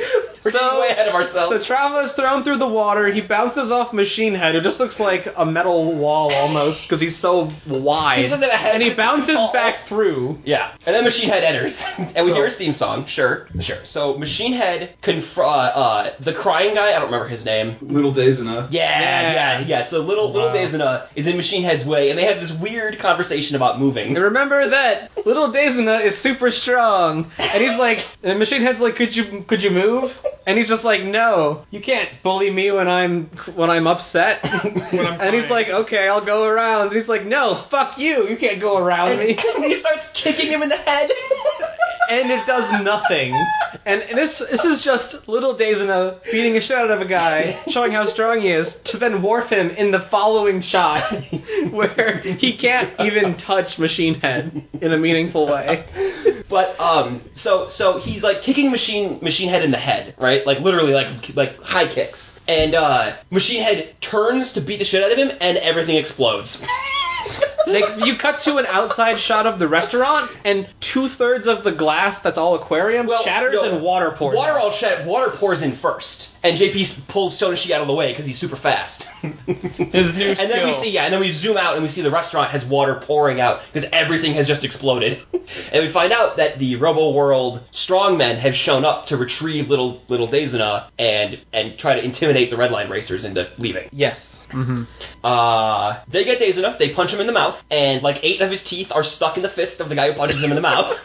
We're getting way ahead of ourselves. So Trava is thrown through the water. He bounces off Machine Head, who just looks like a metal wall almost because he's so wide. He doesn't have a head, and he he's bounces tall. back through. Yeah, and then Machine Head enters, and we hear his theme song. Sure. So Machine Head the crying guy. I don't remember his name. Little Daisina. Yeah. So little Daisina is in Machine Head's way, and they have this weird conversation about moving. And remember that Little Daisina is super strong, and he's like, and Machine Head's like, could you move? And he's just like, no, you can't bully me when I'm upset. And he's like, okay, I'll go around. And he's like, no, fuck you, you can't go around me. And he starts kicking him in the head. And it does nothing. And this is just Little Daisina beating a shit out of a guy, showing how strong he is, to then warp him in the following shot, where he can't even touch Machine Head in a meaningful way. But so he's like kicking Machine Head in the head, right? Like literally, like high kicks. And Machine Head turns to beat the shit out of him, and everything explodes. You cut to an outside shot of the restaurant, and 2/3 of the glass that's all aquarium shatters and water pours out. Water pours in first, and JP pulls Sonoshi out of the way because he's super fast. His new skill. And then we zoom out and we see the restaurant has water pouring out because everything has just exploded. And we find out that the Robo World strongmen have shown up to retrieve little Daisina and try to intimidate the Red Line racers into leaving. Yes. Mm-hmm. They get Daisina, they punch him in the mouth, and like 8 of his teeth are stuck in the fist of the guy who punches him in the mouth.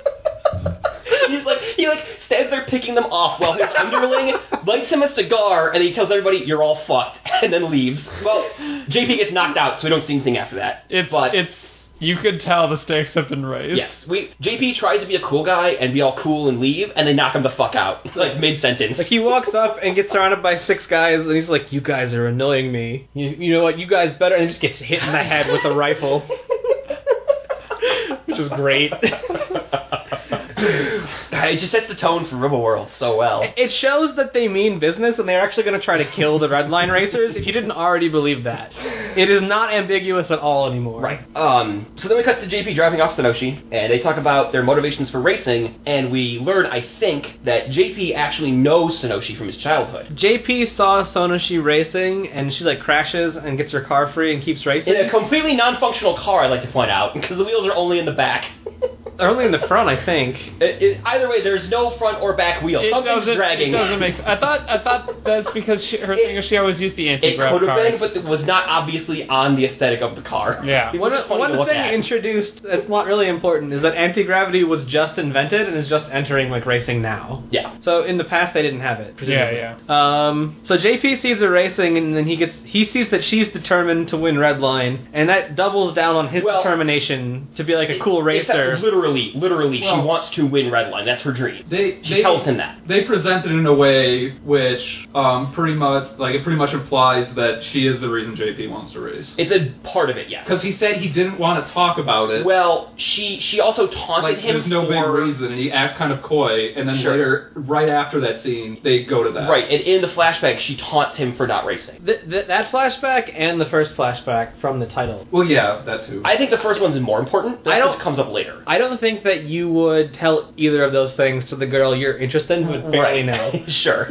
He stands there picking them off while his underling lights him a cigar, and he tells everybody, "You're all fucked," and then leaves. Well, JP gets knocked out, so we don't see anything after that. You could tell the stakes have been raised. Yes, JP tries to be a cool guy and be all cool and leave, and they knock him the fuck out, like mid-sentence. Like he walks up and gets surrounded by 6 guys, and he's like, "You guys are annoying me. You know what? You guys better," and he just gets hit in the head with a rifle, which is great. It just sets the tone for Robo World so well. It shows that they mean business and they're actually going to try to kill the Red Line racers if you didn't already believe that. It is not ambiguous at all anymore. Right. So then we cut to JP driving off Sonoshi, and they talk about their motivations for racing, and we learn, I think, that JP actually knows Sonoshi from his childhood. JP saw Sonoshi racing, and she crashes and gets her car free and keeps racing. In a completely non-functional car, I'd like to point out, because the wheels are only in the back. They're only in the front, I think. Either way, there's no front or back wheel. Something's dragging. It doesn't make sense. I thought that's because her thing is she always used the anti-grav cars. It could have been, but it was not obviously on the aesthetic of the car. Yeah. One thing introduced that's not really important is that anti-gravity was just invented and is just entering racing now. Yeah. So in the past they didn't have it. Presumably. Yeah. So JP sees her racing, and then he sees that she's determined to win Red Line, and that doubles down on his determination to be a cool racer. Literally, she wants to win Red Line. That's her dream. She tells him that. They present it in a way which pretty much implies that she is the reason JP wants to race. It's a part of it, yes. Because he said he didn't want to talk about it. Well, she also taunted him. There's no big reason, and he acts kind of coy. And then later, right after that scene, they go to that. Right, and in the flashback, she taunts him for not racing. That flashback and the first flashback from the title. Well, yeah, that too. I think the first one's more important. It comes up later. I don't think that you would tell either of those things to the girl you're interested in, but barely know. Sure.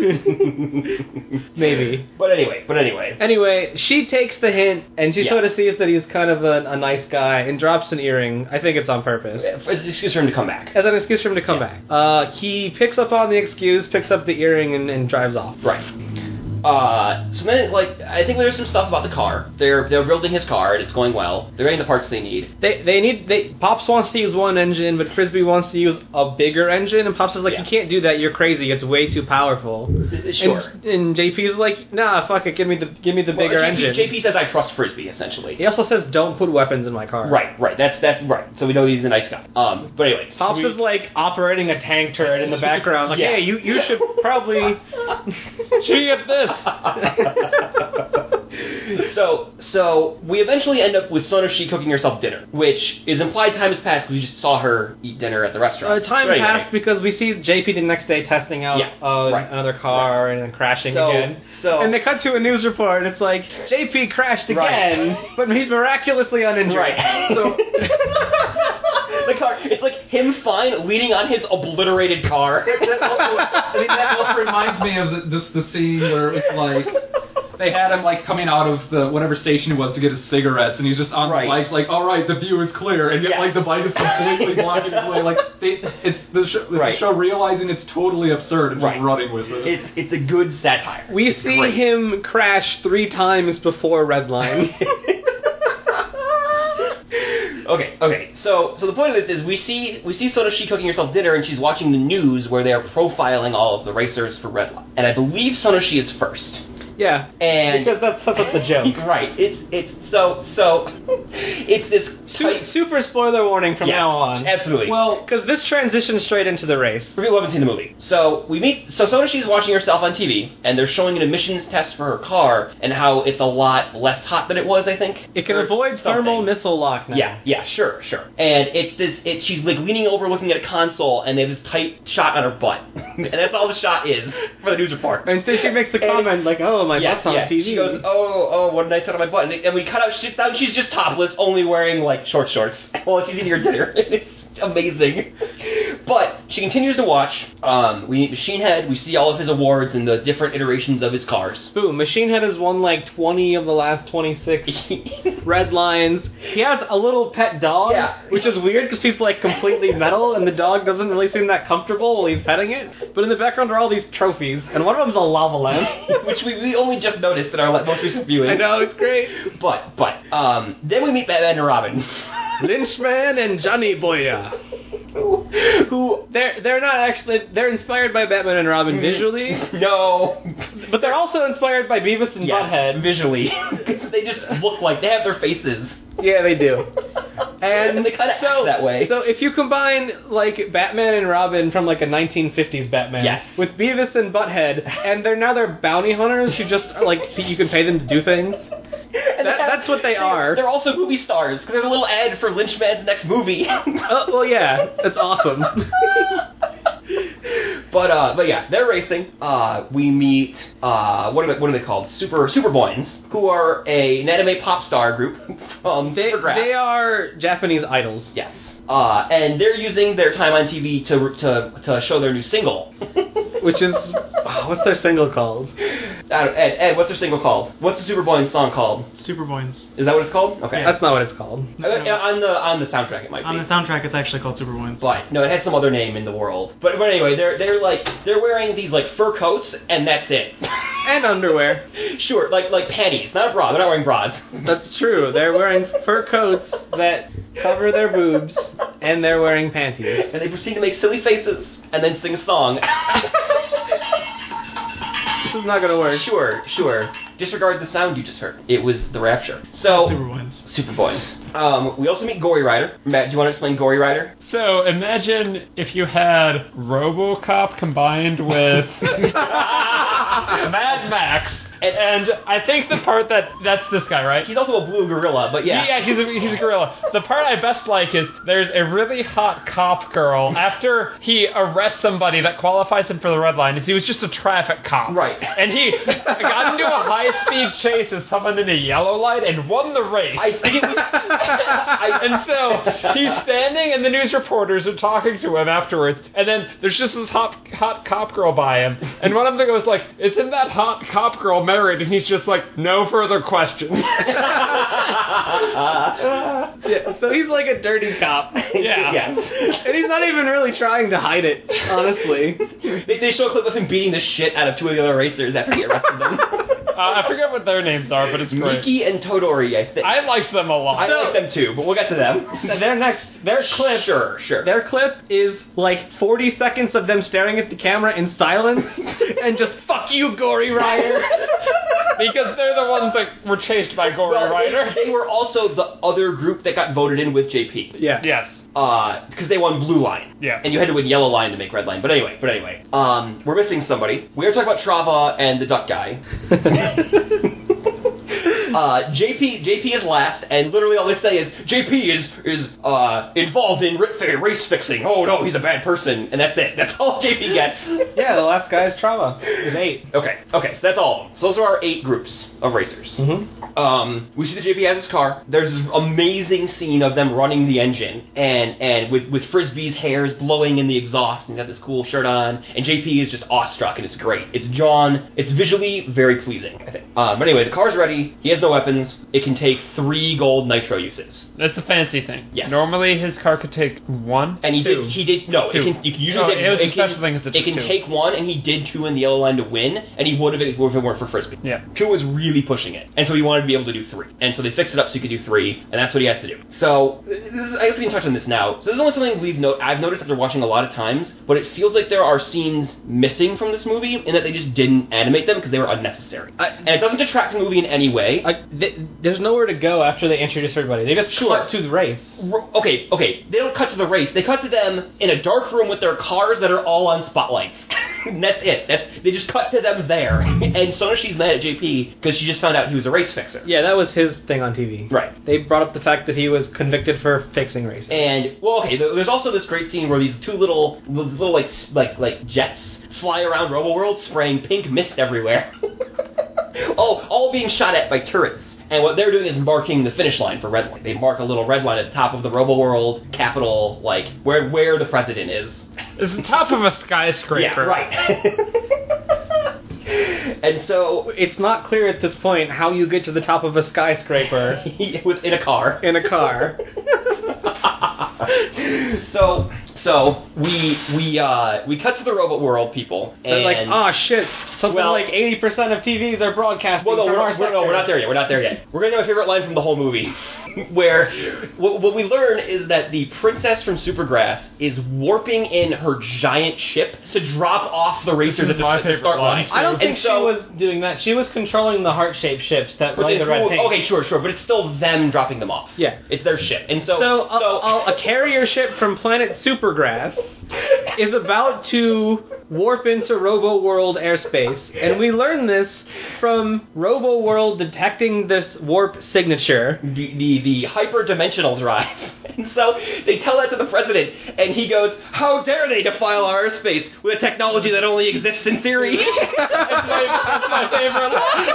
Maybe. But anyway. Anyway, she takes the hint, and she sort of sees that he's kind of a nice guy, and drops an earring. I think it's on purpose. As an excuse for him to come back. As an excuse for him to come back. He picks up on the excuse, picks up the earring, and drives off. Right. So then, I think there's some stuff about the car. They're building his car, and it's going well. They're getting the parts they need. Pops wants to use one engine, but Frisbee wants to use a bigger engine, and Pops is like, you can't do that, you're crazy, it's way too powerful. Sure. And JP's like, nah, fuck it, give me the bigger engine. JP says, I trust Frisbee, essentially. He also says, don't put weapons in my car. Right, that's right. So we know he's a nice guy. But anyway. Pops is operating a tank turret in the background, hey, you should probably... Gee, at this! So we eventually end up with Sonoshi cooking herself dinner, which is implied time has passed because we just saw her eat dinner at the restaurant. Time But anyway. passed because we see JP the next day testing out right. another car and then crashing again. So And they cut to a news report, and it's like, JP crashed again, Right. but he's miraculously uninjured. Right. So the car, it's like him fine leaning on his obliterated car. That also reminds me of the scene where it was like they had him like coming out of the whatever station it was to get his cigarettes, and he's just on Right. the bikes like, all right, the view is clear, and yet Yeah. like the bike is completely blocking his way. Like it's the Right. show realizing it's totally absurd and just Right. running with it. It's a good satire. We It's see great. him crash 3 times before Redline. Okay. So the point of this is we see Sonoshi cooking herself dinner, and she's watching the news where they are profiling all of the racers for Redline. And I believe Sonoshi is first. Yeah, And because that's the joke. Right. It's so it's this tight. Super spoiler warning from Yes, now on. Absolutely. Well, because this transitions straight into the race. For people who haven't seen the movie. So Sonoshi's watching herself on TV, and they're showing an emissions test for her car, and how it's a lot less hot than it was, I think. It can Or avoid thermal something. missile lock now. Yeah, sure. And she's like leaning over looking at a console, and they have this tight shot on her butt. And that's all the shot is for the news report. And so she makes a comment like, oh, my butt's on TV. She goes, oh, what a nice shot on my butt. And we cut out shit down, she's just topless, only wearing like short shorts while she's eating her dinner. It's amazing. But she continues to watch. We meet Machine Head. We see all of his awards and the different iterations of his cars. Boom, Machine Head has won like 20 of the last 26 Red Lines. He has a little pet dog, Yeah. which is weird because he's like completely metal and the dog doesn't really seem that comfortable while he's petting it. But in the background are all these trophies, and one of them's a lava lamp. Which we only just noticed in our most recent viewing. I know, it's great. But then we meet Batman and Robin. Lynchman and Johnny Boya. Who they're not actually, they're inspired by Batman and Robin visually, No. but they're also inspired by Beavis and Butthead. Visually. They just look like they have their faces. Yeah, they do. And they kind of act that way. So if you combine like Batman and Robin from like a 1950s Batman, Yes. with Beavis and Butthead, and they're bounty hunters who just like you can pay them to do things. And That's what they are. They're also movie stars, because there's a little ad for Lynchman's next movie. Oh, well, yeah, that's awesome. But yeah, they're racing. We meet what are they called? Super Boyns, who are an anime pop star group from Supergrass. They are Japanese idols. Yes. And they're using their time on TV to show their new single. Which is, what's their single called? Ed, what's their single called? What's the Super Boyns song called? Superboyns. Is that what it's called? Okay. That's not what it's called. On the soundtrack, it might be. On the soundtrack, it's actually called Superboyns. But no, it has some other name in the world. But anyway, they're wearing these like fur coats, and that's it. And underwear. Sure, like panties, not a bra. They're not wearing bras. That's true. They're wearing fur coats that cover their boobs, and they're wearing panties. And they proceed to make silly faces and then sing a song. This is not gonna work. Sure. Disregard the sound you just heard. It was the Rapture. So Superboyns. Superboyns. We also meet Gory Rider. Matt, do you want to explain Gory Rider? So imagine if you had RoboCop combined with Mad Max. And I think the part that's this guy, right? He's also a blue gorilla, but yeah. Yeah, he's a gorilla. The part I best like is there's a really hot cop girl after he arrests somebody that qualifies him for the red line. He was just a traffic cop. Right. And he got into a high-speed chase with someone in a yellow light and won the race. I think it was. And so he's standing, and the news reporters are talking to him afterwards. And then there's just this hot cop girl by him, and one of them goes like, "Isn't that hot cop girl married?" And he's just like, "No further questions." Yeah, so he's like a dirty cop. Yeah. Yes. And he's not even really trying to hide it, honestly. They show a clip of him beating the shit out of two of the other racers after he arrested them. I forget what their names are, but it's great. Miki and Todori, I think. I liked them a lot. I like them too, but we'll get to them. Their clip. Sure. Their clip is like 40 seconds of them staring at the camera in silence and just "fuck you, Gory Rider." Because they're the ones that were chased by Gory Rider. They were also the other group that got voted in with JP. Yeah. Yes. Because they won Blue Line. Yeah. And you had to win Yellow Line to make Red Line. But anyway, we're missing somebody. We are talking about Trava and the duck guy. JP is last, and literally all they say is JP is involved in race fixing. Oh no, he's a bad person, and that's it. That's all JP gets. Yeah, the last guy's trauma. There's 8. Okay, so that's all of them. So those are our 8 groups of racers. Mm-hmm. We see that JP has his car. There's this amazing scene of them running the engine, and with Frisbee's hairs blowing in the exhaust, and he's got this cool shirt on, and JP is just awestruck, and it's great. It's drawn. It's visually very pleasing, I think. But anyway, the car's ready. He has no weapons. It can take 3 gold nitro uses. That's a fancy thing. Yes. Normally his car could take 1. And he 2. did. No, 2. you can usually No, get. it was a can- special thing 'cause it It took can 2. take 1, and he did 2 in the yellow line to win, and he would have if it weren't for Frisbee. Yeah. 2 was really pushing it, and so he wanted to be able to do 3, and so they fixed it up so he could do 3, and that's what he has to do. So I guess we can touch on this now. So this is only something I've noticed after watching a lot of times, but it feels like there are scenes missing from this movie, in that they just didn't animate them because they were unnecessary, and it doesn't detract from the movie in any way. There's nowhere to go after they introduce everybody. They just Sure. cut to the race. Okay, they don't cut to the race. They cut to them in a dark room with their cars that are all on spotlights. And that's it. They just cut to them there. And Sonashi's mad at JP because she just found out he was a race fixer. Yeah, that was his thing on TV. Right. They brought up the fact that he was convicted for fixing races. And there's also this great scene where these little like jets fly around RoboWorld spraying pink mist everywhere. all being shot at by turrets. And what they're doing is marking the finish line for red line. They mark a little red line at the top of the RoboWorld Capitol, like where the president is. It's the top of a skyscraper. Yeah, right. And so It's not clear at this point how you get to the top of a skyscraper in a car. in a car. So we cut to the Robot World people, and They're like, oh shit, something Well- like 80% of TVs are broadcasting well, no, from our sector. we're not there yet. We're not there yet. We're gonna know my favorite line from the whole movie, where what we learn is that the princess from Supergrass is warping in her giant ship to drop off the racers at my the favorite start line, line. I don't And think so- she was doing that. She was controlling the heart-shaped ships that But light the red paint. okay, sure, but it's still them dropping them off. Yeah. It's their ship, and So a carrier ship from planet Supergrass is about to warp into RoboWorld airspace, and we learn this from RoboWorld detecting this warp signature. the hyper-dimensional drive. And so they tell that to the president, and he goes, how dare they defile our airspace with a technology that only exists in theory? That's my favorite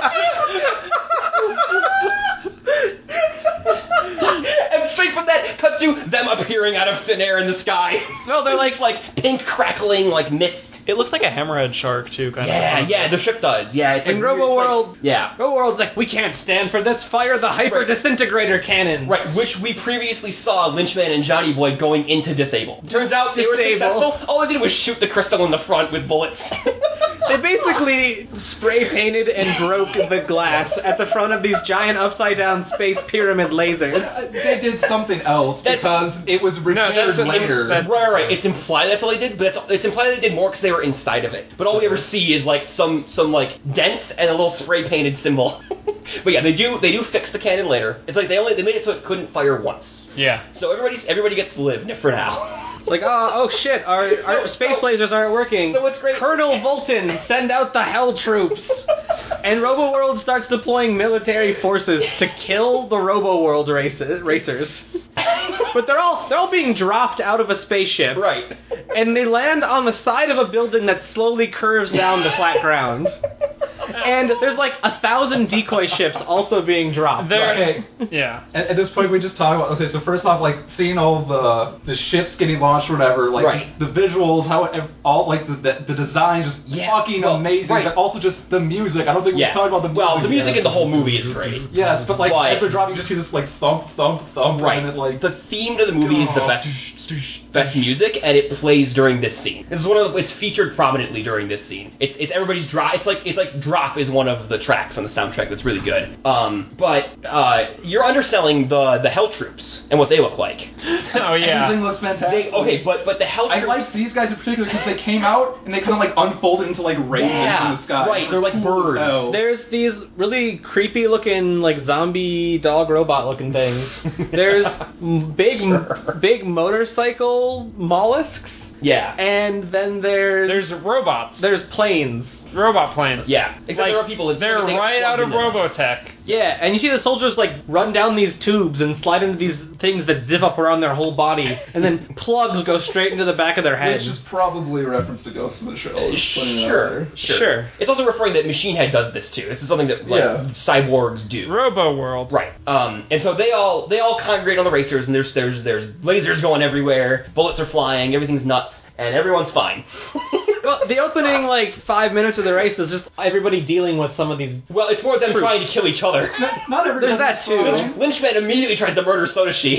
And straight from that, cut to them appearing out of thin air in the sky. No, they're like pink crackling, like mist. It looks like a hammerhead shark too, kind of. Yeah, the ship does. Yeah, it's in like weird, RoboWorld. it's like- yeah. RoboWorld's like, we can't stand for this. Fire the hyper disintegrator cannon. Right, which we previously saw Lynchman and Johnny Boy going into disable. Turns out they were Disable. successful. All they did was shoot the crystal in the front with bullets. They basically spray painted and broke the glass at the front of these giant upside down space pyramid lasers. They did something else That's- because it was repaired later. Right. It's implied that's all they did, but it's implied they did more because they were inside of it. But all we ever see is like some like dents and a little spray painted symbol. But yeah, they do fix the cannon later. It's like they made it so it couldn't fire once. Yeah. So everybody gets to live for now. It's like, oh shit, our space lasers aren't working. So what's great- Colonel Volton, send out the hell troops. And RoboWorld starts deploying military forces to kill the RoboWorld racers. But they're all being dropped out of a spaceship. Right. And they land on the side of a building that slowly curves down to flat ground. And there's like 1,000 decoy ships also being dropped. Okay. Yeah. At this point, we just talk about. Okay, so first off, like seeing all the ships getting launched, or whatever, like Right. just the visuals, how all like the design, just fucking amazing. right. But also just the music. I don't think we talked about the music. Well, the music yet. in the whole movie is great. Yes, but like Why? as they're dropping, you just hear this like thump, thump, thump, Right. and it like The theme to the movie is the best music, and it plays during this scene. This is it's featured prominently during this scene. It's everybody's drop. It's like Drop is one of the tracks on the soundtrack that's really good. But you're underselling the Hell Troops and what they look like. Oh yeah. everything looks fantastic. But the Hell I Troops. like these guys in particular because they came out and they kind of like unfolded into like ravens in the sky. right, they're like Cool as birds. hell. There's these really creepy looking, like zombie dog robot looking things. There's big motorcycle mollusks. Yeah. And then there's There's robots. planes. robot planes. Yeah, except there are people. They're right out of Robotech. Yeah, and you see the soldiers like run down these tubes and slide into these things that zip up around their whole body, and then plugs go straight into the back of their head. Which is probably a reference to Ghost in the Shell. Sure. Sure. It's also referring that Machine Head does this too. This is something that cyborgs do. Robo World. Right. And so they all congregate on the racers, and there's lasers going everywhere, bullets are flying, everything's nuts, and everyone's fine. Well, the opening, 5 minutes of the race is just everybody dealing with some of these... Well, it's more them trying to kill each other. Not everybody. There's that, too. Lynchman immediately tries to murder Sodashi.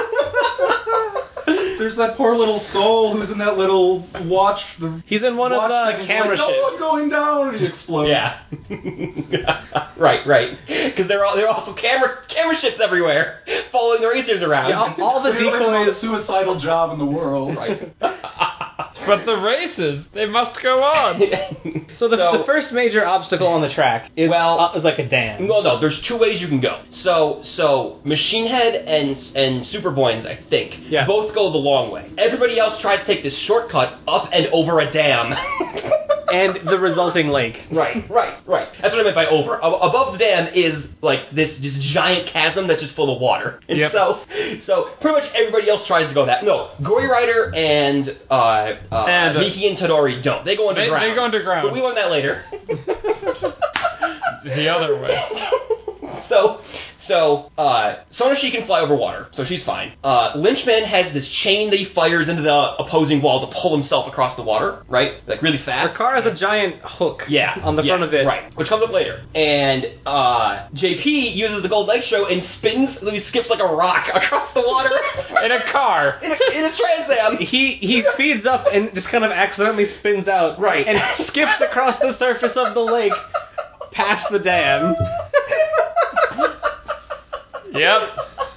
There's that poor little soul who's in that little watch. He's in one of the camera ships. No, I'm going down, and he explodes. Yeah. right. Because there are also camera ships everywhere, following the racers around. Yeah, all the They have the most decoys... suicidal job in the world. Right. But the races, they must go on. So the first major obstacle on the track is like a dam. Well, no, there's two ways you can go. So Machine Head and Super Boyns, I think, both go the long way. Everybody else tries to take this shortcut up and over a dam. And the resulting lake. Right. That's what I meant by over. Above the dam is like this giant chasm that's just full of water. And so pretty much everybody else tries to go that. No, Gory Rider and Miki and Todori don't. They go underground. They go underground. But we learn that later. The other way. So Sonoshi can fly over water, so she's fine. Lynchman has this chain that he fires into the opposing wall to pull himself across the water, right? Like really fast. Her car has a giant hook on the front of it. Right, which comes up later. And JP uses the Gold Nitro and he skips like a rock across the water. In a car. in a Trans Am. He speeds up and just kind of accidentally spins out. Right. And skips across the surface of the lake past the dam. Yep.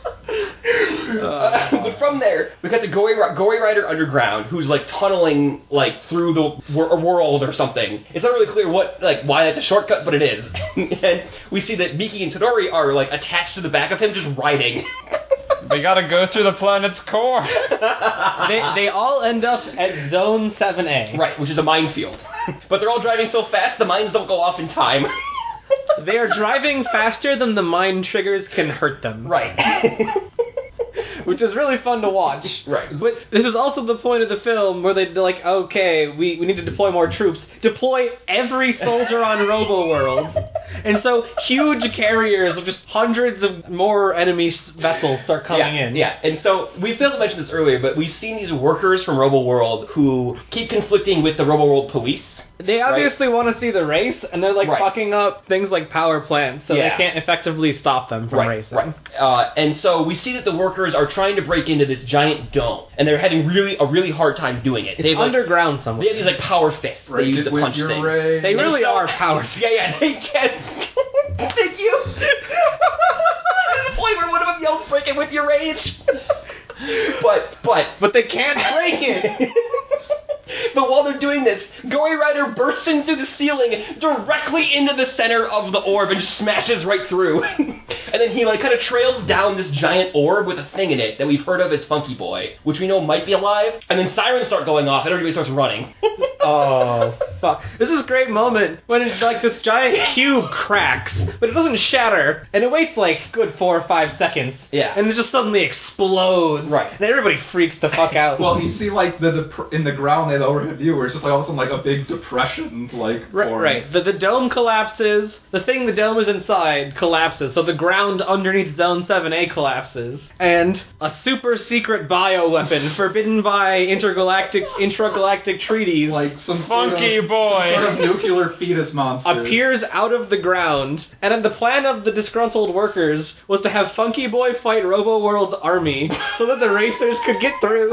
But from there, we got the Gory Rider Underground, who's like tunneling like through the world or something. It's not really clear why that's a shortcut, but it is. And we see that Miki and Todori are like attached to the back of him, just riding. They gotta go through the planet's core. They all end up at Zone 7A. Right, which is a minefield. But they're all driving so fast, the mines don't go off in time. They are driving faster than the mine triggers can hurt them. Right. Which is really fun to watch. Right. But this is also the point of the film where they're like, okay, we need to deploy more troops. Deploy every soldier on Robo-World. And so huge carriers of just hundreds of more enemy vessels start coming in. Yeah, and so we failed to mention this earlier, but we've seen these workers from Robo-World who keep conflicting with the Robo-World police. They obviously want to see the race, and they're fucking up things like power plants, so they can't effectively stop them from racing. Right. And so we see that the workers are trying to break into this giant dome, and they're having a really hard time doing it. It's underground somewhere. They have these power fists they use to punch things. They really are power fists. Yeah, they can. Thank you. To the point where one of them yells, "Break it with your rage." But they can't break it. But while they're doing this, Gory Rider bursts into the ceiling directly into the center of the orb and just smashes right through. And then he kind of trails down this giant orb with a thing in it that we've heard of as Funky Boy, which we know might be alive. And then sirens start going off and everybody starts running. Oh, fuck. This is a great moment when it's this giant cube cracks, but it doesn't shatter, and it waits good 4 or 5 seconds. Yeah. And it just suddenly explodes. Right. And everybody freaks the fuck out. Well, you see in the ground, the overhead view, where it's just all of a sudden a big depression Right. The dome collapses. The thing the dome is inside collapses. So the ground underneath Zone 7A collapses. And a super secret bioweapon forbidden by intragalactic treaties some Funky Boy sort of nuclear fetus monster appears out of the ground. And then the plan of the disgruntled workers was to have Funky Boy fight Robo-World's army so that the racers could get through.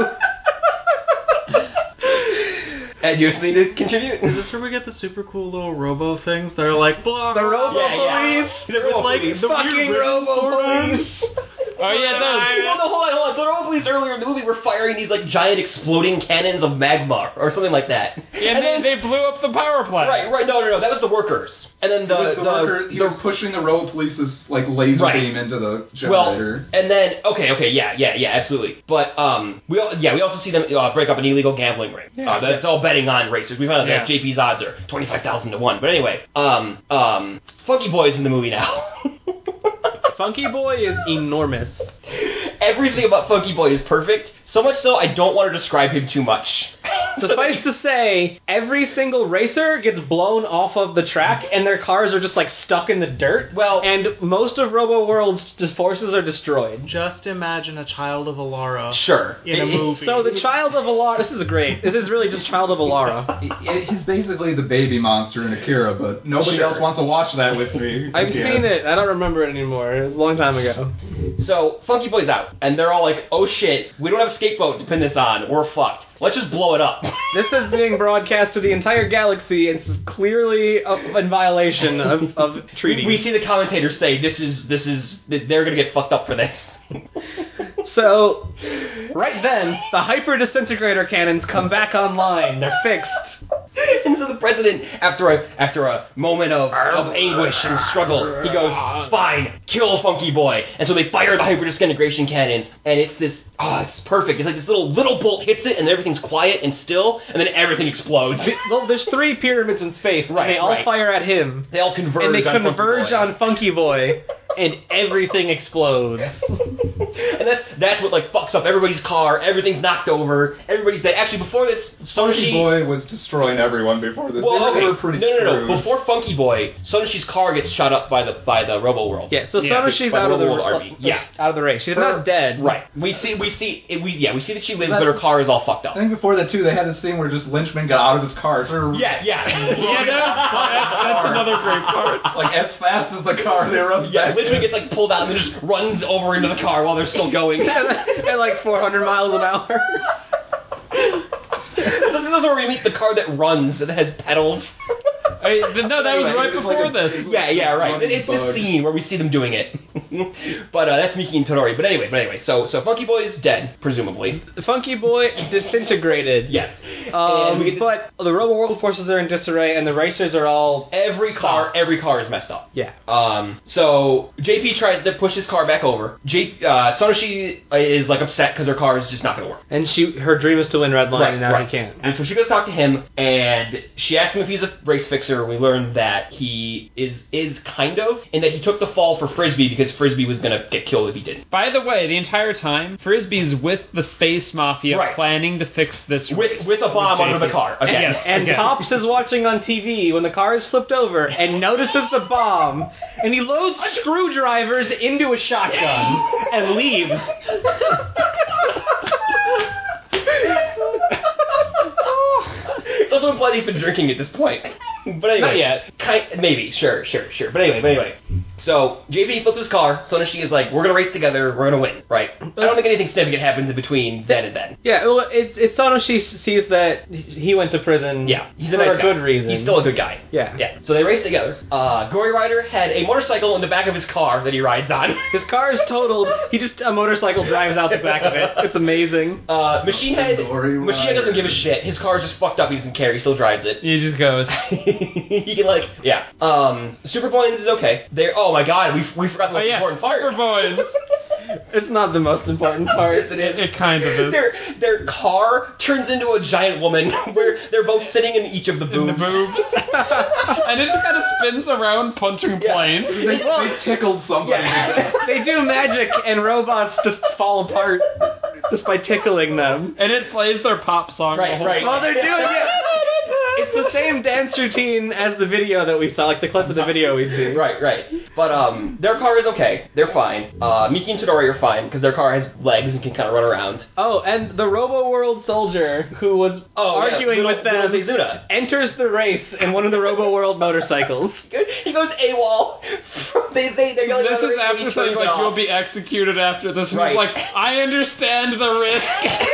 And you just need to contribute. Is this where we get the super cool little robo things? They're blah, the robo police. The robo police. The fucking robo police. Oh yeah, it does. Well, no, hold on. So the Robo Police earlier in the movie were firing these like giant exploding cannons of magma or something like that. Yeah, And then- they blew up the power plant. Right. No. That was the workers. And then He was pushing the Robo Police's like laser Right. beam into the well, generator. and then okay, yeah, absolutely. But we also see them break up an illegal gambling ring. That's all betting on racers. We found out that JP's odds are 25,000 to 1. But anyway, Funky Boy's in the movie now. Funky Boy is enormous. Everything about Funky Boy is perfect. So much so, I don't want to describe him too much. Suffice to say, every single racer gets blown off of the track, and their cars are just like stuck in the dirt. Well, and most of Robo World's forces are destroyed. Just imagine a Child of Alara sure. in a movie. So the Child of Alara, this is great. It is really just Child of Alara. He's basically the baby monster in Akira, but nobody Sure. else wants to watch that with me. I've again. seen it. I don't remember it anymore. It was a long time ago. So Funky Boy's out, and they're all like, "Oh shit, we don't have a skateboat to pin this on. We're fucked. Let's just blow it up." This is being broadcast to the entire galaxy, and this is clearly in violation of treaties. We see the commentators say this is they're gonna get fucked up for this. So, right then, the hyper disintegrator cannons come back online. They're fixed. And so the president, after a moment of anguish and struggle, he goes, "Fine, kill Funky Boy." And so they fire the hyper disintegration cannons, and it's this. Oh, it's perfect. It's like this little bolt hits it, and everything's quiet and still, and then everything explodes. Well, there's 3 pyramids in space, Right, and they all right. fire at him. They all converge. And they on converge Funky Boy. on Funky Boy, and everything explodes. And that's what like fucks up everybody's car. Everything's knocked over. Everybody's dead. Actually, before this, Funky Boy was destroying everyone before this. Well, they okay. were pretty No. screwed. Before Funky Boy, Sonoshi's car gets shot up by the Robo World. Yeah, so Yeah, Sonoshi's by the out of the Robo World army. Yeah. out of the race. She's not dead. Right. We see that she lives, but her car is all fucked I up. think before that too, they had this scene where just Lynchman got out of his car. So Yeah. That's another great part. like as fast as the car they runs Yeah, back. literally gets like pulled out and then just runs over into the car while they're still going. At like 400 miles an hour. This is where we meet the car that runs and has pedals. No, that was Anyway, right it's before like this. Yeah, right. Running It's bug. the scene where we see them doing it. But that's Miki and Todori. But anyway, so Funky Boy is dead, presumably. Funky Boy disintegrated. Yes. And we get this- But the Robo World forces are in disarray, and the racers are all... every car is messed up. Yeah. So JP tries to push his car back over. Sonoshi is like upset because her car is just not going to work. And her dream is to win Red Line, and now he can't. And so she goes talk to him, and she asks him if he's a race fixer. We learned that he is kind of, in that he took the fall for Frisbee because Frisbee was going to get killed if he didn't. By the way, the entire time, Frisbee's with the space mafia Right. planning to fix this race With a bomb with under the JP. car. Okay. Yes. And again. Pops is watching on TV when the car is flipped over and notices the bomb, and he loads screwdrivers into a shotgun and leaves. Also implied he's been drinking at this point. But anyway. Not yet. Maybe. Sure. But anyway. So, JP flips his car. Sonoshi is like, we're going to race together. We're going to win. Right? I don't think anything significant happens in between then and then. Yeah, well, it's Sonoshi sees that he went to prison. Yeah. He's a for nice a guy. good reason. He's still a good guy. Yeah. Yeah. So they race together. Gory Rider had a motorcycle in the back of his car that he rides on. His car is totaled. A motorcycle drives out the back of it. It's amazing. Machine Head doesn't give a shit. His car's just fucked up. He doesn't care. He still drives it. He just goes. He can Super Boys is okay. Oh my god, we forgot the most important part. Super Boys. It's not the most important part. Yes, it is. It kind of is. Their car turns into a giant woman where they're both sitting in each of the In the boobs. boobs. And it just kind of spins around punching planes. They tickled somebody. Yeah. They do magic, and robots just fall apart just by tickling them. And it plays their pop song the Right, whole right. time. Well, they're doing it. It's the same dance routine as the video that we saw, like the clip of the video we see. Right. But their car is okay. They're fine. Miki and Todori are fine because their car has legs and can kind of run around. Oh, and the Robo World soldier who was arguing with them Mizuna. enters the race in one of the Robo World motorcycles. He goes AWOL. They're yelling This at the is radio, after he saying, turns it like, off. you'll be executed after this. And Right. he's like, I understand the risk.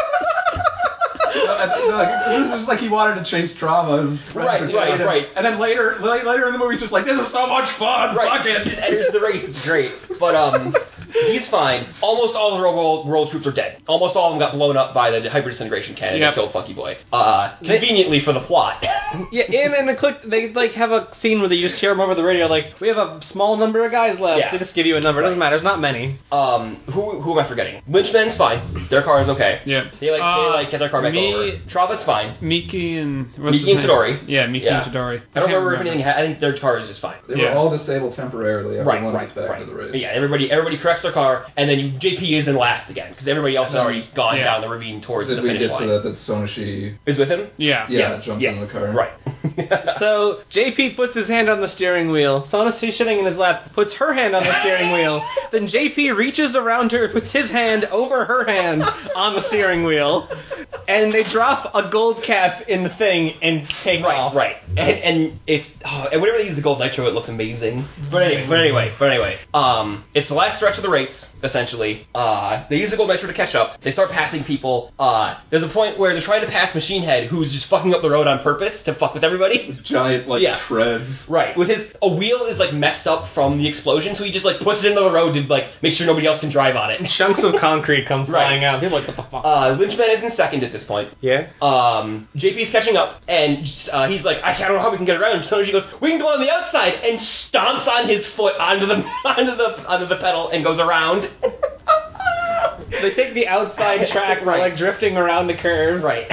This is just like he wanted to chase drama. His friends Right. And then later in the movie, he's just like, this is so much fun. Right. Fuck it. He just enters the race. It's great. But He's fine. Almost all the world troops are dead. Almost all of them got blown up by the hyper disintegration cannon that killed Funky Boy. Conveniently for the plot. Yeah, in the click, they like have a scene where they just hear them over the radio, like, we have a small number of guys left. Yeah. They just give you a number. It doesn't matter. There's not many. Who am I forgetting? Lynchman's fine. Their car is okay. Yeah. They get their car back over. Traubit's fine. Miki and Todori. Yeah, Miki and Todori. I don't remember if anything. I think their car is just fine. They were all disabled temporarily. Everyone Right. gets back to the race. Yeah, everybody corrects their car, and then JP is in last again because everybody else has already gone down the ravine towards the Did we finish get line. to that Sonoshi Is with him? Yeah. jumps in the car? Right. So JP puts his hand on the steering wheel. Sonoshi sitting in his lap puts her hand on the steering wheel. Then JP reaches around her, puts his hand over her hand on the steering wheel, and they drop a gold cap in the thing and take off. Right. And it's and whenever they use the gold nitro, it looks amazing. But anyway, it's the last stretch of the race. Essentially, they use the gold nitro to catch up. They start passing people. There's a point where they're trying to pass Machine Head, who's just fucking up the road on purpose to fuck with everybody. Giant treads. Right. With a wheel is like messed up from the explosion, so he just like puts it into the road to like make sure nobody else can drive on it. Chunks of concrete come flying out. People are like, what the fuck? Lynchman is in second at this point. Yeah. JP's catching up, and he's like, I don't know how we can get around. So she goes, we can go on the outside, and stomps on his foot onto the pedal and goes around. They take the outside track, right, like drifting around the curve. Right.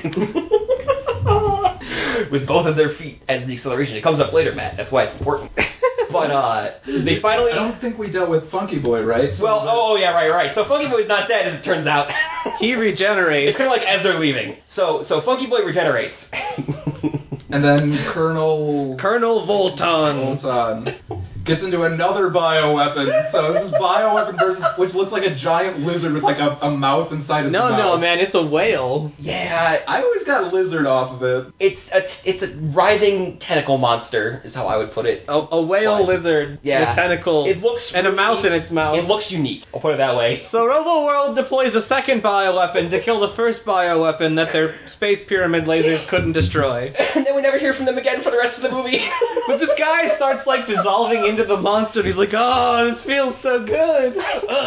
With both of their feet as the acceleration. It comes up later, Matt. That's why it's important. But they finally... I don't think we dealt with Funky Boy, right? So right. So Funky Boy's not dead, as it turns out. He regenerates. It's kind of like as they're leaving. So Funky Boy regenerates. And then Colonel Volton gets into another bioweapon. So this is bioweapon versus, which looks like a giant lizard with like a mouth inside his mouth. No, man, it's a whale. Yeah, I always got lizard off of it. It's a writhing tentacle monster, is how I would put it. A whale lizard with tentacles. It looks and really, a mouth in its mouth. It looks unique. I'll put it that way. So RoboWorld deploys a second bioweapon to kill the first bioweapon that their space pyramid lasers couldn't destroy. And then we never hear from them again for the rest of the movie. But this guy starts like dissolving into the monster, and he's like, oh, this feels so good.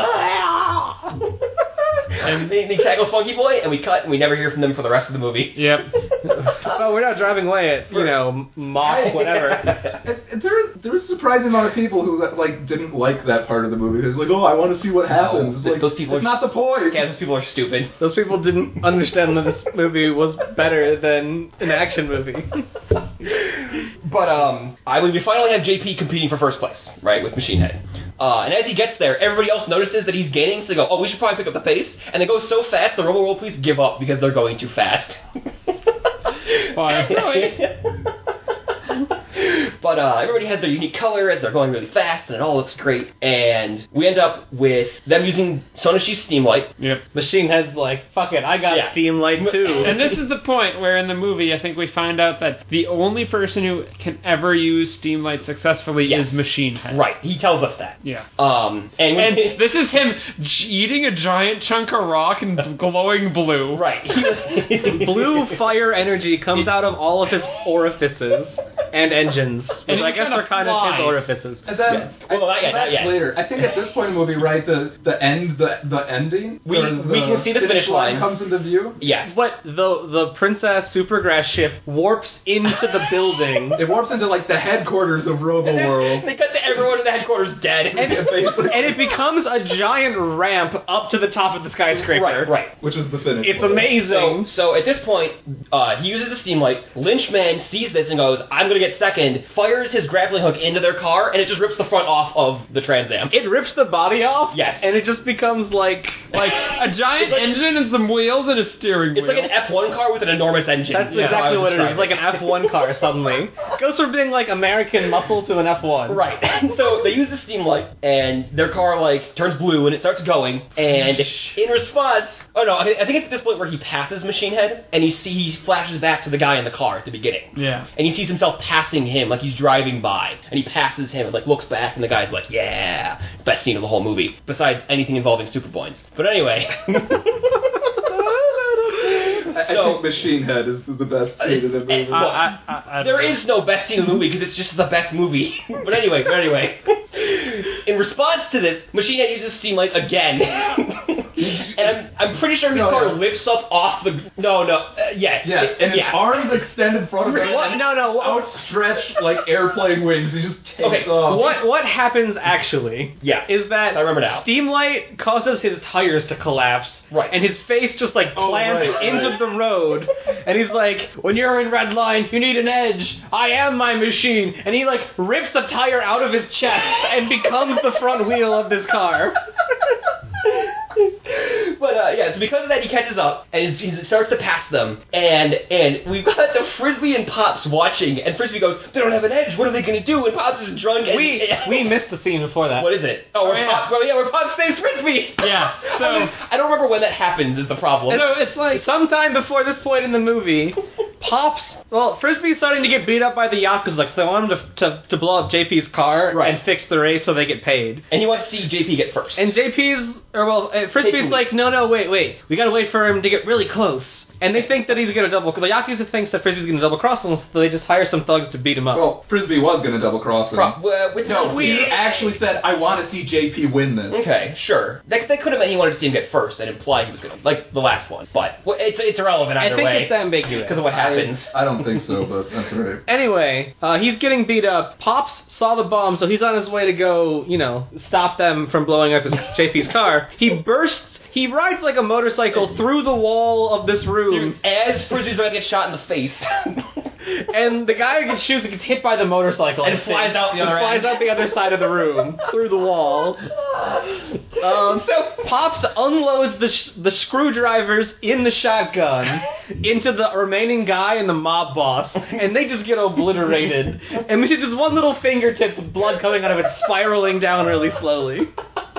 And he tackles Funky Boy, and we cut, and we never hear from them for the rest of the movie. Yep. Oh, we're not driving away at, Mach, whatever. There was a surprising amount of people who didn't like that part of the movie. It's like, oh, I want to see what happens. It's those people it's not the point. Yeah, those people are stupid. Those people didn't understand that this movie was better than an action movie. But I mean, we finally have JP competing for first place, right, with Machine Head. And as he gets there, everybody else notices that he's gaining, so they go, oh, we should probably pick up the pace. And they go so fast, the RoboWorld police give up because they're going too fast. Why? But everybody has their unique color as they're going really fast, and it all looks great. And we end up with them using Sonoshi's steam light. Yep. Machine Head's like, fuck it, I got steam light too. And this is the point where in the movie, I think we find out that the only person who can ever use steam light successfully is Machine Head. Right, he tells us that. Yeah. And this is him eating a giant chunk of rock and glowing blue. Right. Blue fire energy comes out of all of his orifices and engines, which And I guess are kind of his orifices. And then, Yes. Well, not yet. later. I think at this point in the movie, right, the ending? We can see the finish line. Comes into view? Yes. But the Princess Supergrass ship warps into the building. It warps into, the headquarters of RoboWorld. They cut to everyone in the headquarters dead. And it becomes a giant ramp up to the top of the skyscraper. Right. Which is the finish. It's line. amazing. So at this point, he uses the steam light. Lynchman sees this and goes, I'm going to get second, fires his grappling hook into their car, and it just rips the front off of the Trans Am. It rips the body off. Yes. And it just becomes like a giant engine and some wheels and a steering wheel. It's like an F1 car with an enormous engine. That's exactly what it is. It's like an F1 car suddenly. Goes from being like American muscle to an F1. Right. So they use the steam light, and their car turns blue, and it starts going. And in response, I think it's at this point where he passes Machine Head, and he flashes back to the guy in the car at the beginning. Yeah. And he sees himself passing him, like he's driving by, and he passes him, and looks back, and the guy's like, yeah, best scene of the whole movie, besides anything involving Superboys. But anyway. I think Machine Head is the best scene in the movie. There is no best scene in the movie because it's just the best movie. But anyway. In response to this, Machine Head uses steam light again. And I'm pretty sure his car lifts up off the... Yes, and his arms extend in front of him. Outstretched like airplane wings. He just takes off. What happens actually is that I remember now. steam light causes his tires to collapse. Right. And his face just like plants into the road. And he's like, when you're in red line, you need an edge. I am my machine. And he like rips a tire out of his chest and becomes the front wheel of this car. But so because of that, he catches up and he starts to pass them, and we've got the Frisbee and Pops watching, and Frisbee goes, "They don't have an edge. What are they going to do?" And Pops is drunk. And, we missed the scene before that. What is it? Where Pops saves Frisbee. Yeah. So I don't remember when that happens. Is the problem? So it's like sometime before this point in the movie, Frisbee's starting to get beat up by the Yakuza, so they want him to blow up JP's car and fix the race so they get paid. And he wants to see JP get first. And Frisbee's like, no, wait. We gotta wait for him to get really close. And they think that he's gonna the Yakuza thinks that Frisbee's gonna double cross him, so they just hire some thugs to beat him up. Well, Frisbee was gonna double cross him. He actually said, I want to see JP win this. Okay, sure. That could have meant he wanted to see him get first and imply he was gonna, like the last one. But it's irrelevant either way. I think it's ambiguous. Because of what happens. I don't think so, but that's right. Anyway, he's getting beat up. Pops saw the bomb, so he's on his way to go, stop them from blowing up JP's car. He rides like a motorcycle through the wall of this room. As Frisbee's about to get shot in the face. And the guy who gets hit by the motorcycle. And flies out the other end. Flies out the other side of the room, through the wall. So Pops unloads the screwdrivers in the shotgun into the remaining guy and the mob boss. And they just get obliterated. And we see just one little fingertip with blood coming out of it spiraling down really slowly.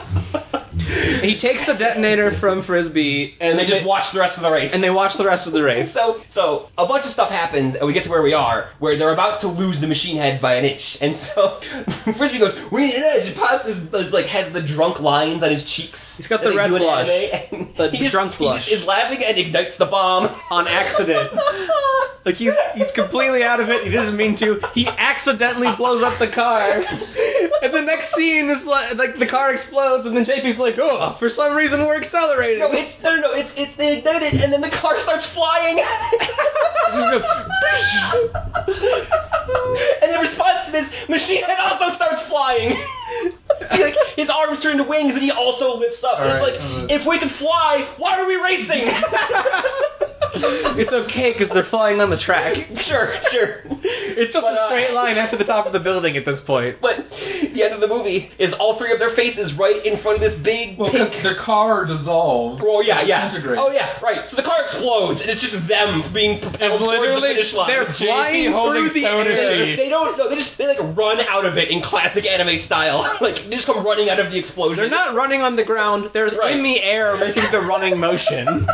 He takes the detonator from Frisbee, and they just watch the rest of the race. And they watch the rest of the race. So a bunch of stuff happens, and we get to where we are, where they're about to lose the Machine Head by an inch. And so Frisbee goes, "We need an edge." Pops has the drunk lines on his cheeks. He's got the red blush. The drunk blush. He is laughing and ignites the bomb on accident. Like he's completely out of it. He doesn't mean to. He accidentally blows up the car. And the next scene is like the car explodes, and then JP's like, "Oh, for some reason we're accelerating." No, it's they ignited, and then the car starts flying. And in response to this, Machine Head also starts flying. His arms turn to wings, and he also lifts up. If we could fly, why are we racing? It's okay because they're flying on the track. Sure. It's just a straight line after the top of the building at this point. But the end of the movie is all three of their faces right in front of this big because their car dissolves. Oh yeah. Oh yeah, right. So the car explodes, and it's just them being propelled towards the finish line. They're flying through the air. They don't. No, they run out of it in classic anime style. They just come running out of the explosion. They're not running on the ground. They're in the air making the running motion.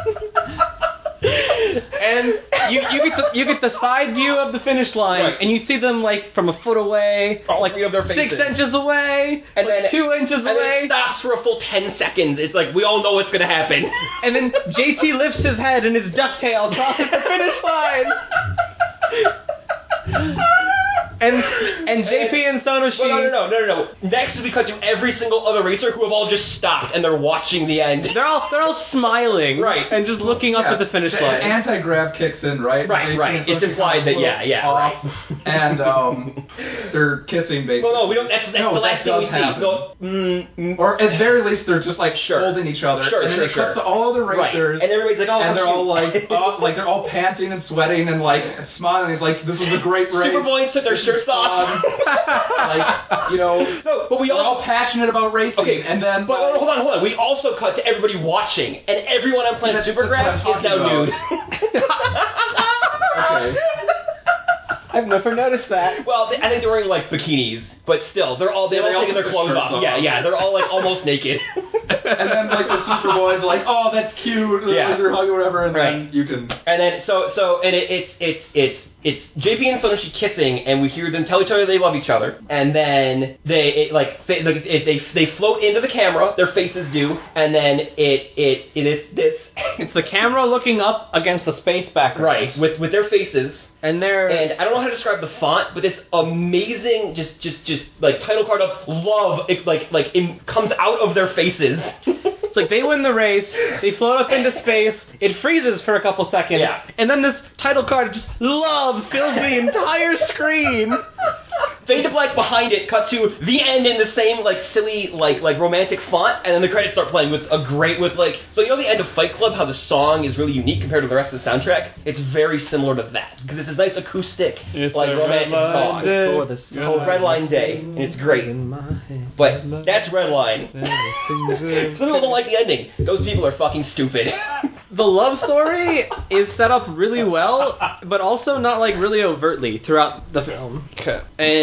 And you get the side view of the finish line, and you see them from a foot away, of their 6 inches away, and then 2 inches away. And then it stops for a full 10 seconds. It's like we all know what's gonna happen. And then JT lifts his head, and his ducktail crosses the finish line. And JP and Sonoshi... No. Next, we cut to every single other racer who have all just stopped, and they're watching the end. They're all smiling, right, and just looking up at the finish line. Anti-grav kicks in, right? Right. It's implied that right. And they're kissing, basically. No, we don't. That's the last thing we see. Or at the very least, they're just holding each other. Sure. It cuts to all the racers, and everybody's like, and they're all they're all panting and sweating and smiling. He's like, "This was a great race." Superboys took their shirts off. No, but we're all passionate about racing. Okay, and then but hold on. We also cut to everybody watching, and everyone on Planet Supergrass is now nude. Okay. I've never noticed that. Well, I think they're wearing bikinis, but still, they're all taking their clothes off. Yeah, they're all almost naked. And then the Superboys are "Oh, that's cute," they're hugging or whatever, and then you can. And then it's it's JP and Sonoshi kissing, and we hear them tell each other they love each other, and then they float into the camera, their faces do, and then it is this. It's the camera looking up against the space background. Right, with their faces. And I don't know how to describe the font, but this amazing, just like title card of love, it comes out of their faces. It's like they win the race, they float up into space, it freezes for a couple seconds, and then this title card of just love fills the entire screen. Fade to black behind it, cut to the end in the same silly romantic font, and then the credits start playing with so you know the end of Fight Club, how the song is really unique compared to the rest of the soundtrack? It's very similar to that, because it's this nice acoustic romantic song. It's called Redline Day, and it's great. But that's Redline. Some people don't like the ending. Those people are fucking stupid. The love story is set up really well, but also not really overtly throughout the film. Okay.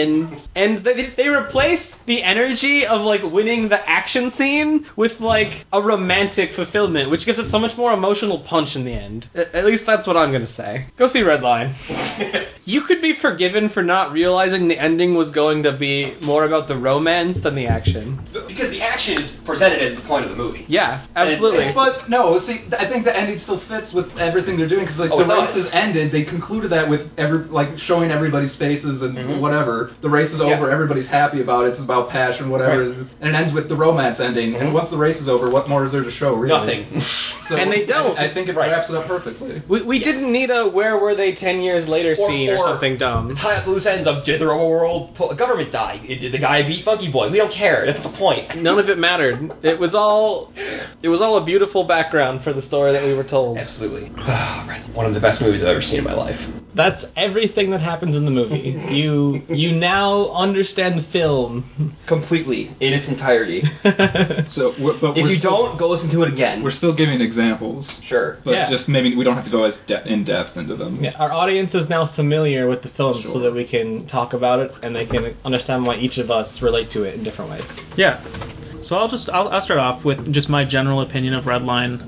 And they replace the energy of winning the action scene with a romantic fulfillment, which gives it so much more emotional punch in the end. At least that's what I'm gonna say. Go see Redline. You could be forgiven for not realizing the ending was going to be more about the romance than the action. Because the action is presented as the point of the movie. Yeah, absolutely. But no, see, I think the ending still fits with everything they're doing, because the race is ended. They concluded that with showing everybody's faces and whatever. The race is over. Everybody's happy about it. It's about passion, whatever. Right. And it ends with the romance ending. And once the race is over, what more is there to show? Really? Nothing. So and they don't. I think it wraps it up perfectly. We didn't need a where were they 10 years later scene or something dumb. Tie up loose ends of did the world government die? Did the guy beat Funky Boy? We don't care. That's the point. None of it mattered. It was all a beautiful background for the story that we were told. Absolutely. One of the best movies I've ever seen in my life. That's everything that happens in the movie. You now understand the film completely in its entirety. So, but if you don't, go listen to it again. We're still giving examples. Sure. But just maybe we don't have to go as in depth into them. Yeah, our audience is now familiar with the film, so that we can talk about it and they can understand why each of us relate to it in different ways. Yeah. So I'll start off with just my general opinion of Redline.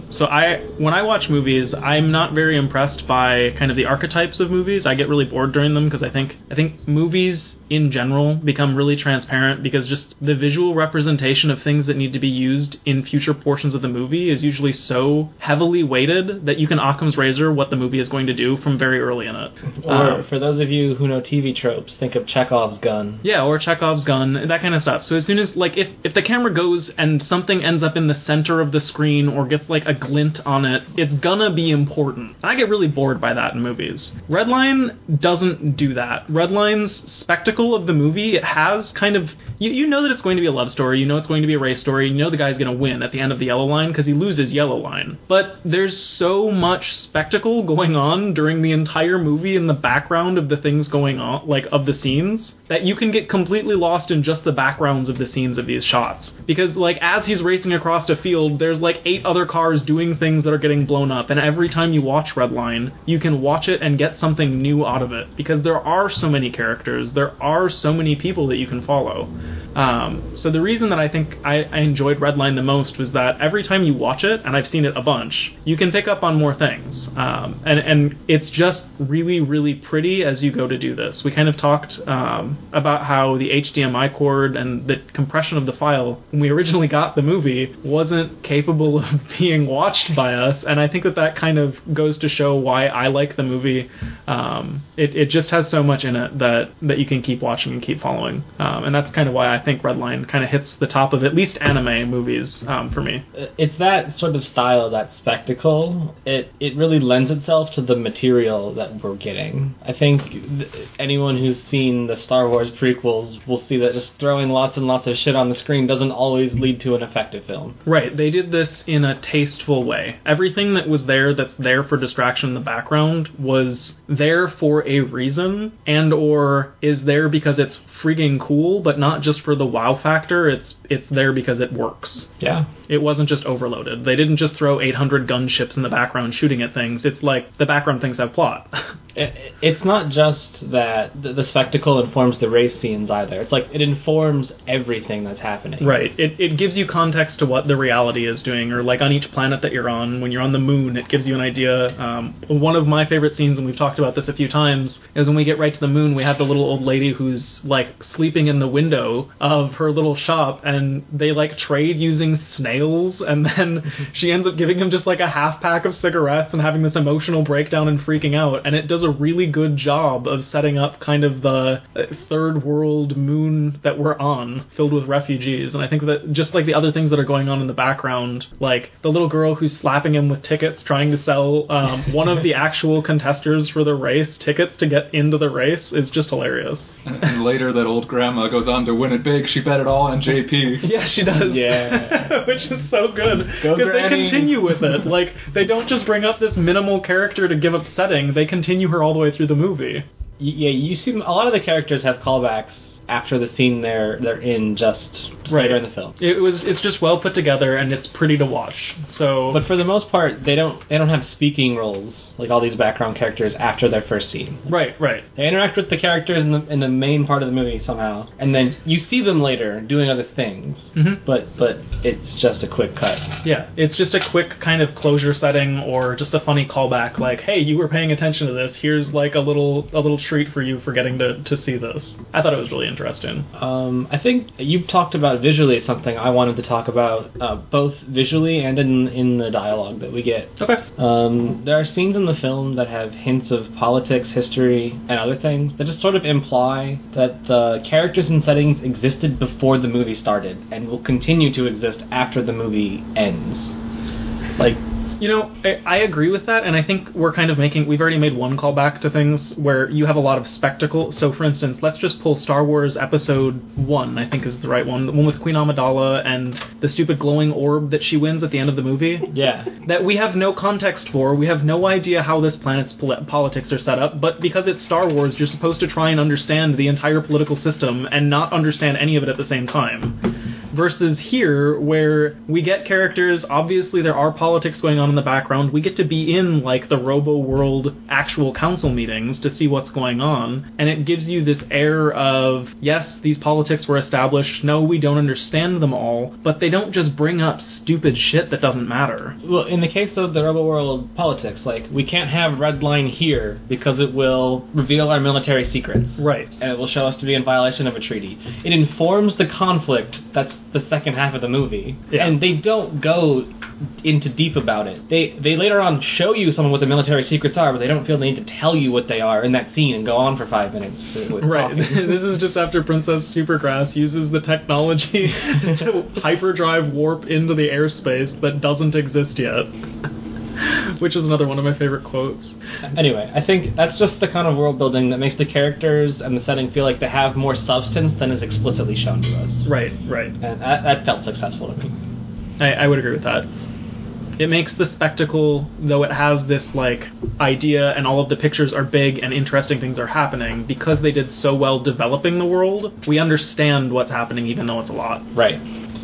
When I watch movies, I'm not very impressed by kind of the archetypes of movies. I get really bored during them because I think movies in general become really transparent because just the visual representation of things that need to be used in future portions of the movie is usually so heavily weighted that you can Occam's razor what the movie is going to do from very early in it. Or for those of you who know TV tropes, think of Chekhov's gun. Yeah, or Chekhov's gun, that kind of stuff. So as soon as if the camera goes and something ends up in the center of the screen or gets a glint on it, it's gonna be important. I get really bored by that in movies. Redline doesn't do that. Redline's spectacle of the movie, it has kind of, you know that it's going to be a love story, you know it's going to be a race story, you know the guy's gonna win at the end of the yellow line because he loses yellow line. But there's so much spectacle going on during the entire movie in the background of the things going on, of the scenes, that you can get completely lost in just the backgrounds of the scenes of these shots. Because, as he's racing across a field, there's, 8 other cars doing things that are getting blown up, and every time you watch Redline, you can watch it and get something new out of it. Because there are so many characters, there are so many people that you can follow. So the reason that I think I enjoyed Redline the most was that every time you watch it, and I've seen it a bunch, you can pick up on more things. And it's just really, really pretty as you go to do this. We kind of talked about how the HDMI cord and the compression of the file when we originally got the movie wasn't capable of being watched by us, and I think that kind of goes to show why I like the movie. It just has so much in it that you can keep watching and keep following, and that's kind of why I think Redline kind of hits the top of at least anime movies for me. It's that sort of style, that spectacle. It really lends itself to the material that we're getting. I think anyone who's seen the Star Wars prequels will see that just throwing lots and lots of shit on the screen doesn't always lead to an effective film. Right, they did this in a tasteful way. Everything that was there that's there for distraction in the background was there for a reason, and or is there because it's freaking cool, but not just for the wow factor. It's there because it works. Yeah. It wasn't just overloaded. They didn't just throw 800 gunships in the background shooting at things. It's the background things have plot. it's not just that the spectacle informs the race scenes either. It's like it informs everything that's happening. Right. It gives you context to what the reality is doing, or like on each planet that you're on, when you're on the moon, it gives you an idea. One of my favorite scenes, and we've talked about this a few times, is when we get right to the moon, we have the little old lady who's like sleeping in the window of her little shop, and they like trade using snails, and then she ends up giving him just like a half pack of cigarettes and having this emotional breakdown and freaking out, and it does a really good job of setting up kind of the third world moon that we're on, filled with refugees. And I think that just like the other things that are going on in the background, like the little girl who's slapping him with tickets trying to sell one of the actual contesters for the race tickets to get into the race, is just hilarious. And later that old grandma goes on to win it big. She bet it all on JP. Yeah, she does. Yeah. Which is so good. Go Because they Granny. continue with it. Like, they don't just bring up this minimal character to give upsetting, they continue her all the way through the movie. Yeah, you see a lot of the characters have callbacks after the scene they're in just Right. later in the film. It's just well put together, and it's pretty to watch. So, But for the most part, they don't have speaking roles like all these background characters after their first scene. right. They interact with the characters in the main part of the movie somehow, and then you see them later doing other things. Mhm. But it's just a quick cut. Yeah, it's just a quick kind of closure setting, or just a funny callback, like, hey, you were paying attention to this, here's like a little treat for you for getting to see this. I thought it was really interesting. I think you talked about visually something I wanted to talk about, both visually and in the dialogue that we get. Okay. There are scenes in the film that have hints of politics, history, and other things that just sort of imply that the characters and settings existed before the movie started and will continue to exist after the movie ends. Like, You know, I agree with that, and I think we've already made one callback to things where you have a lot of spectacle. So, for instance, let's just pull Star Wars Episode 1, I think is the right one, the one with Queen Amidala and the stupid glowing orb that she wins at the end of the movie. yeah. That we have no context for, we have no idea how this planet's politics are set up, but because it's Star Wars, you're supposed to try and understand the entire political system and not understand any of it at the same time. Versus here, where we get characters, obviously there are politics going on in the background, we get to be in, like, the Robo-World actual council meetings to see what's going on, and it gives you this air of, yes, these politics were established, no, we don't understand them all, but they don't just bring up stupid shit that doesn't matter. Well, in the case of the Robo-World politics, like, we can't have red line here because it will reveal our military secrets. Right. And it will show us to be in violation of a treaty. It informs the conflict that's the second half of the movie. Yeah. And they don't go into deep about it. They later on show you some of what the military secrets are, but they don't feel the need to tell you what they are in that scene and go on for 5 minutes with Right. talking. This is just after Princess Supergrass uses the technology to hyperdrive warp into the airspace that doesn't exist yet. Which is another one of my favorite quotes. Anyway, I think that's just the kind of world building that makes the characters and the setting feel like they have more substance than is explicitly shown to us. Right. And that felt successful to me. I would agree with that. It makes the spectacle, though it has this, like, idea and all of the pictures are big and interesting things are happening, because they did so well developing the world, we understand what's happening even though it's a lot. Right.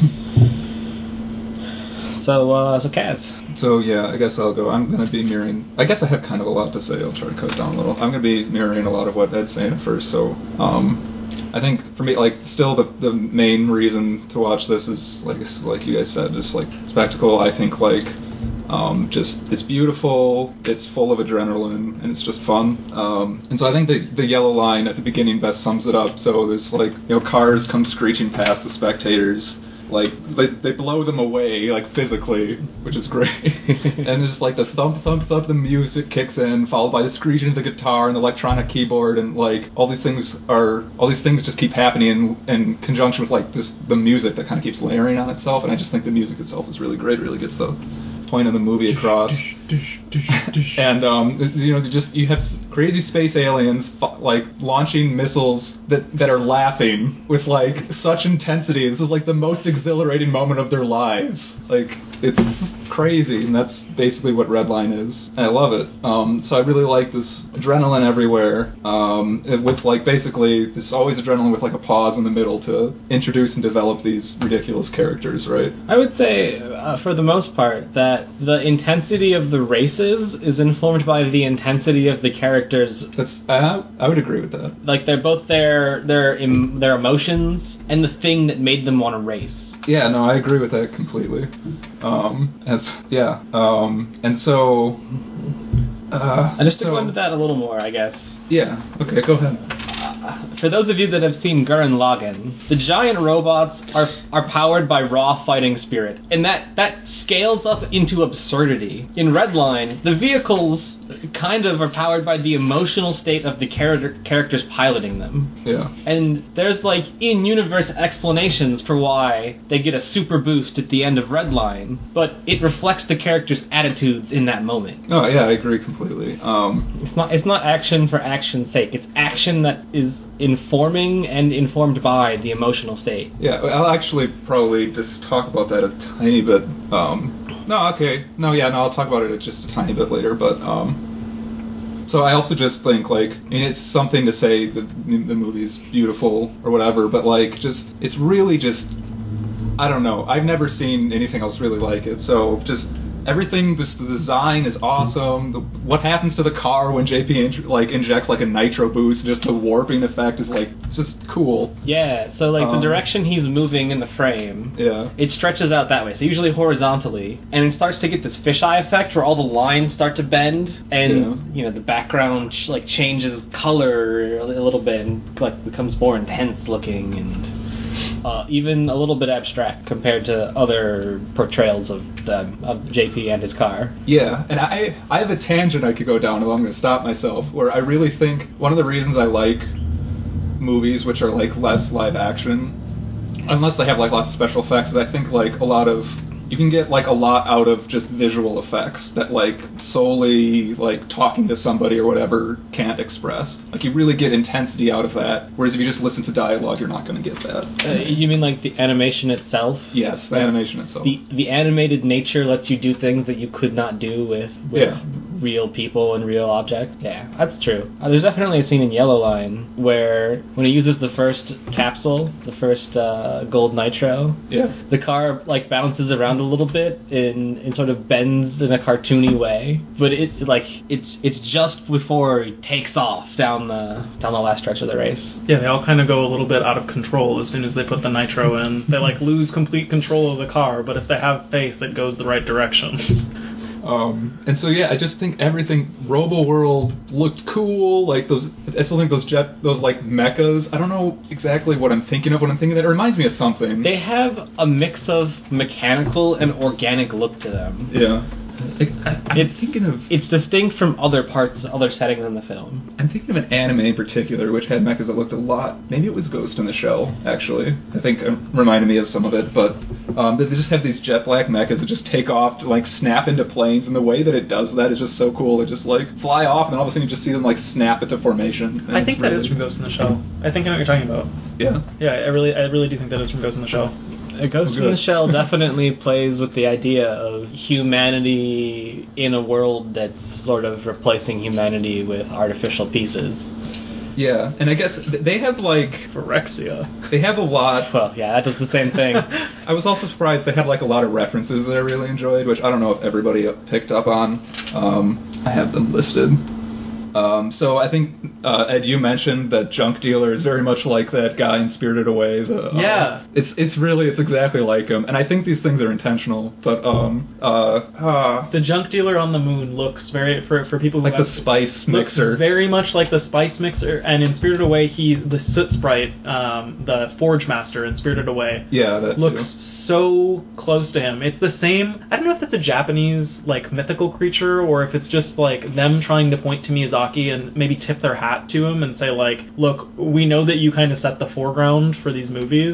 So Kaz. So yeah, I guess I'll go. I'm going to be mirroring. I guess I have kind of a lot to say. I'll try to cut it down a little. I'm going to be mirroring a lot of what Ed's saying at first. So I think for me, like, still the main reason to watch this is like you guys said, just like spectacle. I think like just it's beautiful. It's full of adrenaline and it's just fun. And so I think the yellow line at the beginning best sums it up. So there's like, you know, cars come screeching past the spectators. Like, they blow them away, like, physically, which is great. And just, like, the thump, thump, thump, the music kicks in, followed by the screeching of the guitar and the electronic keyboard, and, like, all these things just keep happening in conjunction with, like, the music that kind of keeps layering on itself, and I just think the music itself is really great, really gets the point of the movie across. And you know, you have crazy space aliens like launching missiles that are laughing with like such intensity. This is like the most exhilarating moment of their lives. Like it's crazy, and that's basically what Redline is. And I love it. So I really like this adrenaline everywhere, with like basically there's always adrenaline with like a pause in the middle to introduce and develop these ridiculous characters, right? I would say, for the most part, that the intensity of the races is informed by the intensity of the characters. I would agree with that. Like, they're both their emotions and the thing that made them want to race. Yeah, no, I agree with that completely. And so... I just to go into that a little more, I guess. Yeah, okay, go ahead. For those of you that have seen Gurren Lagann, the giant robots are powered by raw fighting spirit, and that scales up into absurdity. In Redline, the vehicles kind of are powered by the emotional state of the characters piloting them. Yeah. And there's like in-universe explanations for why they get a super boost at the end of Redline, but it reflects the characters' attitudes in that moment. Oh yeah, I agree completely. It's not action for action's sake. It's action that is informing and informed by the emotional state. Yeah, I'll actually probably just talk about that a tiny bit. I'll talk about it just a tiny bit later, but so I also just think, like, I mean, it's something to say that the movie's beautiful or whatever, but like, just, it's really just, I don't know, I've never seen anything else really like it, so just everything, the design is awesome. What happens to the car when JP injects like a nitro boost, just the warping effect is like just cool. Yeah, so like the direction he's moving in the frame, it stretches out that way, so usually horizontally, and it starts to get this fisheye effect where all the lines start to bend, and the background changes color a little bit and like becomes more intense looking and even a little bit abstract compared to other portrayals of JP and his car. Yeah, and I have a tangent I could go down, and I'm going to stop myself, where I really think one of the reasons I like movies which are like less live action, unless they have like lots of special effects, is I think like you can get like a lot out of just visual effects that like solely like talking to somebody or whatever can't express. Like you really get intensity out of that, whereas if you just listen to dialogue, you're not going to get that. You mean like the animation itself? Yes, the animation itself. The animated nature lets you do things that you could not do with real people and real objects. Yeah, that's true. There's definitely a scene in Yellow Line where when he uses the first capsule, the first gold nitro, the car like bounces around a little bit and sort of bends in a cartoony way, but it's just before he takes off down the last stretch of the race. Yeah, they all kind of go a little bit out of control as soon as they put the nitro in. They like lose complete control of the car, but if they have faith, it goes the right direction. And so I just think everything Robo World looked cool. Like I still think those like mechas. I don't know exactly what I'm thinking of when I'm thinking that. It reminds me of something. They have a mix of mechanical and organic look to them. Yeah. It's distinct from other settings in the film. I'm thinking of an anime in particular which had mechas that looked a lot. Maybe it was Ghost in the Shell, actually. I think it reminded me of some of it, but they just have these jet black mechas that just take off to like snap into planes, and the way that it does that is just so cool. It just like fly off, and all of a sudden you just see them like snap into formation. I think that is from Ghost in the Shell. I think I know what you're talking about. Yeah. Yeah, I really do think that is from Ghost in the Shell. Ghost in the Shell definitely plays with the idea of humanity in a world that's sort of replacing humanity with artificial pieces. Yeah, and I guess they have like Phyrexia. They have a lot. Well, yeah, that does the same thing. I was also surprised they had like a lot of references that I really enjoyed, which I don't know if everybody picked up on. I have them listed. So I think, Ed, you mentioned that Junk Dealer is very much like that guy in Spirited Away. It's exactly like him, and I think these things are intentional. But the Junk Dealer on the moon looks very for people who like the spice mixer, looks very much like the spice mixer. And in Spirited Away, he's the Soot Sprite, the Forge Master in Spirited Away. Yeah, that looks so close to him. It's the same. I don't know if it's a Japanese like mythical creature or if it's just like them trying to point to Miyazaki and maybe tip their hat to him and say like, look, we know that you kind of set the foreground for these movies,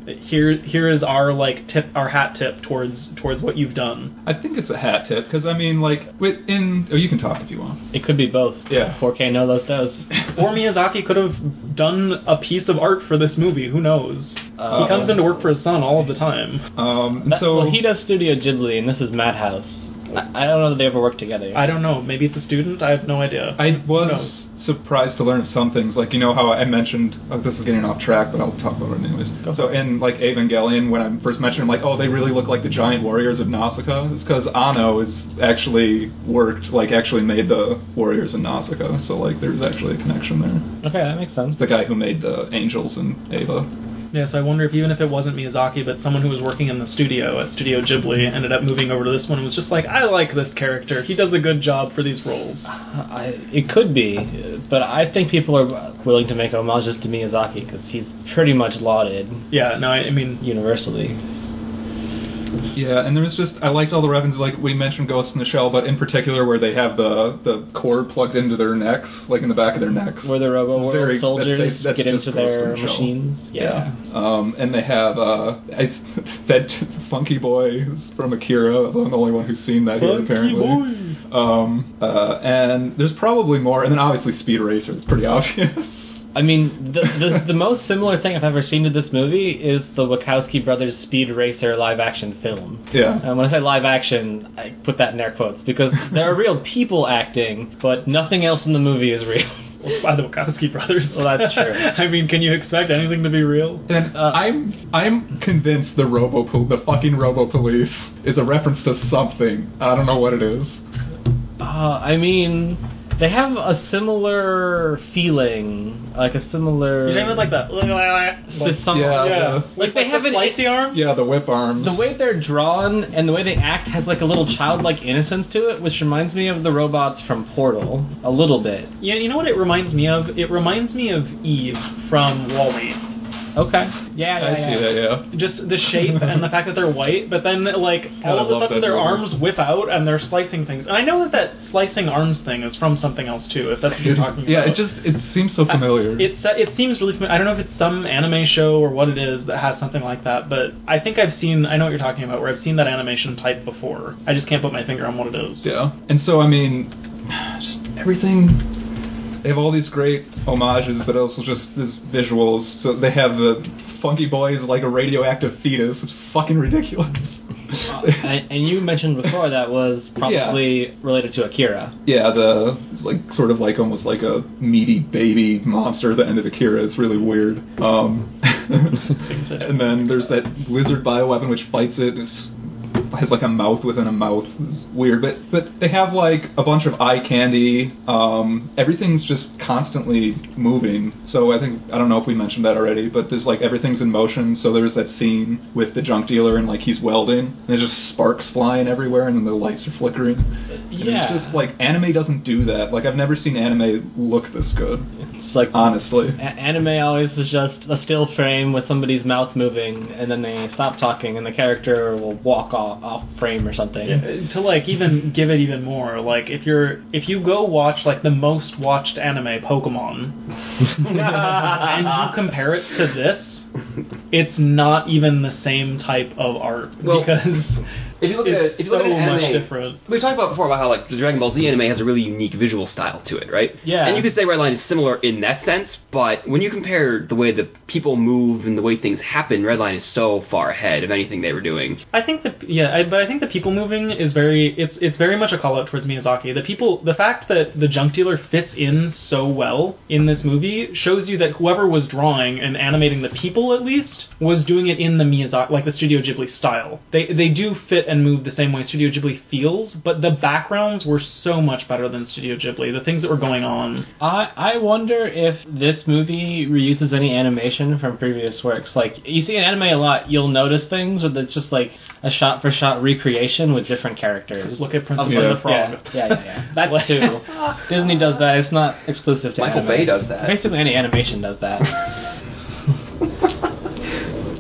here is our like our hat tip towards what you've done. I think it's a hat tip because I mean, like, you can talk if you want. It could be both. Yeah. 4K no those does. Or Miyazaki could have done a piece of art for this movie. Who knows? He comes into work for his son all of the time. Well, he does Studio Ghibli, and this is Madhouse. I don't know that they ever worked together. I don't know. Maybe it's a student. I have no idea. I was surprised to learn some things, like, you know how I mentioned, this is getting off track, but I'll talk about it anyways. So in, like, Evangelion, when I first mentioned, I'm like, oh, they really look like the giant warriors of Nausicaa. It's because Anno is actually actually made the warriors in Nausicaa, so, like, there's actually a connection there. Okay, that makes sense. The guy who made the angels in Eva. Yeah, so I wonder if even if it wasn't Miyazaki, but someone who was working in the studio at Studio Ghibli ended up moving over to this one and was just like, I like this character. He does a good job for these roles. It could be, but I think people are willing to make homages to Miyazaki because he's pretty much lauded. Yeah, no, I mean... universally. Yeah, and there was just, I liked all the references, like we mentioned Ghost in the Shell, but in particular where they have the cord plugged into their necks, like in the back of their necks. Where the Robo-World soldiers that's get just into Ghost in their the Shell. machines. Yeah. And they have, that Funky Boy who's from Akira, I'm the only one who's seen that here, apparently. And there's probably more, and then obviously Speed Racer, it's pretty obvious. I mean, the most similar thing I've ever seen to this movie is the Wachowski brothers' Speed Racer live-action film. Yeah. And when I say live-action, I put that in air quotes, because there are real people acting, but nothing else in the movie is real. It's by the Wachowski brothers. Well, that's true. I mean, can you expect anything to be real? And I'm convinced the fucking Robo Police is a reference to something. I don't know what it is. I mean... they have a similar feeling, like a similar... You're saying like that? Like they have an slicey arms? Yeah, the whip arms. The way they're drawn and the way they act has like a little childlike innocence to it, which reminds me of the robots from Portal, a little bit. Yeah, you know what it reminds me of? It reminds me of Eve from WALL-E. Okay. Yeah. I see that, yeah. Just the shape and the fact that they're white, but then, like, all of a sudden their arms whip out and they're slicing things. And I know that slicing arms thing is from something else, too, if that's what you're talking about. Yeah, it seems so familiar. It seems really familiar. I don't know if it's some anime show or what it is that has something like that, but I think I know what you're talking about, where I've seen that animation type before. I just can't put my finger on what it is. Yeah. And so, I mean, just everything... They have all these great homages, but also just these visuals. So they have the Funky Boy is like a radioactive fetus, which is fucking ridiculous. And you mentioned before that was probably related to Akira. Yeah, it's like sort of like almost like a meaty baby monster at the end of Akira. It's really weird. And then there's that lizard bioweapon which fights it. Has like a mouth within a mouth. It's weird, but they have like a bunch of eye candy. Everything's just constantly moving. So I don't know if we mentioned that already, but there's like everything's in motion. So there's that scene with the junk dealer and like he's welding, and there's just sparks flying everywhere, and then the lights are flickering. And it's just like anime doesn't do that. Like I've never seen anime look this good. It's like honestly, anime always is just a still frame with somebody's mouth moving, and then they stop talking, and the character will walk off frame or something. Yeah, to like even give it even more, like if you go watch like the most watched anime, Pokemon, and you compare it to this, it's not even the same type of art, because if you look at it's so much different. We talked about before about how like the Dragon Ball Z anime has a really unique visual style to it, right? Yeah. And you could say Redline is similar in that sense, but when you compare the way that people move and the way things happen, Redline is so far ahead of anything they were doing. I think but I think the people moving is it's very much a call out towards Miyazaki. The fact that the junk dealer fits in so well in this movie shows you that whoever was drawing and animating the people at least was doing it in the Miyazaki, like the Studio Ghibli style. They do fit and move the same way Studio Ghibli feels, but the backgrounds were so much better than Studio Ghibli. The things that were going on. I wonder if this movie reuses any animation from previous works. Like, you see in anime a lot, you'll notice things where it's just like a shot-for-shot recreation with different characters. Look at Princess and the Frog. Yeah. That too. Disney does that. It's not exclusive to Michael anime. Bay does that. Basically any animation does that.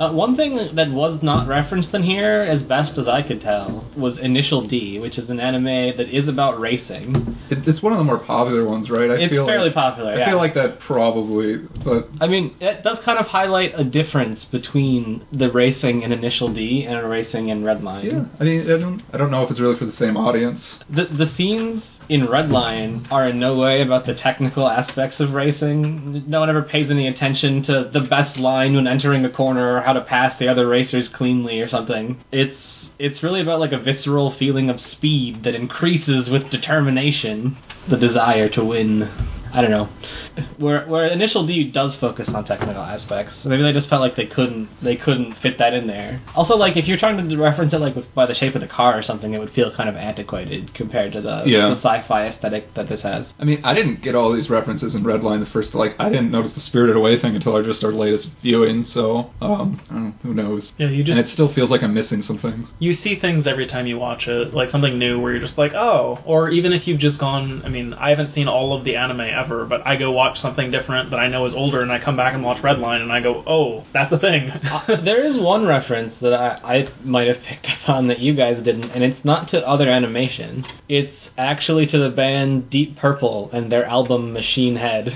One thing that was not referenced in here, as best as I could tell, was Initial D, which is an anime that is about racing. It's one of the more popular ones, right? It's fairly popular, yeah. I feel like that probably, but... I mean, it does kind of highlight a difference between the racing in Initial D and racing in Redline. Yeah, I mean, I don't know if it's really for the same audience. The scenes in Redline are in no way about the technical aspects of racing. No one ever pays any attention to the best line when entering a corner or how to pass the other racers cleanly or something. It's really about like a visceral feeling of speed that increases with determination, the desire to win. I don't know. Where Initial D does focus on technical aspects. Maybe they just felt like they couldn't fit that in there. Also, like if you're trying to reference it like by the shape of the car or something, it would feel kind of antiquated compared to the sci-fi aesthetic that this has. I mean, I didn't get all these references in Redline the first. I didn't notice the Spirited Away thing until I just our latest viewing. So, I don't know, who knows? Yeah, and it still feels like I'm missing some things. You see things every time you watch it, like something new where you're just like, oh. Or even if you've just gone. I mean, I haven't seen all of the anime ever, but I go watch something different that I know is older, and I come back and watch Redline, and I go, oh, that's a thing. There is one reference that I might have picked up on that you guys didn't, and it's not to other animation. It's actually to the band Deep Purple and their album Machine Head.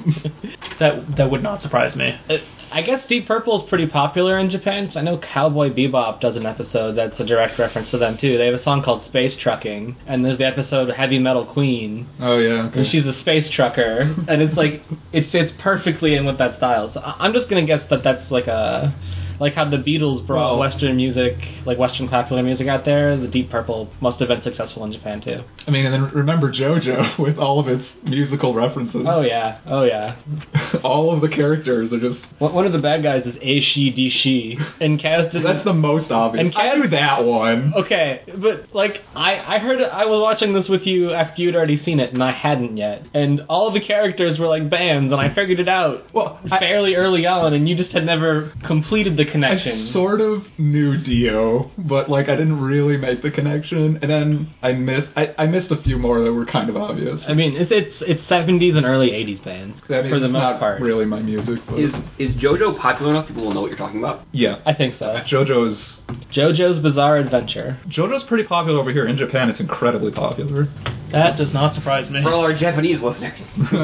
That would not surprise me. I guess Deep Purple is pretty popular in Japan. I know Cowboy Bebop does an episode that's a direct reference to them, too. They have a song called Space Trucking, and there's the episode Heavy Metal Queen. Oh, yeah. Okay. And she's a space trucker, and it's like, it fits perfectly in with that style. So I'm just going to guess that that's like how the Beatles brought Western music, like Western popular music out there, the Deep Purple must have been successful in Japan, too. I mean, and then remember JoJo with all of its musical references. Oh, yeah. All of the characters are just... One of the bad guys is A-She, D-She. And Kaz did... That's the most obvious. And I knew that one. Okay, but, like, I heard it... I was watching this with you after you'd already seen it, and I hadn't yet. And all of the characters were, like, bands, and I figured it out fairly early on, and you just had never completed the connection. I sort of knew Dio, but like I didn't really make the connection, and then I missed a few more that were kind of obvious. I mean, it's 70s and early 80s bands for the most part. Really my music. But... Is JoJo popular enough people will know what you're talking about? Yeah, I think so. JoJo's Bizarre Adventure. JoJo's pretty popular over here. In Japan, it's incredibly popular. That does not surprise me. For all our Japanese listeners.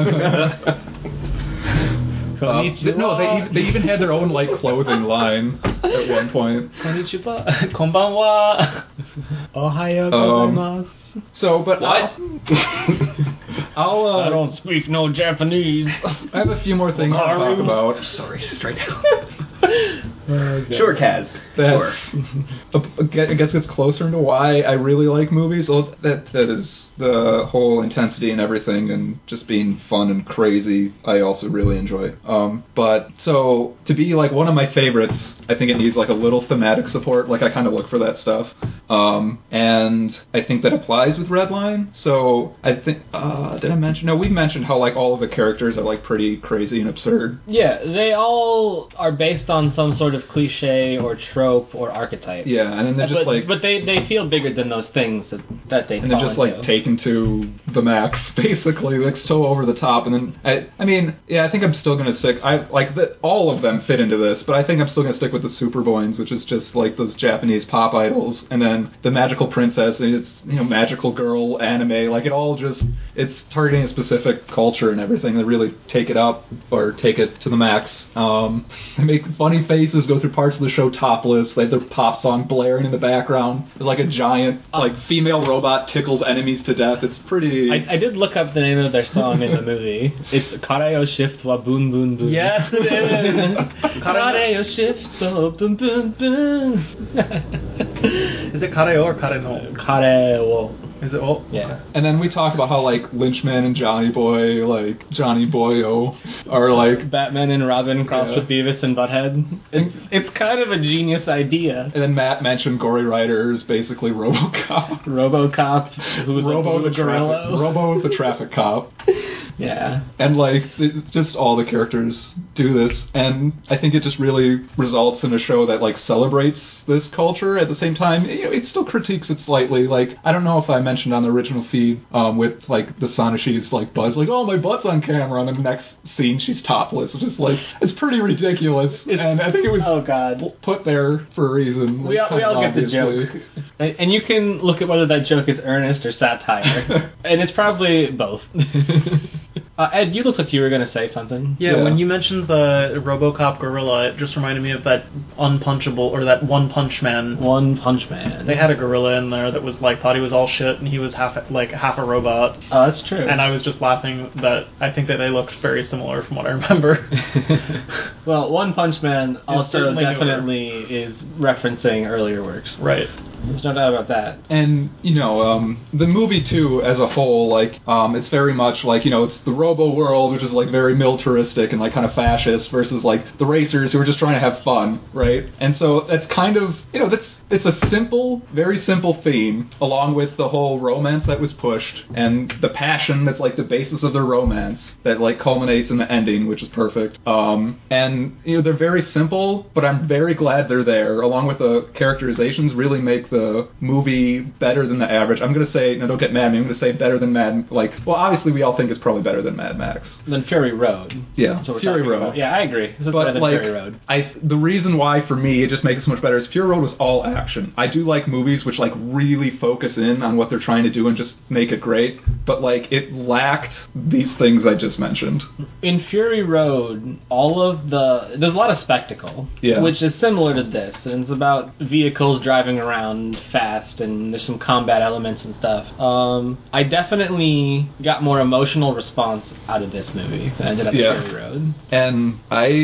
No, they even had their own like clothing line at one point. Konnichiwa. Konbanwa. Ohayo gozaimasu. So, but what? I don't speak no Japanese. I have a few more things to talk about. Sorry, straight down. Okay. Sure, Kaz. I guess it's closer into why I really like movies. Well, that is the whole intensity and everything, and just being fun and crazy. I also really enjoy. But so to be like one of my favorites, I think it needs like a little thematic support. Like I kind of look for that stuff, and I think that applies with Redline. So I think did I mention? No, we've mentioned how like all of the characters are like pretty crazy and absurd. Yeah, they all are based on some sort of cliche or trope or archetype. Yeah, and then they're just but they feel bigger than those things that they. And they're just like taken to the max, basically, like so over the top. And then I mean, yeah, I think I'm still gonna stick. I like that all of them fit into this, but I think I'm still gonna stick with the Superboys, which is just like those Japanese pop idols, and then the Magical Princess, and it's magical girl anime, like it's targeting a specific culture and everything. They really take it up or take it to the max. They make funny faces, go through parts of the show topless. They have their pop song blaring in the background. There's like a giant like female robot tickles enemies to death. It's pretty. I did look up the name of their song in the movie. It's Kareo Shift wa Boon Boon Boon. Yes, it is. Kareo Shift wa Boon Boon Boon. Is it Kareo or Kareno? Kareo. Is it? Oh, yeah. And then we talk about how like Lynchman and Johnny Boy, like Johnny Boyo, are like Batman and Robin crossed with Beavis and Butthead. It's kind of a genius idea. And then Matt mentioned Gory Rider is basically RoboCop. RoboCop, who's Robo the gorilla. Robo the traffic cop. Yeah. And like just all the characters do this, and I think it just really results in a show that like celebrates this culture at the same time. It still critiques it slightly. Like I don't know if I mentioned on the original feed with like the Sonashi's like buzz, like oh my butt's on camera, and then the next scene she's topless, which is like it's pretty ridiculous. And I think it was put there for a reason. We all get the joke, and you can look at whether that joke is earnest or satire, and it's probably both. Ed, you looked like you were going to say something. Yeah, when you mentioned the RoboCop gorilla, it just reminded me of that Unpunchable, or that One Punch Man. One Punch Man. They had a gorilla in there that was like, thought he was all shit, and he was half a robot. Oh, that's true. And I was just laughing that I think that they looked very similar from what I remember. Well, One Punch Man also definitely is referencing earlier works. Right. There's no doubt about that. And, the movie, too, as a whole, like, it's very much like, it's the Robo world, which is, like, very militaristic and, like, kind of fascist, versus, like, the racers who are just trying to have fun, right? And so that's kind of, it's a simple, very simple theme, along with the whole romance that was pushed, and the passion that's, like, the basis of the romance that, like, culminates in the ending, which is perfect. And, they're very simple, but I'm very glad they're there, along with the characterizations really make the movie better than the average. I'm going to say, now don't get mad at me, I'm going to say better than obviously we all think it's probably better than Mad Max. Than Fury Road. Yeah, Fury Road. About. Yeah, I agree. This is better than Fury Road. The reason why, for me, it just makes it so much better is Fury Road was all action. I do like movies which, like, really focus in on what they're trying to do and just make it great, but, like, it lacked these things I just mentioned. In Fury Road, there's a lot of spectacle, which is similar to this, and it's about vehicles driving around fast, and there's some combat elements and stuff. I definitely got more emotional response out of this movie than I did at Fury Road. And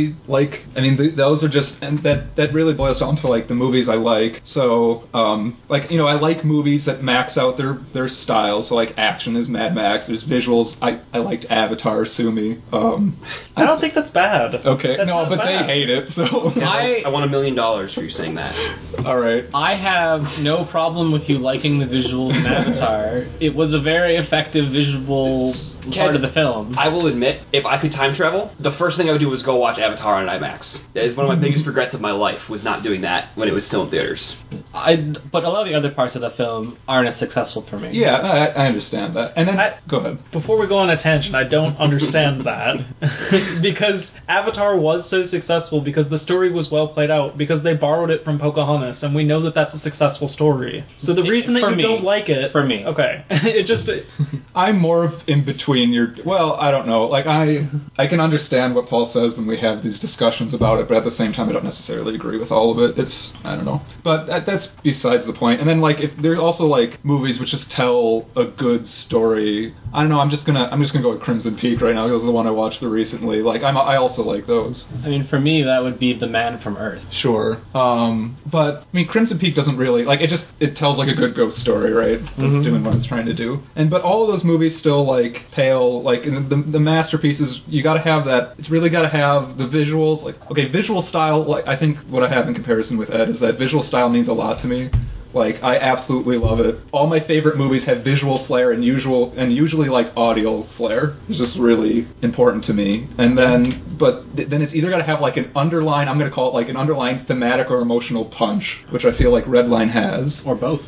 those are just, and that really boils down to, like, the movies I like. So, I like movies that max out their style. So, like, action is Mad Max, there's visuals. I liked Avatar, sue me. I don't think that's bad. Okay, that's no, but bad. they hate it, so... I want $1 million for you saying that. Alright. I have no problem with you liking the visuals in Avatar. It was a very effective visual part of the film. I will admit, if I could time travel, the first thing I would do was go watch Avatar on IMAX. That is one of my biggest regrets of my life, was not doing that when it was still in theaters. But a lot of the other parts of the film aren't as successful for me. Yeah, I understand that. And then, go ahead. Before we go on a tangent, I don't understand that. Because Avatar was so successful because the story was well played out, because they borrowed it from Pocahontas, and we know that that's a successful story. So the reason that you don't like it... For me. Okay. It just... I'm more of in between I don't know. Like, I can understand what Paul says when we have these discussions about it, but at the same time, I don't necessarily agree with all of it. I don't know. But that's besides the point. And then, like, if there's also, like, movies which just tell a good story. I don't know, I'm just gonna go with Crimson Peak right now, because it's the one I watched recently. Like, I also like those. I mean, for me, that would be The Man from Earth. Sure. But, I mean, Crimson Peak doesn't really, like, it tells, like, a good ghost story, right? It's doing what it's trying to do. But all of those movies still, like, pale, like, in the masterpieces, you gotta have that, it's really gotta have the visuals, like, okay, visual style, like, I think what I have in comparison with Ed is that visual style means a lot to me. Like, I absolutely love it. All my favorite movies have visual flair and usually like audio flair. It's just really important to me. And then, then it's either got to have like an underlying, I'm going to call it like an underlying thematic or emotional punch, which I feel like Redline has. Or both.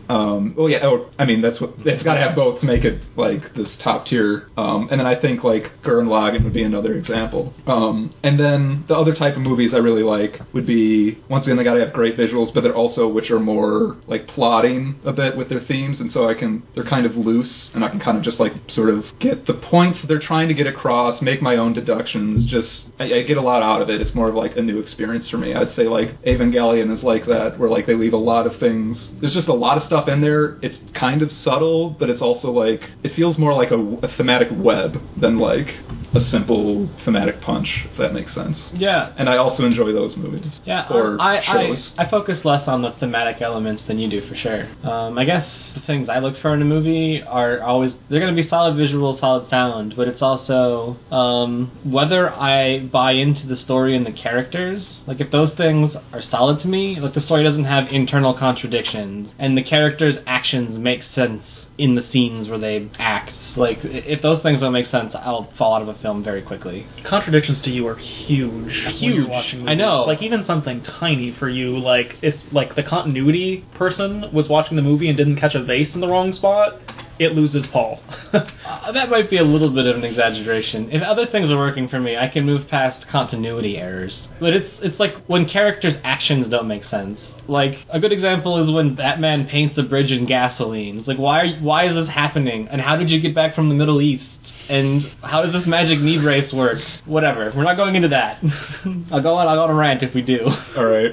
It's got to have both to make it like this top tier. And then I think like Gurren Lagann would be another example. And then the other type of movies I really like would be, once again, they got to have great visuals, but they're also, which are more like plotting a bit with their themes, and so they're kind of loose, and I can kind of just like sort of get the points that they're trying to get across, make my own deductions, I get a lot out of it. It's more of like a new experience for me. I'd say like Evangelion is like that, where like they leave a lot of things, there's just a lot of stuff in there. It's kind of subtle, but it's also like, it feels more like a thematic web than like a simple thematic punch, if that makes sense. Yeah. And I also enjoy those movies. Yeah, or shows. I focus less on the thematic elements than you do, for sure. I guess the things I look for in a movie are always, they're going to be solid visuals, solid sound, but it's also whether I buy into the story and the characters. Like, if those things are solid to me, like the story doesn't have internal contradictions, and the characters' actions make sense in the scenes where they act. Like, if those things don't make sense, I'll fall out of a film very quickly. Contradictions to you are huge. When you're watching movies. I know. Like, even something tiny for you, like, it's like the continuity person was watching the movie and didn't catch a vase in the wrong spot, it loses Paul. That might be a little bit of an exaggeration. If other things are working for me, I can move past continuity errors. But it's like when characters' actions don't make sense. Like, a good example is when Batman paints a bridge in gasoline. It's like, why is this happening? And how did you get back from the Middle East? And how does this magic need race work? Whatever. We're not going into that. I'll go on a rant if we do. All right.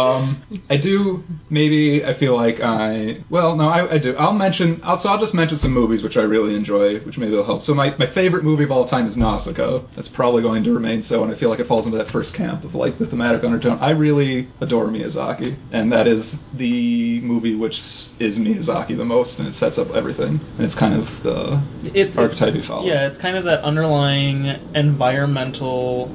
I do. Maybe I feel like I do. I'll just mention some movies which I really enjoy, which maybe will help. So my favorite movie of all time is Nausicaa. That's probably going to remain so, and I feel like it falls into that first camp of like the thematic undertone. I really adore Miyazaki, and that is the movie which is Miyazaki the most, and it sets up everything. And it's kind of the archetype he follows. Yeah, it's kind of that underlying environmental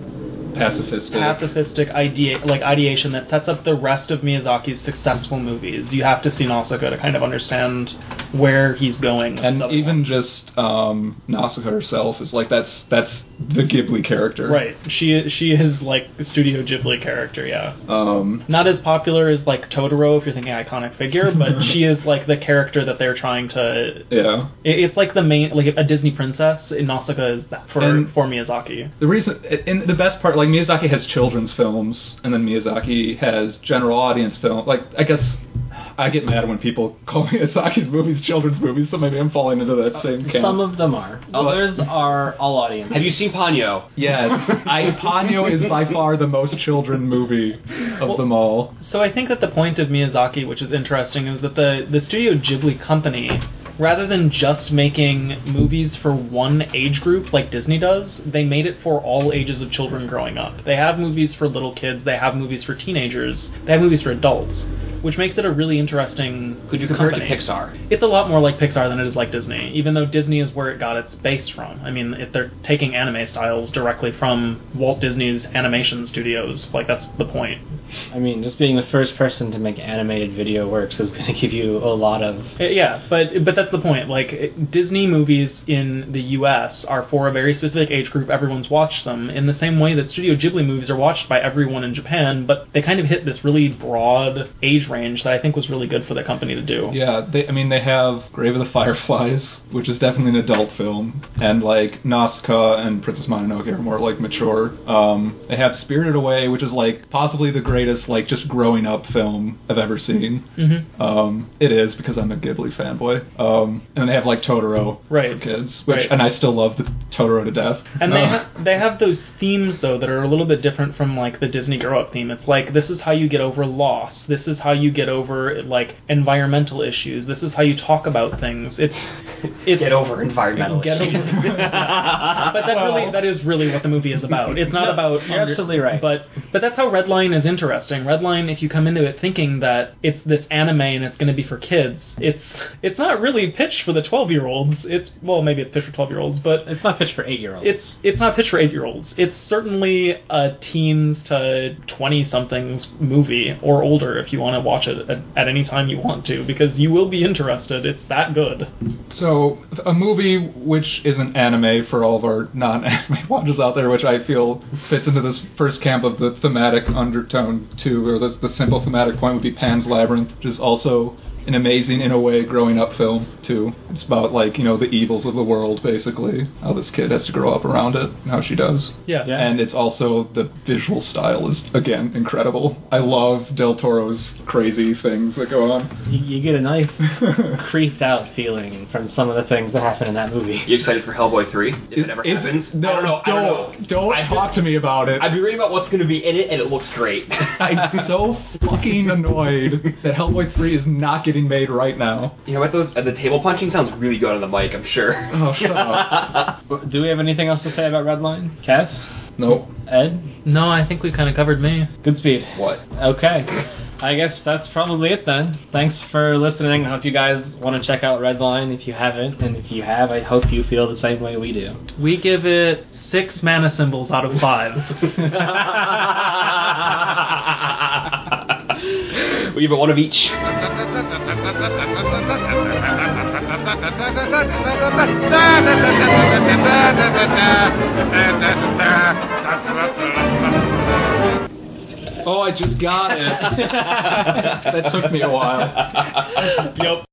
pacifistic ideation that sets up the rest of Miyazaki's successful movies. You have to see Nausicaa to kind of understand where he's going. And even just Nausicaa herself is like that's the Ghibli character. Right. She is like Studio Ghibli character, yeah. Not as popular as like Totoro if you're thinking iconic figure, but she is like the character that they're trying to. Yeah. It's like the main, like a Disney princess. Nausicaa is that for Miyazaki. The reason, and the best part, like Miyazaki has children's films, and then Miyazaki has general audience film. Like, I guess I get mad when people call Miyazaki's movies children's movies, so maybe I'm falling into that same camp. Some of them are. Others are all audience. Have you seen Ponyo? Yes. Ponyo is by far the most children movie of them all. So I think that the point of Miyazaki, which is interesting, is that the Studio Ghibli company, rather than just making movies for one age group like Disney does, they made it for all ages of children growing up. They have movies for little kids, they have movies for teenagers, they have movies for adults, which makes it a really interesting Could you compare company. it to Pixar? It's a lot more like Pixar than it is like Disney, even though Disney is where it got its base from. I mean, they're taking anime styles directly from Walt Disney's animation studios. Like, that's the point. I mean, just being the first person to make animated video works is going to give you a lot of... Yeah, but that's the point. Like, Disney movies in the US are for a very specific age group. Everyone's watched them in the same way that Studio Ghibli movies are watched by everyone in Japan, but they kind of hit this really broad age range that I think was really good for the company to do. Yeah, they have Grave of the Fireflies, which is definitely an adult film, and like Nausicaa and Princess Mononoke are more like mature. They have Spirited Away, which is like possibly the greatest like just growing up film I've ever seen. Mm-hmm. It is because I'm a Ghibli fanboy. And they have like Totoro for kids, and I still love the Totoro to death. And they have those themes though that are a little bit different from like the Disney grow up theme. It's like, this is how you get over loss. This is how you get over like environmental issues. This is how you talk about things. It's get over environmental issues. But that is really what the movie is about. It's not about. You're absolutely right. But that's how Redline is interesting. Redline, if you come into it thinking that it's this anime and it's going to be for kids, it's not really pitched for the 12-year-olds. Maybe it's pitched for 12-year-olds, but it's not pitched for 8-year-olds. It's not pitched for 8-year-olds. It's certainly a teens to 20-somethings movie or older if you want to watch it at any time you want to, because you will be interested. It's that good. So, a movie which isn't anime for all of our non-anime watchers out there, which I feel fits into this first camp of the thematic undertone too, or the simple thematic point would be Pan's Labyrinth, which is also an amazing, in a way, growing up film too. It's about like, the evils of the world, basically, how this kid has to grow up around it and how she does. Yeah. And it's also, the visual style is again incredible. I love Del Toro's crazy things that go on. You get a nice creeped out feeling from some of the things that happen in that movie. You excited for Hellboy 3? If it ever happens? No, I don't know. Don't talk to me about it. I'd be reading about what's going to be in it, and it looks great. I'm so fucking annoyed that Hellboy 3 is not getting made right now. You know what, the table punching sounds really good on the mic, I'm sure. Oh, shut up. Do we have anything else to say about Redline? Kaz? Nope. Ed? No, I think we kind of covered me. Good speed. What? Okay. I guess that's probably it then. Thanks for listening. I hope you guys want to check out Redline if you haven't, and if you have, I hope you feel the same way we do. We give it 6 mana symbols out of 5. We give it one of each. Oh, I just got it. That took me a while. Yep.